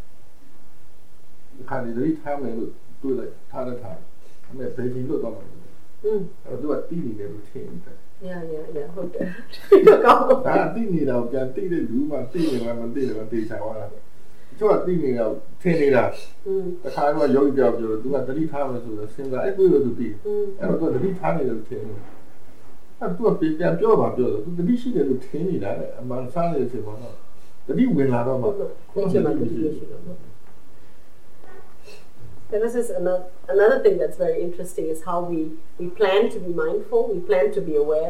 D: ခါနေတတိထားမယ်လို့တွေးလိုက်ထားတဲ့ထားအမေဘယ်ဒီလို့တော့အဲ့တော့သူကတီးနေတယ်လို့ထင်တယ်
A: ဟုတ်တယ်ဒါကောင်း
D: ဒါတီးနေတာကိုပြန်တီးတဲ့လူမှတီးနေမှမတီးတယ်မတီးချင်သွားတာကျိုးကတီးနေတာထင်နေတာတခါတော့ယောဂီပြောသူကတတိထားမယ်ဆိုတော့စဉ်းစားအဲ့တွေ့လို့သူတီးအဲ့တော့သူတတိထားနေတယ်လို့ထင်တယ်အဲ့သူကပြန်ပြောပါပြောတော့သူတတိရှိတယ်လို့ထင်နေတာလေအမှန်စားနေတဲ့အချိန်မှာတော့တတိဝင်လာတော့မှ
A: ဒီချိန်မှာတတိရှိတော့And this is another thing that's very interesting is how we plan to be mindful, we plan to be aware.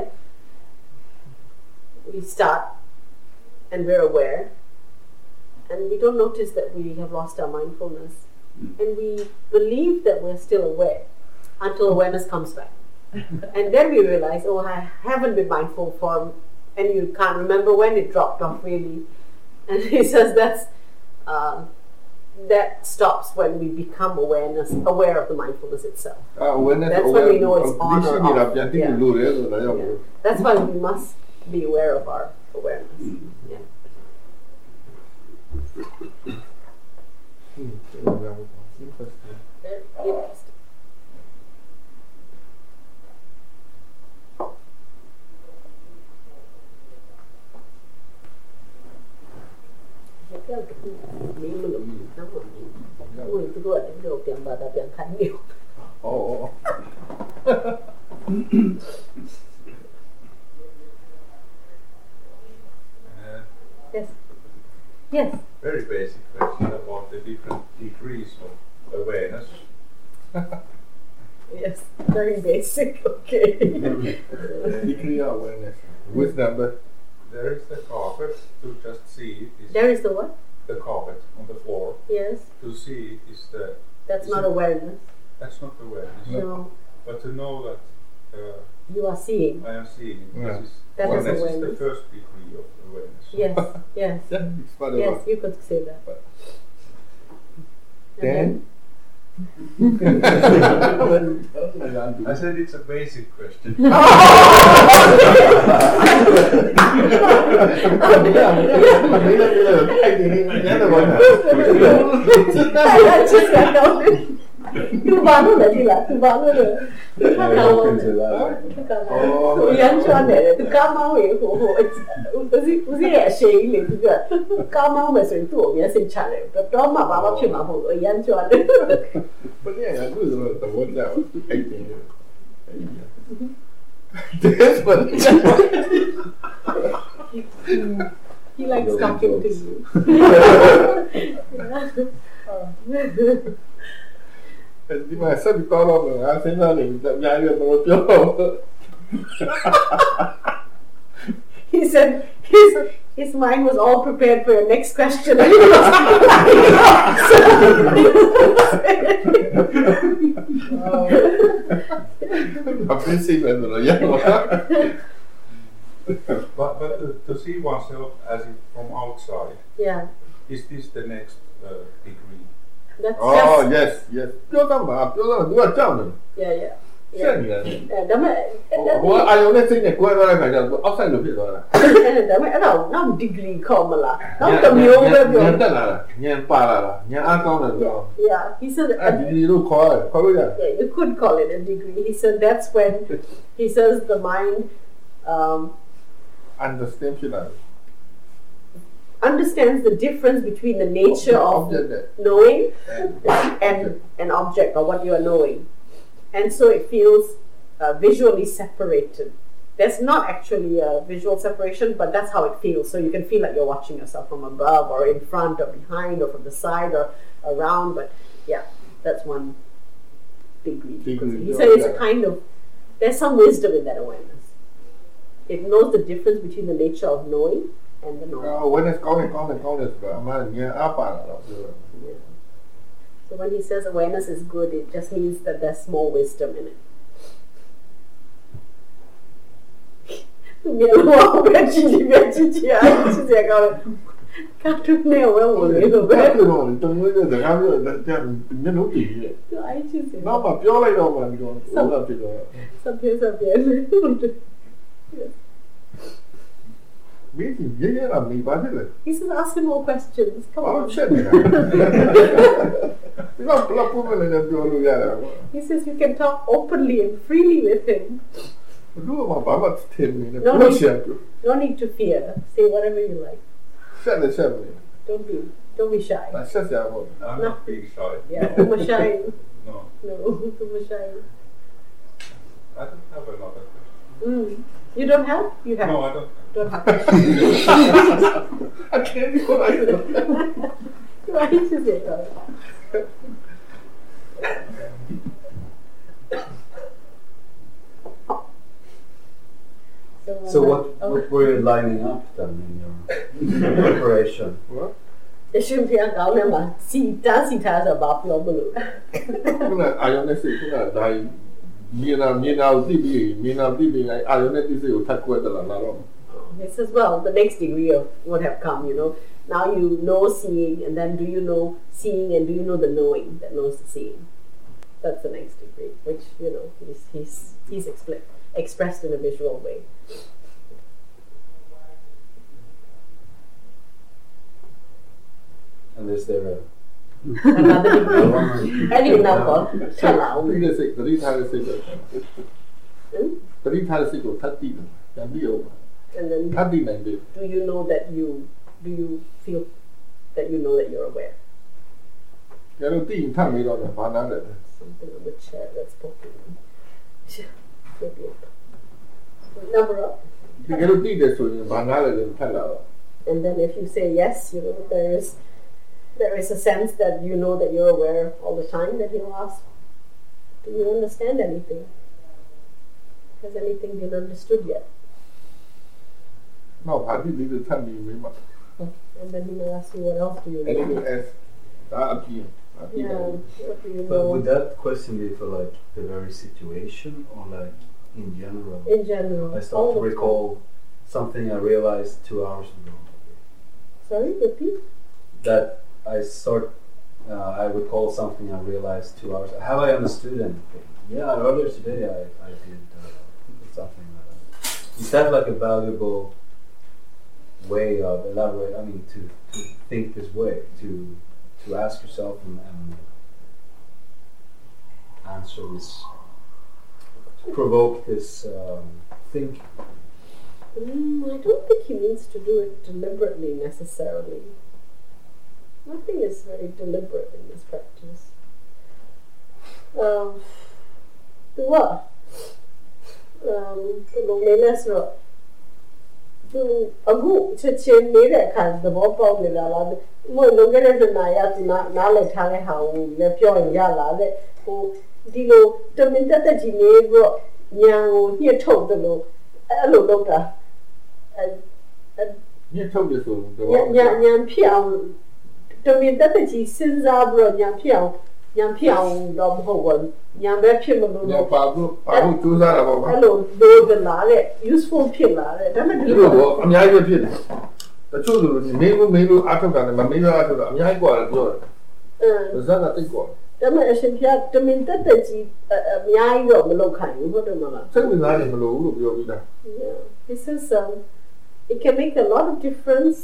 A: We start and we're aware, and we don't notice that we have lost our mindfulness. And we believe that we're still aware until awareness comes back. And then we realize, oh, I haven't been mindful for, and you can't remember when it dropped off really. And he says that stops when we become aware of the mindfulness itself. That's when we know it's on or off. That's why we must be aware of our awareness. Interesting. Theo cái mỹ mà nó mà người tôi gọi đến đầu tiền bà ta tiền khánh nhiều. Yes.
E: Very basic question about the different degrees of awareness.
A: Yes, very basic. Okay.
D: Degree of awareness. With number.
E: There is the carpet to just see it.
A: There is the what?
E: The carpet on the floor.
A: Yes.
E: To see it is the.
A: That's not awareness.
E: That's not awareness.
A: No.
E: But to know that.
A: You are seeing.
E: I am seeing.
D: Yeah.
A: That is awareness.
E: Is the first degree of awareness.
A: Yes. Yes. Yes, you could say that.
D: Then.
E: I said it's a basic question.
A: Tu bán rồi đi là tu bán rồi. Yan cho này tu cá máu vậy hồ hồ. Uzi là xe này tu cái cá máu mà sinh tu mình sinh chả này. Đó mà bà bác chuyện mà hồ yan cho này.
D: But yeah, I do the one that was 18. This one.
A: He likes talking to you.
D: Nhưng mà sao bị to đâu mà anh thấy nó liền chậm dài được một chỗ.
A: He said his mind was all prepared for your next question.
E: But to see oneself as if from outside.
A: Yeah.
E: Is this the next degree?
A: That's
D: yes.ပြောတော့သူကကြောက်နေ
A: Yeah.
D: ဆက်နေတယ်
A: ဒါမဲ့
D: ဟိုအာယုံနဲ့စိတ်နဲ့ကွဲသွားတဲ့ခါကျတော့ outside လို့ဖြစ်သွားတာ
A: ဒါမဲ့အဲ့တော့နောက် degree ခေါ်မလားနောက်တစ်မျိုးပဲပြော
D: ညံတက်လာတာညံပါလာတာညံအားကောင်းတယ်ပြော
A: Yeah, he said
D: degree လို့ခေါ်လို့ရတယ်
A: Yeah, you could call it a degree. He said that's when he says the mind understands the difference between the nature of knowing and an object or what you are knowing. And so it feels visually separated. There's not actually a visual separation, but that's how it feels. So you can feel like you're watching yourself from above or in front or behind or from the side or around. But yeah, that's one degree. He said it's a kind of there's some wisdom in that awareness. It knows the difference between the nature of knowing and the knowing.
D: Awareness, yeah.
A: So when he says awareness is good, it just means that there's more wisdom in it. He says, ask him more questions. Come on. He says you can talk openly and freely with him. No need to fear. Say whatever you like. Don't be shy.
E: I'm not being shy.
A: Yeah, too much shy.
E: No,
A: too much shy.
E: I don't have another question.
A: You don't have? You have.
E: No, I don't.
A: Don't have.
D: I can't do what I do.
A: Why did you say that?
C: So what were you lining up then in your preparation?
D: What?
A: တရှင်ဖျားကောင်းတယ်မှာစီတန်းစီထားဆိုဘာပြောမလို့
D: ခုနအာယုန်နဲ့စိတ်ခုနဒါမြင်တာကိုသိပြီးအာယုန်နဲ့သိစိတ်ကိုထပ်ကွဲတယ်လားတော့
A: This as well, the next degree of what have come, Now you know seeing, and then do you know seeing, and do you know the knowing that knows the seeing? That's the next degree, which, he's expressed in a visual way.
C: And is there
A: another degree? Any number. Tell out.
D: And then
A: do you know that do you feel that you know that you're aware? Something on the chair that's poking. Number up. And then if you say yes, there is a sense that you know that you're aware all the time, that he'll ask, do you understand anything? Has anything been understood yet?
D: No, I didn't need to tell me.
A: And then he will ask you, what else do you know?
D: Anything else?
A: What do you know?
C: But would that question be for like the very situation or like in general?
A: In general.
C: I start to recall something I realized 2 hours ago.
A: Sorry, repeat?
C: That I recall something I realized 2 hours. Have I understood anything? Yeah, earlier today I did something like that. Is that like a valuable way of to think this way, to ask yourself and answer this, to provoke this thinking?
A: I don't think he means to do it deliberately necessarily. Nothing is very deliberate in this practice. What? Useful ဖြစ်လာတယ်ဒါပေမဲ့ဒီလိုအများကြီးဖြစ်တယ်တချို့လူတွေမေးလို့အားထုတ်တာနဲ့မမေးလို့အားထုတ်တာအများကြီးกว่าတယ်ပြောတယ်ဇာတ်ကတိတ်กว่าဒါပေမဲ့အရှင်ဖျားတမင်တက်တက်ကြီးအများကြီးတော့မလုပ်ခိုင်းဘူးဟုတ်တယ်မလားစိတ်ဝင်စားတယ်မလို့ဘူးလို့ပြောပြီးတာ This is it can make a lot of difference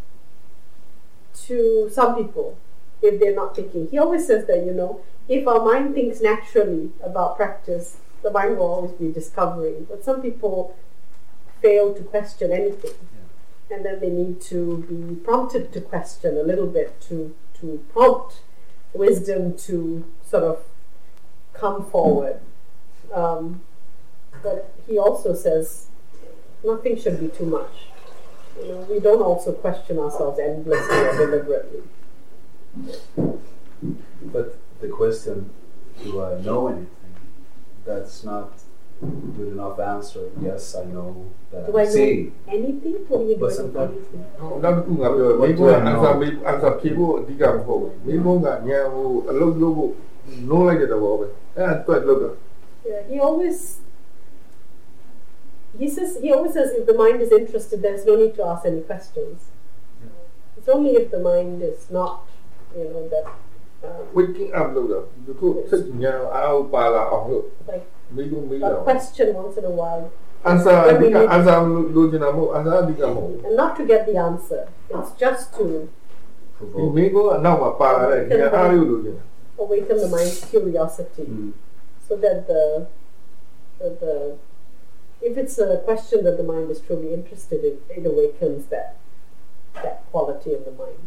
A: to some people if they're not thinking. He always says that, if our mind thinks naturally about practice, the mind will always be discovering. But some people fail to question anything. And then they need to be prompted to question a little bit, to prompt wisdom to sort of come forward. But he also says nothing should be too much. We don't also question ourselves endlessly or deliberately.
C: But the question, do I know anything? That's not good enough answer. Yes, I know that
A: Do I
C: I'm seeing.
A: know anything? What do you do?
C: But sometimes-
D: ။နောက်တစ်ခုငါပြောမိဘanswer ဖြေဖို့အဓိကမဟုတ်ဘူး။မိဘကညံဟိုအလုပ်လုပ်ဖို့လုံးလိုက်တဲ့သဘောပဲ။အဲ့ဒါတွက်လုပ်တာ
A: Yeah, he always says if the mind is interested, there's no need to ask any questions. It's only if the mind is not, that.
D: waking up လုပ်တာဒီခုစိတ်ညံအောင်ပါလာအောင်လို့
A: Like
D: မိဘ
A: a question once in a while.
D: answer အဓိက answer လို့ချင်တာမဟုတ် answer အဓိကမဟုတ်
A: And not to get the answer. It's just to
D: ဒီမိဘအနောက်မှာပါလာတဲ့ညံအားလို့လို့ချင်တာ
A: awaken the mind's curiosity, so that the if it's a question that the mind is truly interested in, it awakens that quality of the mind.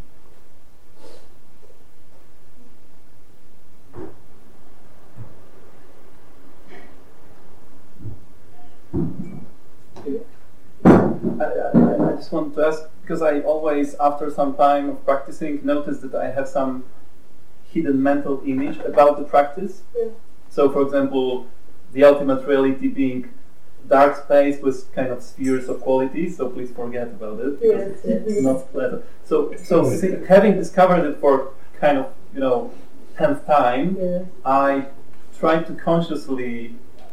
H: I just want to ask, because I always, after some time of practicing, notice that I have some hidden mental image about the practice.
A: Yeah.
H: So, for example, the ultimate reality being dark space with kind of spheres of qualities, so please forget about it, because it's not pleasant. So having discovered it for kind of, 10th time, I try to consciously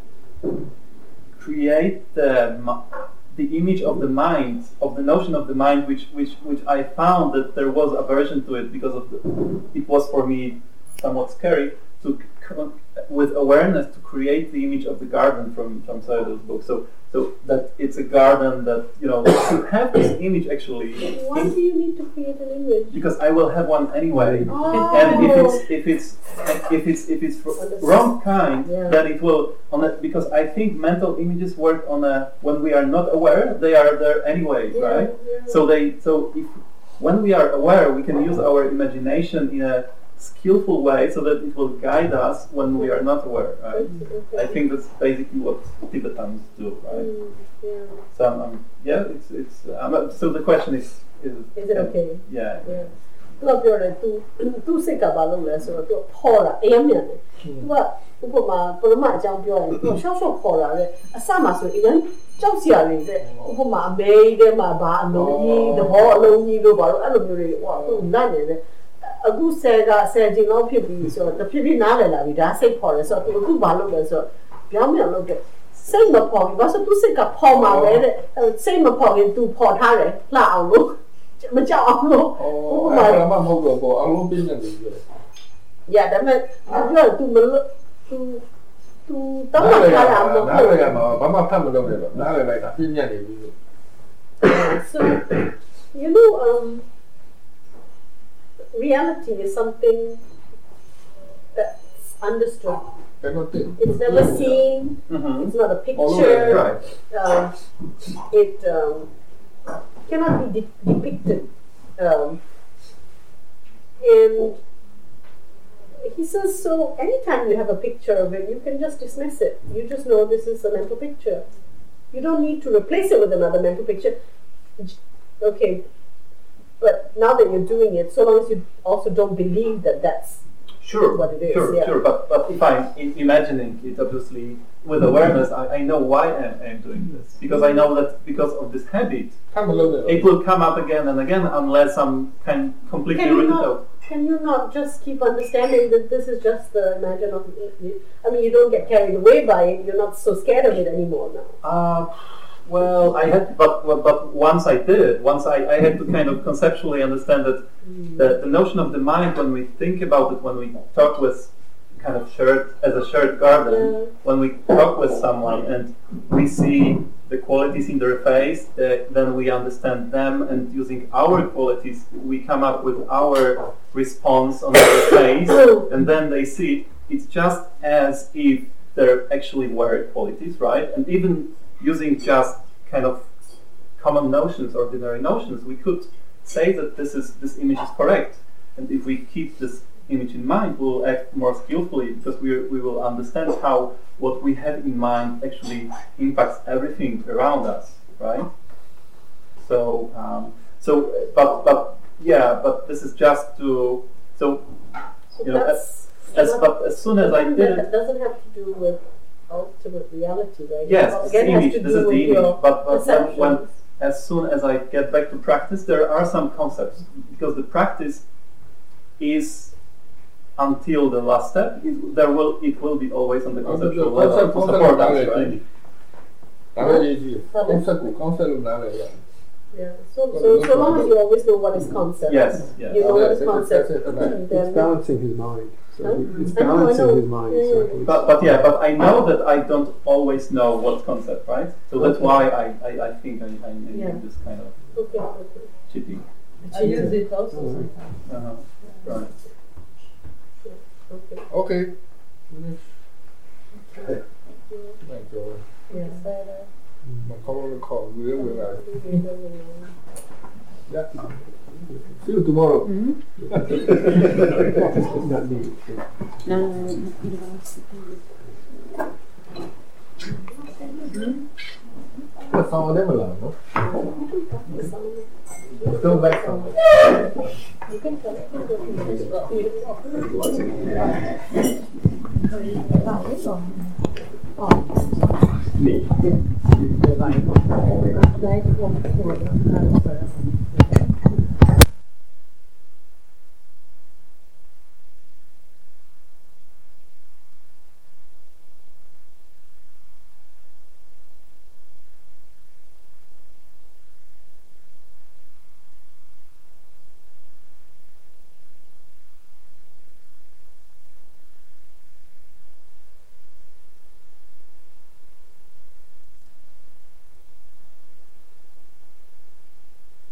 H: create the image of the mind, of the notion of the mind, which I found that there was aversion to it because it was for me somewhat scary to with awareness to create the image of the garden from Sayadaw's book. So that it's a garden that to have this image actually.
A: Why do you need to create an image?
H: Because I will have one anyway,
A: oh.
H: and if it's wrong kind, then it will because I think mental images work when we are not aware, they are there anyway, right? Yeah. So if when we are aware, we can use our imagination in a skillful way so that it will guide us when we are not aware, right? I think that's basically what Tibetans do, right? So so the question is
A: it okay?
H: Yeah.
A: သူကပြောတယ်သူစိတ်ကဘာလုပ်လဲဆိုတော့သူခေါ်တာအရင်မြန်တယ်သူကဥပမာပရမအကြောင်းပြောရင်သူရှောက်ခေါ်တာလေအစမှဆိုအရင်ကြောက်စရာတွေတဲ့ဥပမာအမေတဲ့မှာဘာအလုံးကြီးသဘောအလုံးကြီးလို့ဘာလို့အဲ့လိုမျိုးတွေဟိုသူနိုင်နေတယ်အခုဆယ်ကျင်လောက်ဖြစ်ပြီးဆိုတော့တဖြည်းဖြည်းနားလည်လာပြီဒါစိတ်ခေါ်တယ်ဆိုတော့သူအခုဘာလုပ်လဲဆိုတော့ပြောင်းပြန်လုပ်တယ်စိတ်မပေါ်ဘူးဘာလို့သူစိတ်ကပေါ်မှာပဲတဲ့စိတ်မပေါ်ရင်သူပေါ်ထားတယ်လှအောင်လို့မကြောက်အောင်လို့
D: ဥပမာမဟုတ်တော့ပေါ့အလုံးပြင်းနေတယ်ပြောတယ်
A: ။ဒါပေမဲ့ပြောသူမလို့သူတောင်းတာလာမဟုတ်ဘူး
D: ။နားရမှာဘာမှဖတ်မလုပ်နဲ့တော့နားရလိုက်တာပြင်းညက်နေပြီလို့
A: So reality is something that's understood. It's never seen. It's not a picture. It cannot be depicted. And he says, so anytime you have a picture of it, you can just dismiss it. You just know this is a mental picture. You don't need to replace it with another mental picture. Okay, but now that you're doing it, so long as you also don't believe that that's what it is.
H: Sure. But if I'm imagining it, obviously, with awareness, I know why I'm doing this. Because I know that because of this habit, it will come up again and again unless I'm completely rid of it.
A: Can you not just keep understanding that this is just the imagine of it? I mean, you don't get carried away by it. You're not so scared of it anymore now.
H: Well, I had, but once I did, I had to kind of conceptually understand that the notion of the mind, when we think about it, when we talk with kind of as a shared garden, when we talk with someone and we see the qualities in their face, then we understand them, and using our qualities, we come up with our response on their face, and then they see it. It's just as if there actually were qualities, right? And even using just kind of common notions, ordinary notions, we could say that this image is correct. And if we keep this image in mind, we'll act more skillfully because we will understand how what we have in mind actually impacts everything around us, right? But this is just to
A: as soon as I did it, doesn't have to do with ultimate reality, right?
H: Yes, this image. This is the image. But when as soon as I get back to practice, there are some concepts because the practice is until the last step. It will be always on the conceptual level to support us, right?
A: Yeah. So long as you always know what is concept.
H: Yes.
A: You know what is concept.
I: It's balancing his mind. So it's balancing his mind.
H: But I know that I don't always know what concept, right? So that's why I think I need this kind of cheating.
B: I use it also sometimes.
H: Right.
D: Okay.
A: Yes.
D: Man kommer att call. Yeah. See you tomorrow.
I: Not me.
D: Vad fan var det med läraren då? Still back from it.
B: Nej, det var